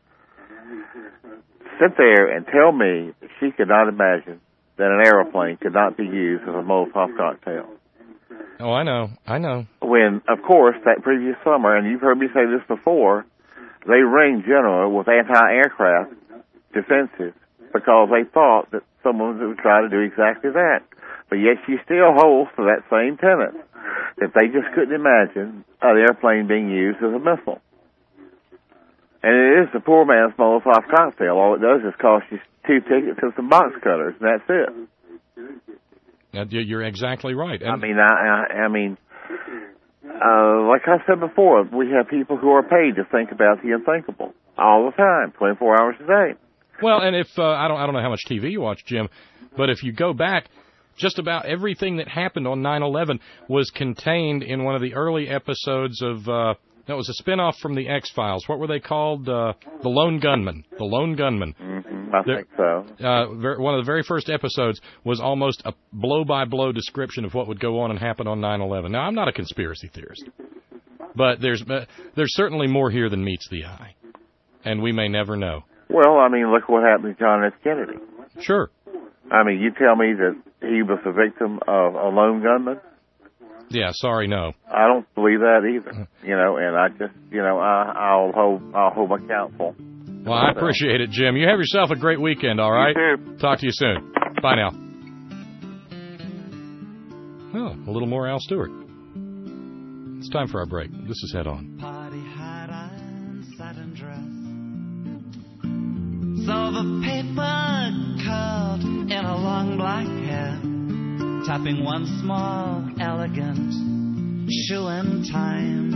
sit there and tell me that she could not imagine that an airplane could not be used as a Molotov cocktail? Oh, I know. I know. When, of course, that previous summer, and you've heard me say this before, they ringed General with anti-aircraft defenses because they thought that someone would try to do exactly that. But yet she still holds to that same tenet, that they just couldn't imagine an airplane being used as a missile. And it is the poor man's Molotov cocktail. All it does is cost you two tickets and some box cutters, and that's it. You're exactly right. And I mean, I, I, I mean, uh, like I said before, we have people who are paid to think about the unthinkable all the time, twenty-four hours a day. Well, and if uh, I don't, I don't know how much T V you watch, Jim, but if you go back, just about everything that happened on nine eleven was contained in one of the early episodes of. Uh, that was a spinoff from the X-Files. What were they called? Uh, the Lone Gunman. The Lone Gunman. Mm-hmm, I the, think so. Uh, ver- one of the very first episodes was almost a blow-by-blow description of what would go on and happen on nine eleven. Now, I'm not a conspiracy theorist, but there's uh, there's certainly more here than meets the eye, and we may never know. Well, I mean, look what happened to John F. Kennedy. Sure. I mean, you tell me that he was a victim of a lone gunman? Yeah, sorry, no. I don't believe that either. You know, and I just, you know, I, I'll hold, I'll hold my counsel. Well, I appreciate it, Jim. You have yourself a great weekend, all right? You too. Talk to you soon. Bye now. Oh, a little more Al Stewart. It's time for our break. This is Head On. Party hat and satin dress. Silver paper curled in a long black hair. Tapping one small, elegant shoe in time.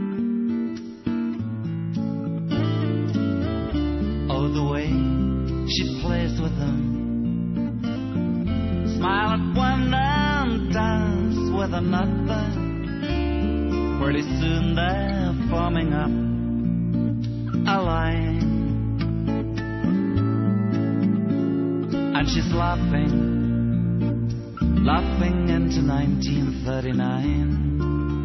Oh, the way she plays with them. Smile at one and dance with another. Pretty soon they're forming up a line. And she's laughing. Laughing into nineteen thirty-nine.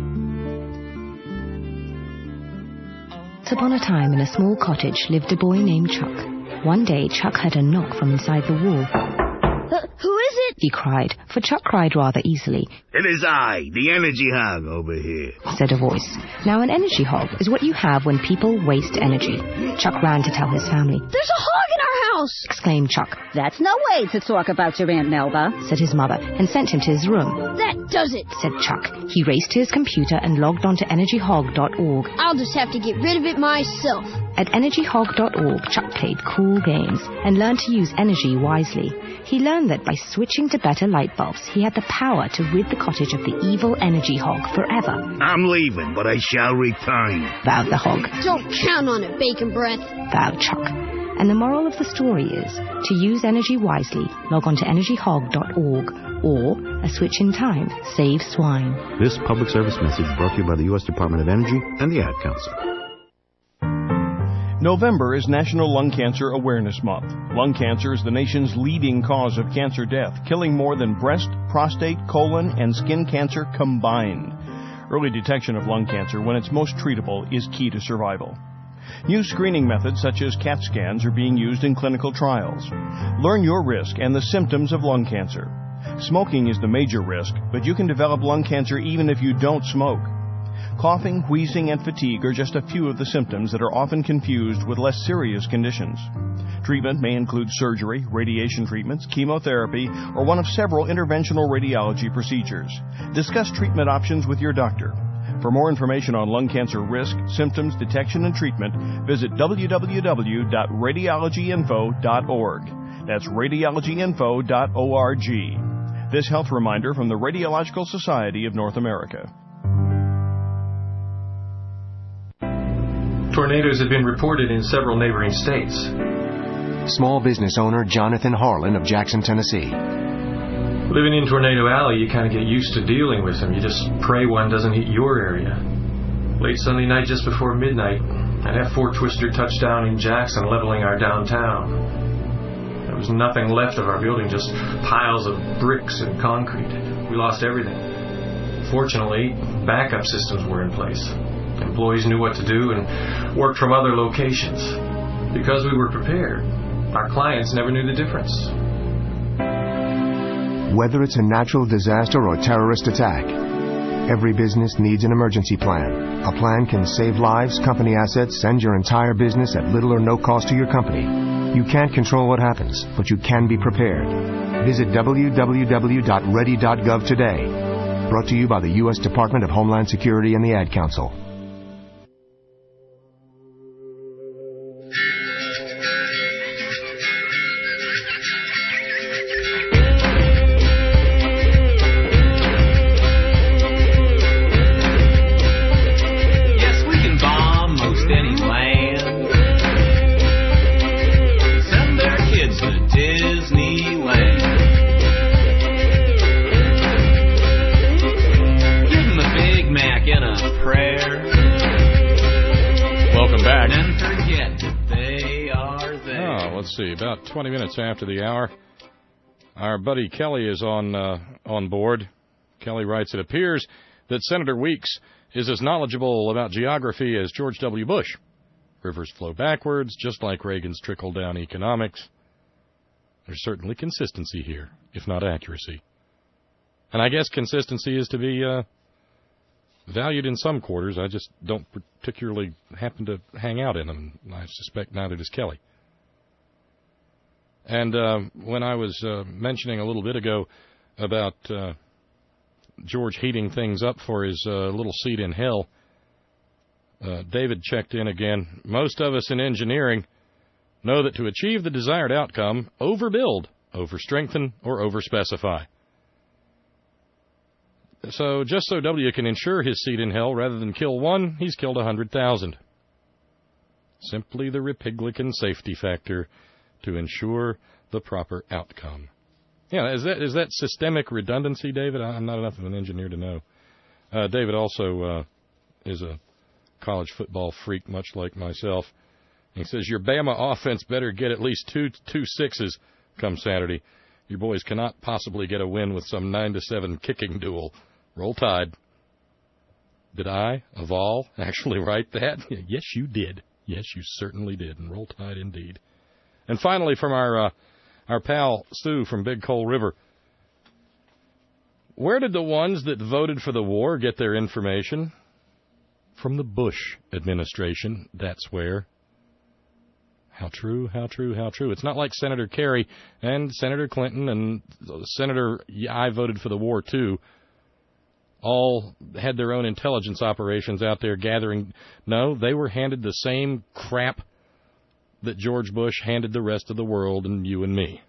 Once upon a time, in a small cottage, lived a boy named Chuck. One day, Chuck heard a knock from inside the wall. Uh, who is it? He cried, for Chuck cried rather easily. It is I, the energy hog over here, said a voice. Now, an energy hog is what you have when people waste energy. Chuck ran to tell his family. There's a hog in our house! house, exclaimed Chuck. That's no way to talk about your Aunt Melba, said his mother, and sent him to his room. That does it, said Chuck. He raced to his computer and logged on to energy hog dot org. I'll just have to get rid of it myself. At energy hog dot org, Chuck played cool games and learned to use energy wisely. He learned that by switching to better light bulbs, he had the power to rid the cottage of the evil energy hog forever. I'm leaving, but I shall return, vowed the hog. Don't count on it, Bacon Breath, vowed Chuck. And the moral of the story is, to use energy wisely, log on to energy hog dot org, or a switch in time saves swine. This public service message brought to you by the U S Department of Energy and the Ad Council. November is National Lung Cancer Awareness Month. Lung cancer is the nation's leading cause of cancer death, killing more than breast, prostate, colon, and skin cancer combined. Early detection of lung cancer, when it's most treatable, is key to survival. New screening methods such as CAT scans are being used in clinical trials. Learn your risk and the symptoms of lung cancer. Smoking is the major risk, but you can develop lung cancer even if you don't smoke. Coughing, wheezing, and fatigue are just a few of the symptoms that are often confused with less serious conditions. Treatment may include surgery, radiation treatments, chemotherapy, or one of several interventional radiology procedures. Discuss treatment options with your doctor. For more information on lung cancer risk, symptoms, detection, and treatment, visit w w w dot radiology info dot org. That's radiology info dot org. This health reminder from the Radiological Society of North America. Tornadoes have been reported in several neighboring states. Small business owner Jonathan Harlan of Jackson, Tennessee. Living in Tornado Alley, you kind of get used to dealing with them. You just pray one doesn't hit your area. Late Sunday night, just before midnight, an F four Twister touched down in Jackson, leveling our downtown. There was nothing left of our building, just piles of bricks and concrete. We lost everything. Fortunately, backup systems were in place. Employees knew what to do and worked from other locations. Because we were prepared, our clients never knew the difference. Whether it's a natural disaster or terrorist attack, every business needs an emergency plan. A plan can save lives, company assets, and your entire business at little or no cost to your company. You can't control what happens, but you can be prepared. Visit w w w dot ready dot gov today. Brought to you by the U S Department of Homeland Security and the Ad Council. About twenty minutes after the hour, our buddy Kelly is on uh, on board. Kelly writes, it appears that Senator Weeks is as knowledgeable about geography as George W. Bush. Rivers flow backwards, just like Reagan's trickle-down economics. There's certainly consistency here, if not accuracy. And I guess consistency is to be uh, valued in some quarters. I just don't particularly happen to hang out in them. I suspect neither does Kelly. And uh, when I was uh, mentioning a little bit ago about uh, George heating things up for his uh, little seat in hell, uh, David checked in again. Most of us in engineering know that to achieve the desired outcome, overbuild, overstrengthen, or overspecify. So just so W can ensure his seat in hell, rather than kill one, he's killed a hundred thousand. Simply the Republican safety factor to ensure the proper outcome. Yeah, is that is that systemic redundancy, David? I'm not enough of an engineer to know. Uh, David also uh, is a college football freak, much like myself. He says, your Bama offense better get at least two two sixes come Saturday. Your boys cannot possibly get a win with some nine to seven kicking duel. Roll Tide. Did I, of all, actually write that? Yes, you did. Yes, you certainly did. And Roll Tide indeed. And finally, from our uh, our pal Stu from Big Coal River, where did the ones that voted for the war get their information? From the Bush administration, that's where. How true, how true, how true. It's not like Senator Kerry and Senator Clinton and Senator, yeah, I voted for the war too, all had their own intelligence operations out there gathering. No, they were handed the same crap that George Bush handed the rest of the world and you and me.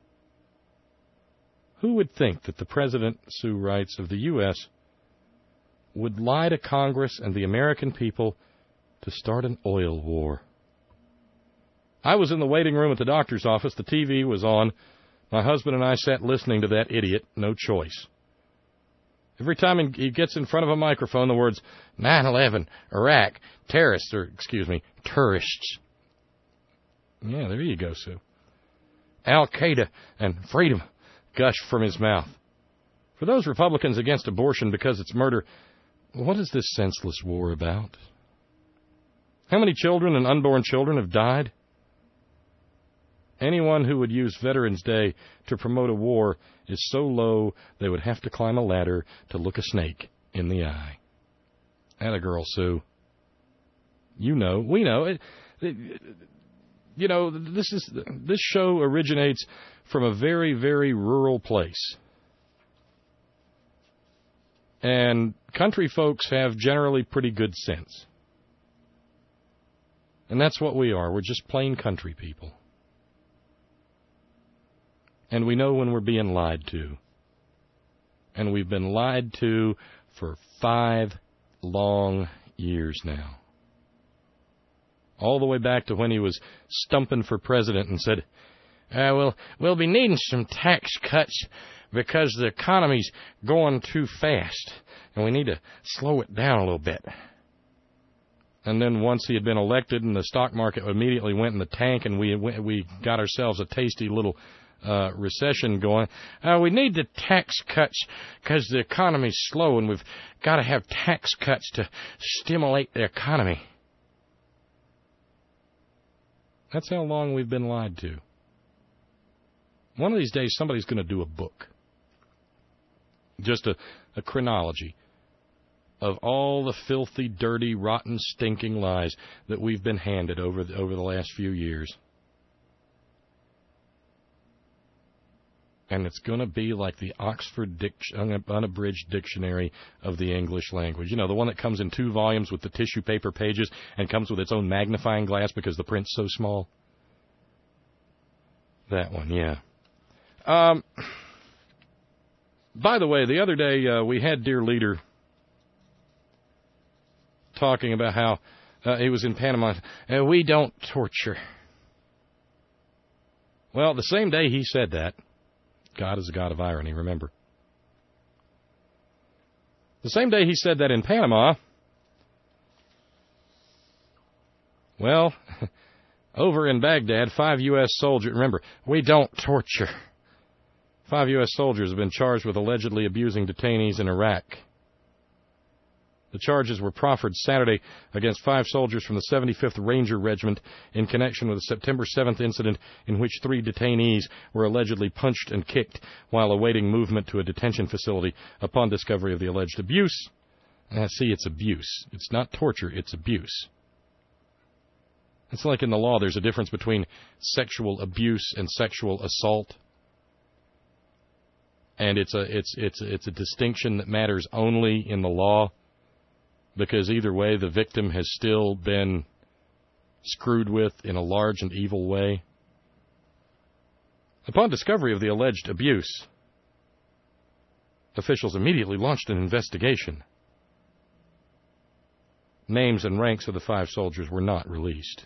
Who would think that the President, Sue writes, of the U S would lie to Congress and the American people to start an oil war? I was in the waiting room at the doctor's office. The T V was on. My husband and I sat listening to that idiot. No choice. Every time he gets in front of a microphone, the words nine eleven, Iraq, terrorists, or excuse me, tourists. Yeah, there you go, Sue. Al-Qaeda and freedom gush from his mouth. For those Republicans against abortion because it's murder, what is this senseless war about? How many children and unborn children have died? Anyone who would use Veterans Day to promote a war is so low they would have to climb a ladder to look a snake in the eye. Atta girl, Sue. You know, we know. It, it, you know, this is this show originates from a very, very rural place. And country folks have generally pretty good sense. And that's what we are. We're just plain country people. And we know when we're being lied to. And we've been lied to for five long years now. All the way back to when he was stumping for president and said, uh, well, we'll be needing some tax cuts because the economy's going too fast, and we need to slow it down a little bit. And then once he had been elected and the stock market immediately went in the tank and we we got ourselves a tasty little uh, recession going, uh, we need the tax cuts because the economy's slow and we've got to have tax cuts to stimulate the economy. That's how long we've been lied to. One of these days, somebody's going to do a book. Just a, a chronology of all the filthy, dirty, rotten, stinking lies that we've been handed over the, over the last few years. And it's going to be like the Oxford Dic- Unabridged Dictionary of the English Language. You know, the one that comes in two volumes with the tissue paper pages and comes with its own magnifying glass because the print's so small. That one, yeah. Um, by the way, the other day uh, we had Dear Leader talking about how uh, he was in Panama. Uh, we don't torture. Well, the same day he said that, God is a God of irony, remember. The same day he said that in Panama, well, over in Baghdad, five U S soldiers, remember, we don't torture. Five U S soldiers have been charged with allegedly abusing detainees in Iraq. The charges were proffered Saturday against five soldiers from the seventy-fifth Ranger Regiment in connection with a September seventh incident in which three detainees were allegedly punched and kicked while awaiting movement to a detention facility upon discovery of the alleged abuse. Uh, see, it's abuse. It's not torture, it's abuse. It's like in the law there's a difference between sexual abuse and sexual assault. And it's a it's it's it's a distinction that matters only in the law. Because either way, the victim has still been screwed with in a large and evil way. Upon discovery of the alleged abuse, officials immediately launched an investigation. Names and ranks of the five soldiers were not released.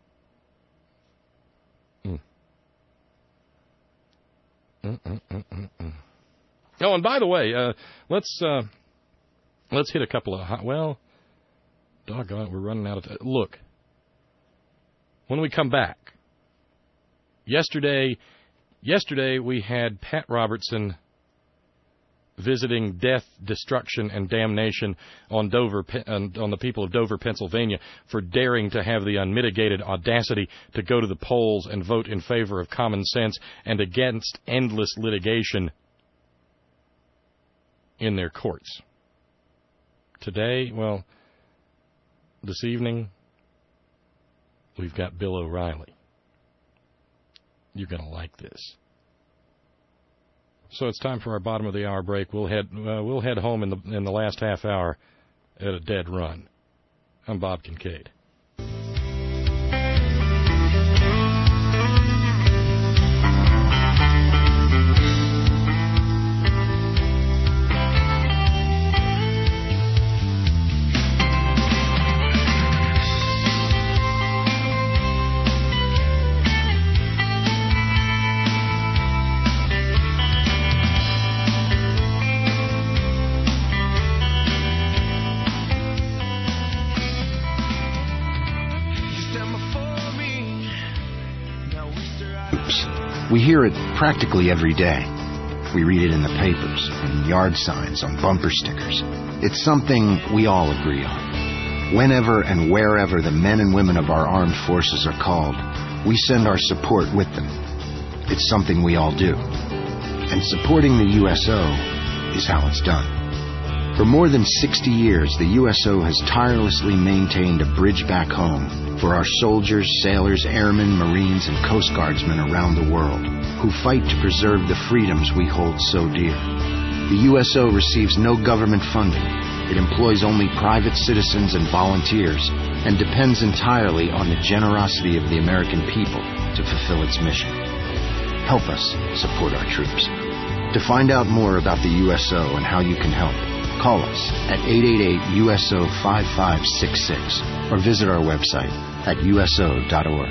Mm. Mm, mm, mm, mm, mm. Oh, and by the way, uh, let's... Uh, Let's hit a couple of, hot, well, doggone it, we're running out of time. Look, when we come back, yesterday, yesterday we had Pat Robertson visiting death, destruction, and damnation on Dover, on the people of Dover, Pennsylvania, for daring to have the unmitigated audacity to go to the polls and vote in favor of common sense and against endless litigation in their courts. Today, well, this evening, we've got Bill O'Reilly. You're going to like this. So it's time for our bottom of the hour break. We'll head uh, we'll head home in the in the last half hour at a dead run. I'm Bob Kincaid. We hear it practically every day. We read it in the papers, on yard signs, on bumper stickers. It's something we all agree on. Whenever and wherever the men and women of our armed forces are called, we send our support with them. It's something we all do. And supporting the U S O is how it's done. For more than sixty years, the U S O has tirelessly maintained a bridge back home for our soldiers, sailors, airmen, Marines, and Coast Guardsmen around the world who fight to preserve the freedoms we hold so dear. The U S O receives no government funding. It employs only private citizens and volunteers and depends entirely on the generosity of the American people to fulfill its mission. Help us support our troops. To find out more about the U S O and how you can help, call us at eight eight eight U S O five five six six or visit our website at U S O dot org.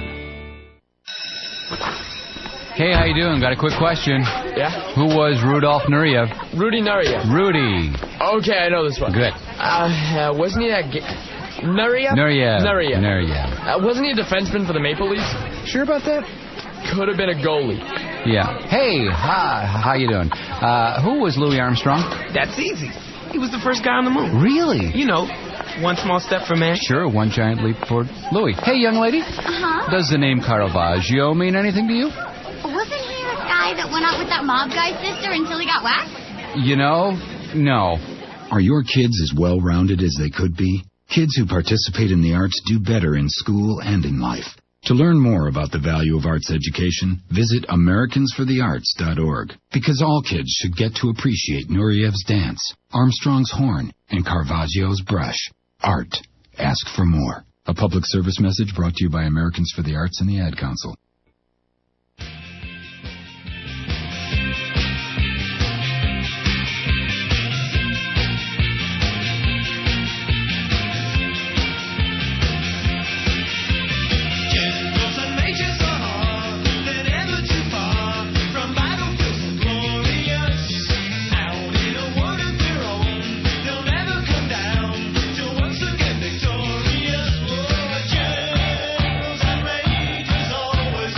Hey, how you doing? Got a quick question. Yeah? Who was Rudolf Nureyev? Rudy Nureyev. Rudy. Okay, I know this one. Good. Uh, uh wasn't he a... Ga- Nureyev? Nureyev. Nureyev. Nureyev. Uh, wasn't he a defenseman for the Maple Leafs? Sure about that? Could have been a goalie. Yeah. Hey, hi, how you doing? Uh, who was Louis Armstrong? That's easy. He was the first guy on the moon. Really? You know, one small step for man. Sure, one giant leap forward. Louis. Hey, young lady. Uh-huh. Does the name Caravaggio mean anything to you? Wasn't he the guy that went out with that mob guy's sister until he got whacked? You know, no. Are your kids as well-rounded as they could be? Kids who participate in the arts do better in school and in life. To learn more about the value of arts education, visit Americans for the Arts dot org. Because all kids should get to appreciate Nureyev's dance, Armstrong's horn, and Caravaggio's brush. Art. Ask for more. A public service message brought to you by Americans for the Arts and the Ad Council. Always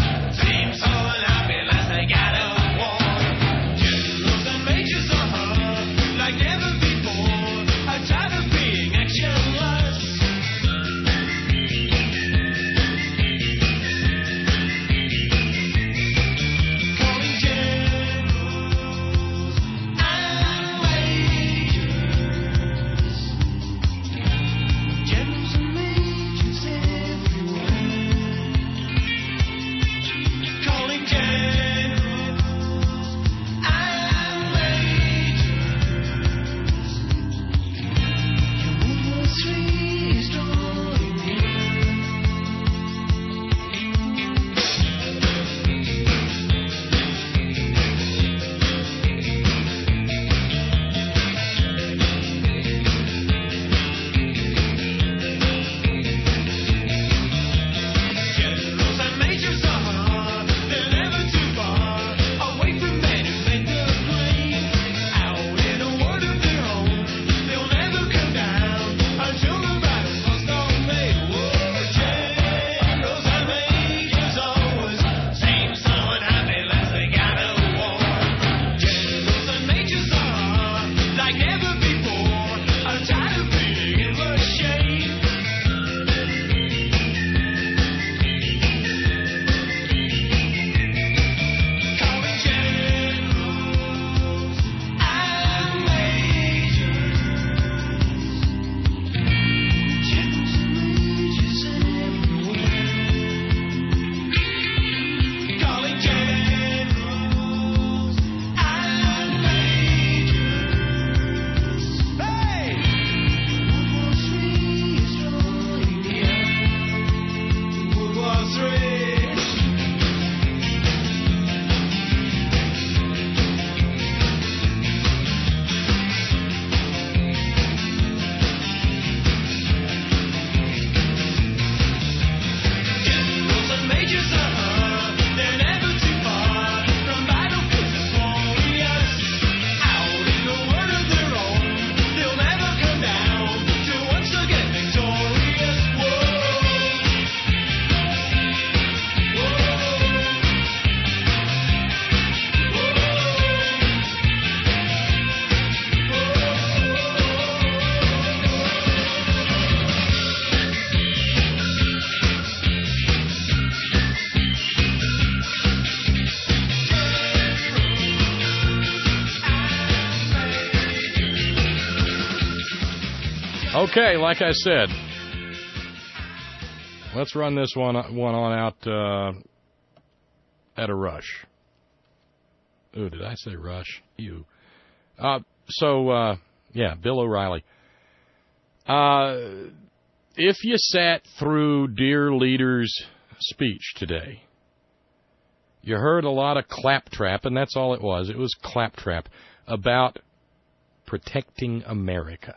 Okay, like I said, let's run this one one on out uh, at a rush. Ooh, did I say rush? You. Uh, so, uh, yeah, Bill O'Reilly. Uh, if you sat through Dear Leader's speech today, you heard a lot of claptrap, and that's all it was. It was claptrap about protecting America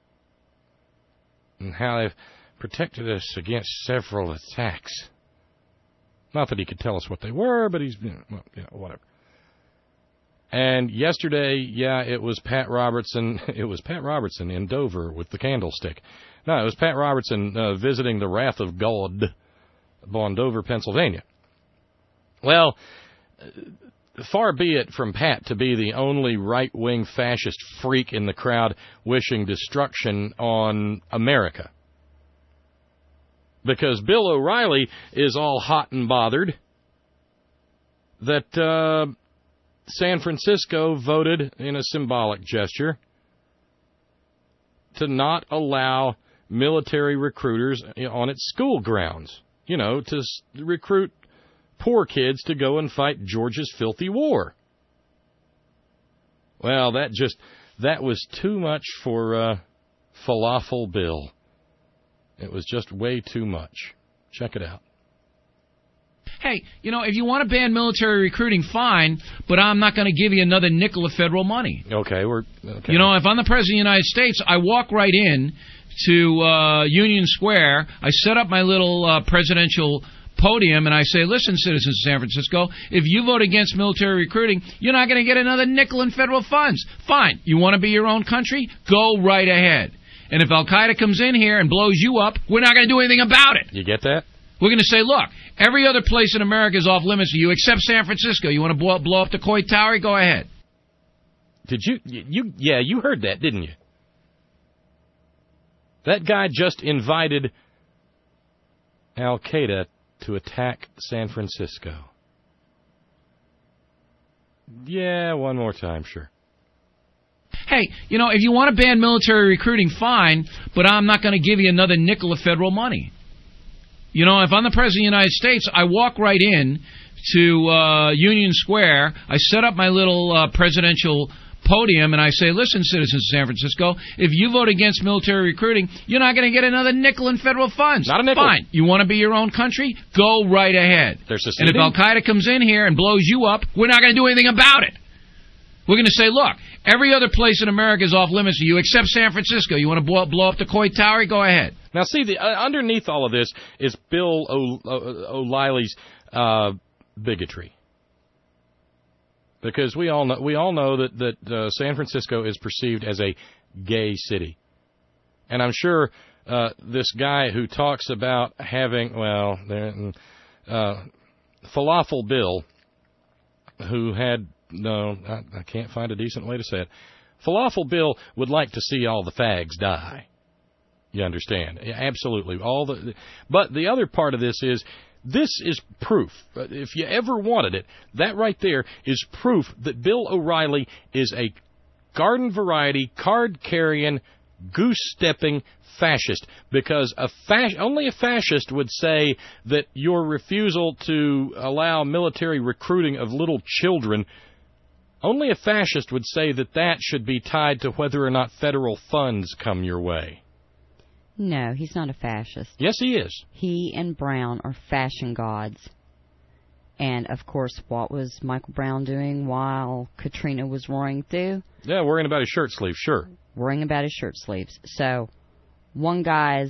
and how they've protected us against several attacks. Not that he could tell us what they were, but he's, you know, well, you know, whatever. And yesterday, yeah, it was Pat Robertson. It was Pat Robertson in Dover with the candlestick. No, it was Pat Robertson uh, visiting the Wrath of God on Dover, Pennsylvania. Well, far be it from Pat to be the only right-wing fascist freak in the crowd wishing destruction on America. Because Bill O'Reilly is all hot and bothered that uh, San Francisco voted in a symbolic gesture to not allow military recruiters on its school grounds, you know, to recruit poor kids to go and fight Georgia's filthy war. Well, that just, that was too much for uh, Falafel Bill. It was just way too much. Check it out. Hey, you know, if you want to ban military recruiting, fine, but I'm not going to give you another nickel of federal money. Okay, we're... Okay. You know, if I'm the President of the United States, I walk right in to uh, Union Square, I set up my little uh, presidential podium, and I say, listen, citizens of San Francisco, if you vote against military recruiting, you're not going to get another nickel in federal funds. Fine. You want to be your own country? Go right ahead. And if Al-Qaeda comes in here and blows you up, we're not going to do anything about it. You get that? We're going to say, look, every other place in America is off limits to you except San Francisco. You want to blow, blow up the Coit Tower? Go ahead. Did you, you? Yeah, you heard that, didn't you? That guy just invited Al-Qaeda to attack San Francisco. Yeah, one more time, sure. Hey, you know, if you want to ban military recruiting, fine, but I'm not going to give you another nickel of federal money. You know, if I'm the President of the United States, I walk right in to uh, Union Square, I set up my little uh, presidential podium, and I say, listen, citizens of San Francisco, if you vote against military recruiting, you're not going to get another nickel in federal funds. Not a nickel. Fine. You want to be your own country? Go right ahead. And if Al-Qaeda comes in here and blows you up, we're not going to do anything about it. We're going to say, look, every other place in America is off limits to you except San Francisco. You want to blow, blow up the Coit Tower? Go ahead. Now, see, the, uh, underneath all of this is Bill o- o- O'Reilly's uh, bigotry. Because we all know, we all know that, that uh, San Francisco is perceived as a gay city. And I'm sure uh, this guy who talks about having, well, uh, Falafel Bill, who had, no, I, I can't find a decent way to say it. Falafel Bill would like to see all the fags die. You understand? Absolutely. All the, but the other part of this is, this is proof. If you ever wanted it, that right there is proof that Bill O'Reilly is a garden variety, card-carrying, goose-stepping fascist. Because a fas- only a fascist would say that your refusal to allow military recruiting of little children, only a fascist would say that that should be tied to whether or not federal funds come your way. No, he's not a fascist. Yes, he is. He and Brown are fashion gods. And, of course, what was Michael Brown doing while Katrina was roaring through? Yeah, worrying about his shirt sleeves, sure. Worrying about his shirt sleeves. So, one guy's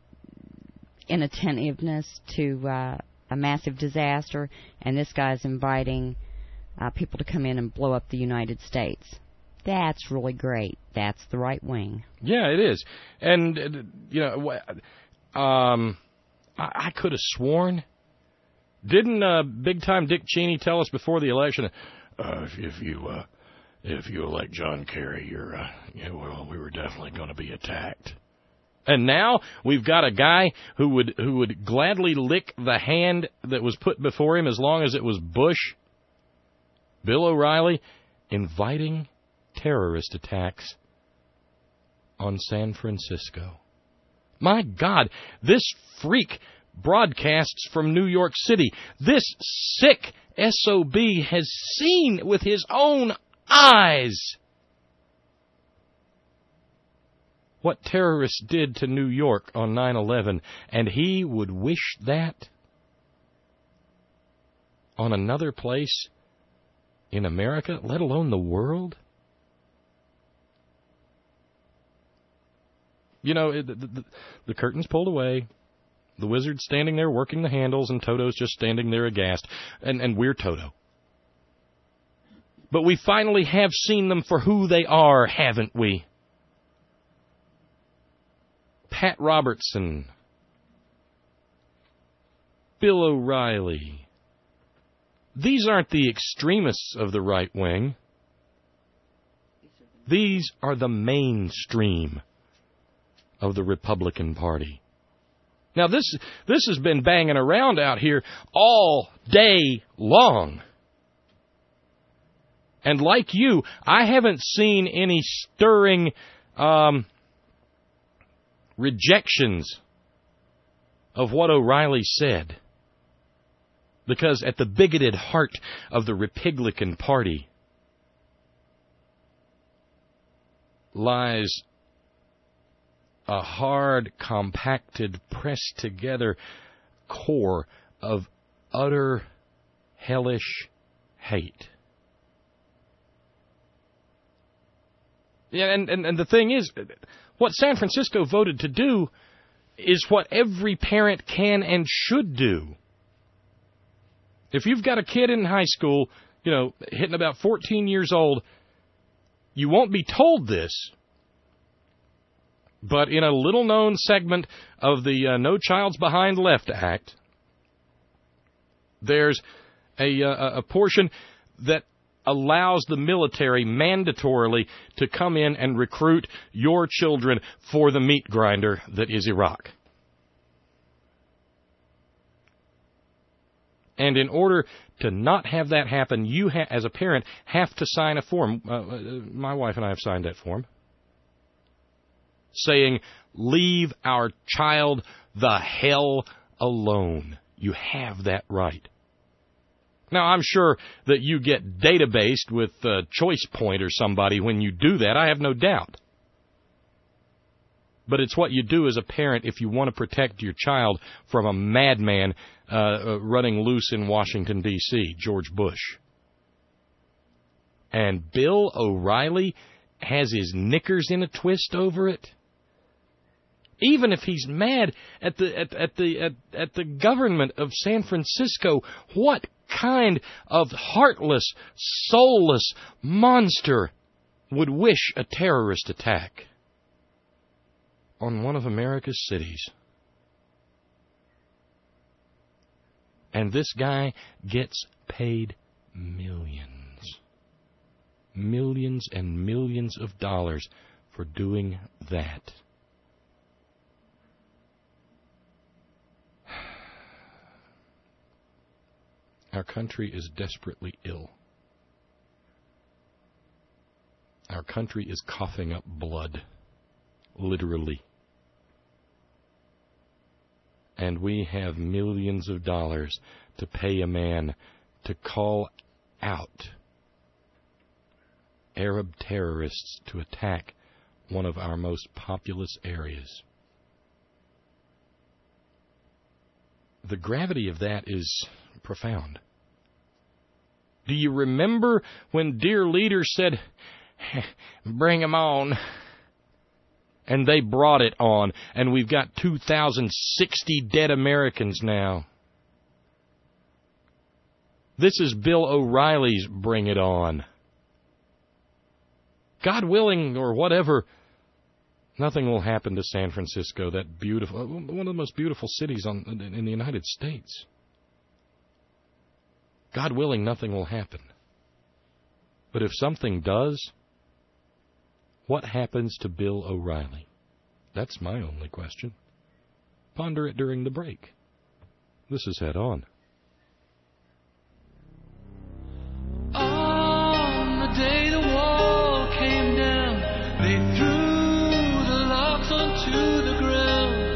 inattentiveness to uh, a massive disaster, and this guy's inviting uh, people to come in and blow up the United States. That's really great. That's the right wing. Yeah, it is. And, you know, um, I, I could have sworn. Didn't uh, big-time Dick Cheney tell us before the election, uh, if, if you uh, if you elect John Kerry, you're, uh, you know, well, we were definitely going to be attacked. And now we've got a guy who would who would gladly lick the hand that was put before him as long as it was Bush. Bill O'Reilly inviting terrorist attacks on San Francisco. My God, this freak broadcasts from New York City. This sick S O B has seen with his own eyes what terrorists did to New York on nine eleven, and he would wish that on another place in America, let alone the world? You know, the, the, the curtain's pulled away. The wizard's standing there working the handles, and Toto's just standing there aghast. And, and we're Toto. But we finally have seen them for who they are, haven't we? Pat Robertson. Bill O'Reilly. These aren't the extremists of the right wing. These are the mainstream of the Republican Party. Now, this this has been banging around out here all day long. And like you, I haven't seen any stirring um, rejections of what O'Reilly said. Because at the bigoted heart of the Republican Party lies a hard, compacted, pressed together core of utter hellish hate. Yeah, and, and, and the thing is, what San Francisco voted to do is what every parent can and should do. If you've got a kid in high school, you know, hitting about fourteen years old, you won't be told this. But in a little-known segment of the uh, No Child's Behind Left Act, there's a, uh, a portion that allows the military mandatorily to come in and recruit your children for the meat grinder that is Iraq. And in order to not have that happen, you, ha- as a parent, have to sign a form. Uh, uh, my wife and I have signed that form, saying, leave our child the hell alone. You have that right. Now, I'm sure that you get databased with uh, Choice Point or somebody when you do that. I have no doubt. But it's what you do as a parent if you want to protect your child from a madman uh, running loose in Washington, D C, George Bush. And Bill O'Reilly has his knickers in a twist over it. Even if he's mad at the at, at the at, at the government of San Francisco, what kind of heartless, soulless monster would wish a terrorist attack on one of America's cities? And this guy gets paid millions, millions and millions of dollars for doing that. Our country is desperately ill. Our country is coughing up blood, literally. And we have millions of dollars to pay a man to call out Arab terrorists to attack one of our most populous areas. The gravity of that is profound. Do you remember when dear leaders said, bring them on? And they brought it on, and we've got two thousand sixty dead Americans now. This is Bill O'Reilly's Bring It On. God willing, or whatever, nothing will happen to San Francisco, that beautiful, one of the most beautiful cities on, in the United States. God willing, nothing will happen. But if something does, what happens to Bill O'Reilly? That's my only question. Ponder it during the break. This is Head On. On the day the wall came down, they threw the locks onto the ground.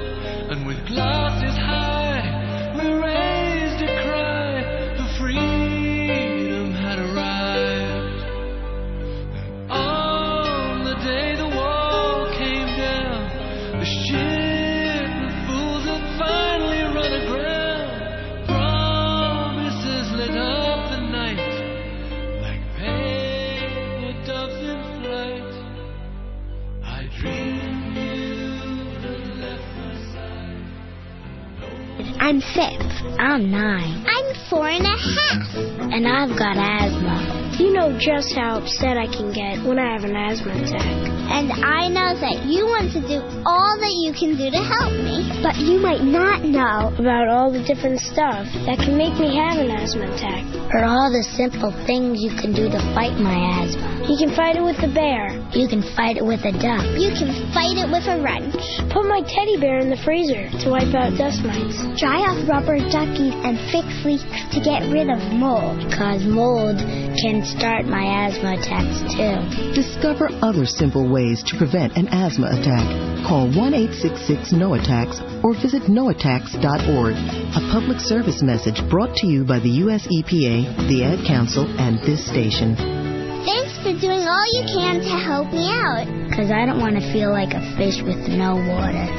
I'm six. I'm nine. I'm four and a half. And I've got asthma. You know just how upset I can get when I have an asthma attack. And I know that you want to do all that you can do to help me. But you might not know about all the different stuff that can make me have an asthma attack. Or all the simple things you can do to fight my asthma. You can fight it with a bear. You can fight it with a duck. You can fight it with a wrench. Put my teddy bear in the freezer to wipe out dust mites. Dry off rubber duckies and fix leaks to get rid of mold. Cause mold can start my asthma attacks too. Discover other simple ways to prevent an asthma attack. Call one eight six six no attacks or visit no attacks dot org. A public service message brought to you by the U S E P A, the Ad Council, and this station. Thanks for doing all you can to help me out. Because I don't want to feel like a fish with no water.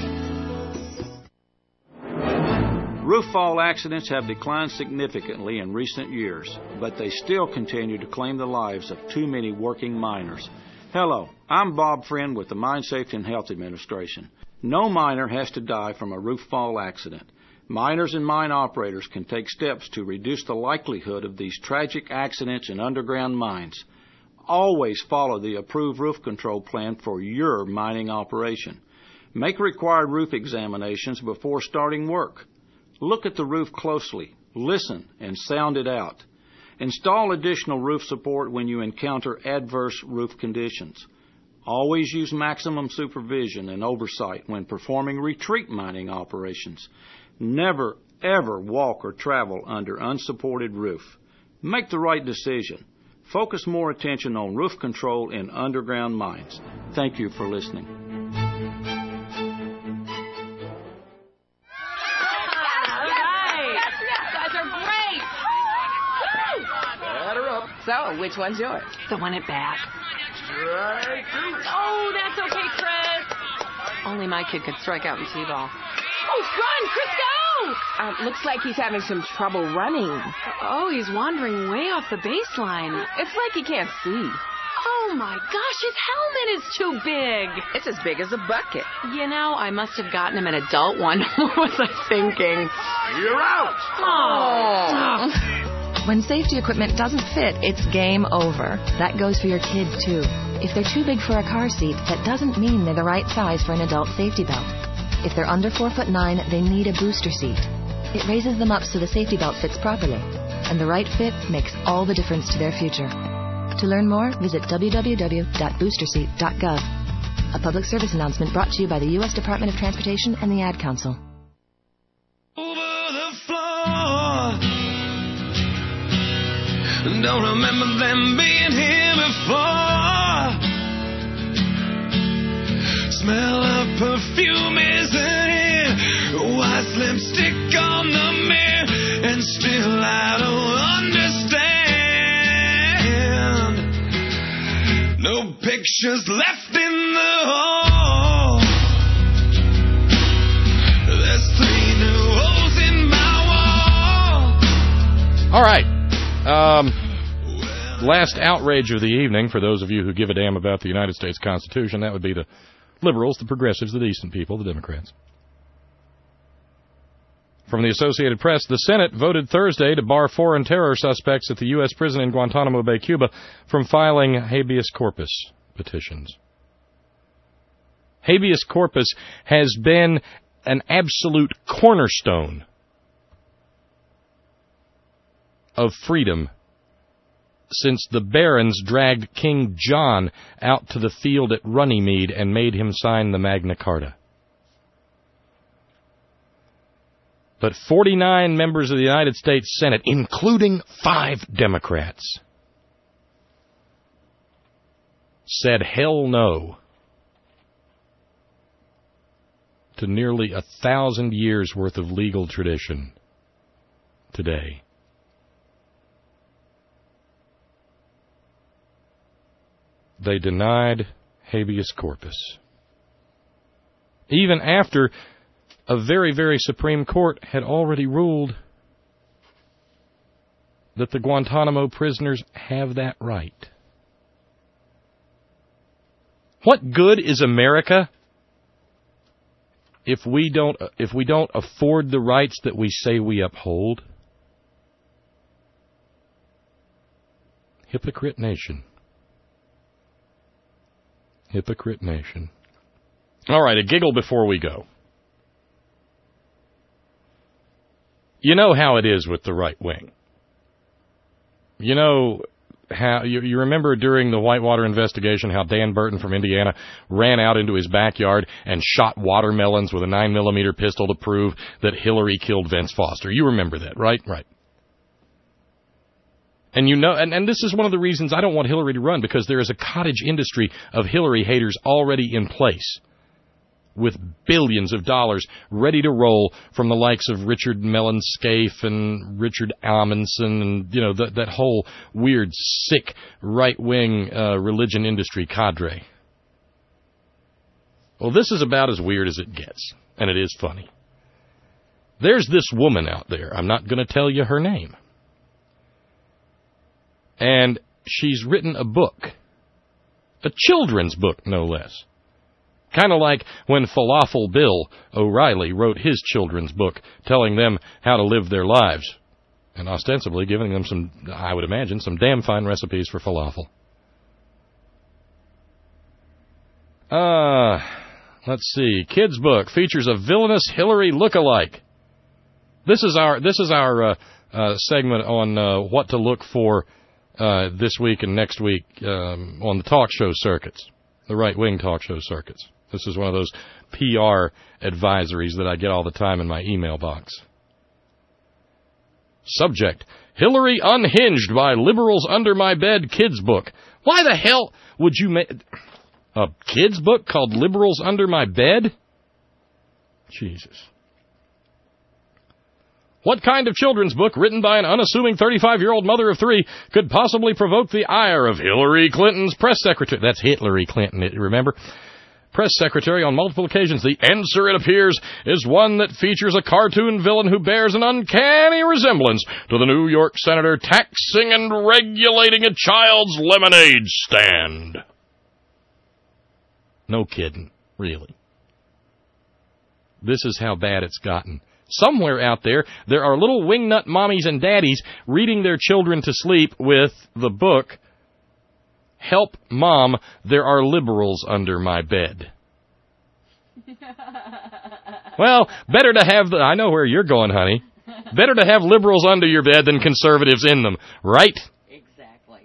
Roof fall accidents have declined significantly in recent years, but they still continue to claim the lives of too many working miners. Hello, I'm Bob Friend with the Mine Safety and Health Administration. No miner has to die from a roof fall accident. Miners and mine operators can take steps to reduce the likelihood of these tragic accidents in underground mines. Always follow the approved roof control plan for your mining operation. Make required roof examinations before starting work. Look at the roof closely, listen, and sound it out. Install additional roof support when you encounter adverse roof conditions. Always use maximum supervision and oversight when performing retreat mining operations. Never, ever walk or travel under unsupported roof. Make the right decision. Focus more attention on roof control in underground mines. Thank you for listening. So, which one's yours? The one at bat. Strike. Oh, that's okay, Chris. Only my kid could strike out in T-ball. Oh, run, Chris, go! Um, looks like he's having some trouble running. Oh, he's wandering way off the baseline. It's like he can't see. Oh, my gosh, his helmet is too big. It's as big as a bucket. You know, I must have gotten him an adult one. What was I thinking? You're out! Oh. When safety equipment doesn't fit, it's game over. That goes for your kids, too. If they're too big for a car seat, that doesn't mean they're the right size for an adult safety belt. If they're under four foot nine, they need a booster seat. It raises them up so the safety belt fits properly. And the right fit makes all the difference to their future. To learn more, visit w w w dot booster seat dot gov. A public service announcement brought to you by the U S Department of Transportation and the Ad Council. Don't remember them being here before. Smell of perfume isn't here. White lipstick on the mirror, and still I don't understand. No pictures left in the hall. There's three new holes in my wall. All right. Um, last outrage of the evening, for those of you who give a damn about the United States Constitution, that would be the liberals, the progressives, the decent people, the Democrats. From the Associated Press, the Senate voted Thursday to bar foreign terror suspects at the U S prison in Guantanamo Bay, Cuba, from filing habeas corpus petitions. Habeas corpus has been an absolute cornerstone of freedom since the barons dragged King John out to the field at Runnymede and made him sign the Magna Carta. But forty-nine members of the United States Senate, including five Democrats, said hell no to nearly a thousand years worth of legal tradition today. They denied habeas corpus, even after a very, very Supreme Court had already ruled that the Guantanamo prisoners have that right. What good is America if we don't if we don't afford the rights that we say we uphold? Hypocrite nation. Hypocrite nation. All right, a giggle before we go. You know how it is with the right wing. You know how you, you remember during the Whitewater investigation how Dan Burton from Indiana ran out into his backyard and shot watermelons with a nine millimeter pistol to prove that Hillary killed Vince Foster. You remember that, right? Right. And you know, and, and this is one of the reasons I don't want Hillary to run, because there is a cottage industry of Hillary haters already in place, with billions of dollars ready to roll from the likes of Richard Mellon Scaife and Richard Amundsen and, you know, that, that whole weird, sick, right-wing uh, religion industry cadre. Well, this is about as weird as it gets, and it is funny. There's this woman out there. I'm not going to tell you her name. And she's written a book, a children's book, no less. Kind of like when Falafel Bill O'Reilly wrote his children's book telling them how to live their lives, and ostensibly giving them some, I would imagine, some damn fine recipes for falafel. Uh, let's see. Kids' book features a villainous Hillary look-alike. This is our this is our uh, uh, segment on uh, what to look for uh, this week and next week um, on the talk show circuits, the right-wing talk show circuits. This is one of those P R advisories that I get all the time in my email box. Subject: Hillary unhinged by liberals under my bed kids book. Why the hell would you make a kids book called Liberals Under My Bed? Jesus. What kind of children's book written by an unassuming thirty-five-year-old mother of three could possibly provoke the ire of Hillary Clinton's press secretary? That's Hillary Clinton, remember? Press secretary on multiple occasions. The answer, it appears, is one that features a cartoon villain who bears an uncanny resemblance to the New York senator taxing and regulating a child's lemonade stand. No kidding, really. This is how bad it's gotten. Somewhere out there, there are little wingnut mommies and daddies reading their children to sleep with the book, Help Mom, There Are Liberals Under My Bed. Well, better to have the... I know where you're going, honey. Better to have liberals under your bed than conservatives in them, right? Exactly.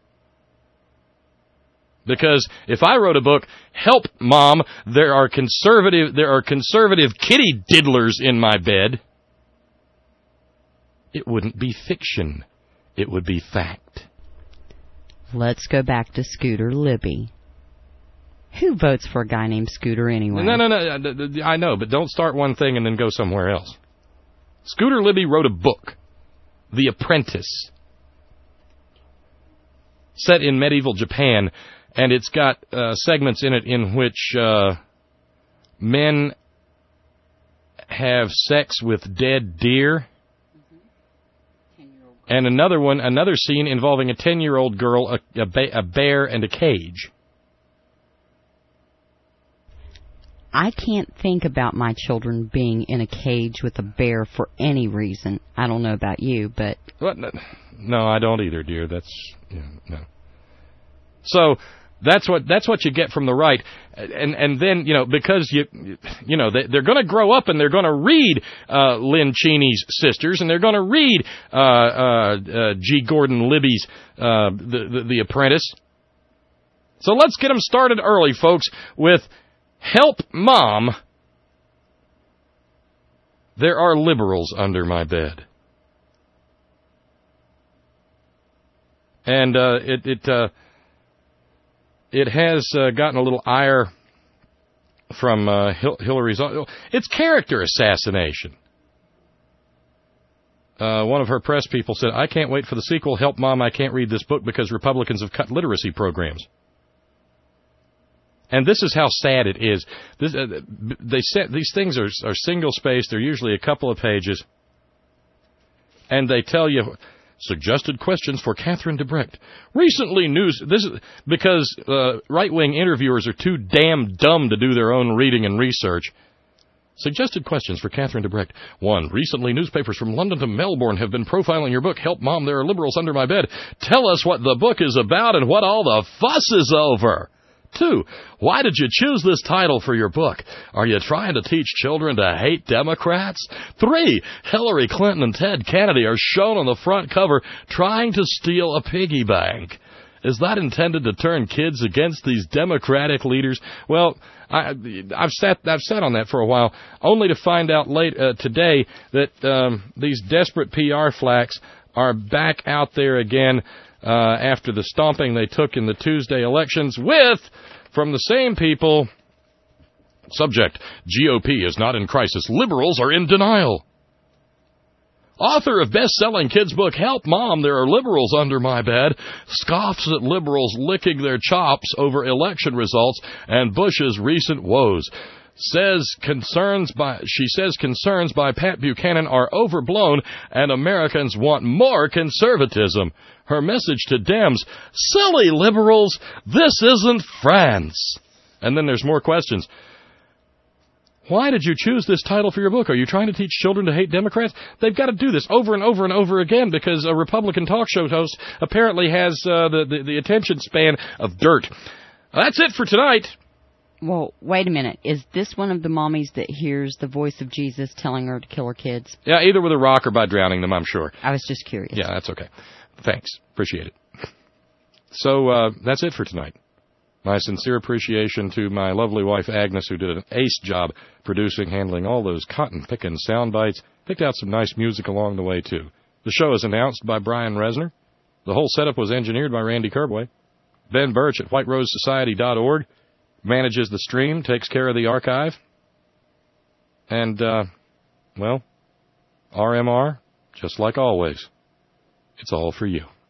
Because if I wrote a book, Help Mom, There Are Conservative, there are conservative kitty diddlers in my bed, it wouldn't be fiction. It would be fact. Let's go back to Scooter Libby. Who votes for a guy named Scooter anyway? No, no, no. I know, but don't start one thing and then go somewhere else. Scooter Libby wrote a book, The Apprentice, set in medieval Japan, and it's got uh, segments in it in which uh, men have sex with dead deer. And another one, another scene involving a ten-year-old girl, a, a, ba- a bear, and a cage. I can't think about my children being in a cage with a bear for any reason. I don't know about you, but... What? No, I don't either, dear. That's... Yeah, no. So... That's what that's what you get from the right, and and then you know because you you know they, they're going to grow up and they're going to read uh, Lynn Cheney's Sisters, and they're going to read uh, uh, uh, G. Gordon Libby's uh, the, the the Apprentice. So let's get them started early, folks, with Help Mom, There Are Liberals Under My Bed, and uh, it it. Uh, It has uh, gotten a little ire from uh, Hil- Hillary's... It's character assassination. Uh, one of her press people said, I can't wait for the sequel, Help Mom, I Can't Read This Book, because Republicans have cut literacy programs. And this is how sad it is. This, uh, they said these things are, are single-spaced. They're usually a couple of pages. And they tell you... Suggested questions for Catherine Debrecht. Recently news... This is because uh, right-wing interviewers are too damn dumb to do their own reading and research. Suggested questions for Catherine Debrecht. One, recently newspapers from London to Melbourne have been profiling your book, Help Mom, There Are Liberals Under My Bed. Tell us what the book is about and what all the fuss is over. Two, why did you choose this title for your book? Are you trying to teach children to hate Democrats? Three, Hillary Clinton and Ted Kennedy are shown on the front cover trying to steal a piggy bank. Is that intended to turn kids against these Democratic leaders? Well, I, I've sat I've sat on that for a while, only to find out late uh, today that um, these desperate P R flacks are back out there again uh, after the stomping they took in the Tuesday elections with, from the same people, subject, G O P is not in crisis. Liberals are in denial. Author of best-selling kids book, Help Mom, There Are Liberals Under My Bed, scoffs at liberals licking their chops over election results and Bush's recent woes. Says concerns by she says concerns by Pat Buchanan are overblown and Americans want more conservatism. Her message to Dems, silly liberals, this isn't France. And then there's more questions. Why did you choose this title for your book? Are you trying to teach children to hate Democrats? They've got to do this over and over and over again because a Republican talk show host apparently has uh, the, the, the attention span of dirt. That's it for tonight. Well, wait a minute. Is this one of the mommies that hears the voice of Jesus telling her to kill her kids? Yeah, either with a rock or by drowning them, I'm sure. I was just curious. Yeah, that's okay. Thanks. Appreciate it. So uh, that's it for tonight. My sincere appreciation to my lovely wife, Agnes, who did an ace job producing, handling all those cotton-picking sound bites. Picked out some nice music along the way, too. The show is announced by Brian Resner. The whole setup was engineered by Randy Kerbway. Ben Birch at white rose society dot org manages the stream, takes care of the archive. And, uh, well, R M R, just like always, it's all for you.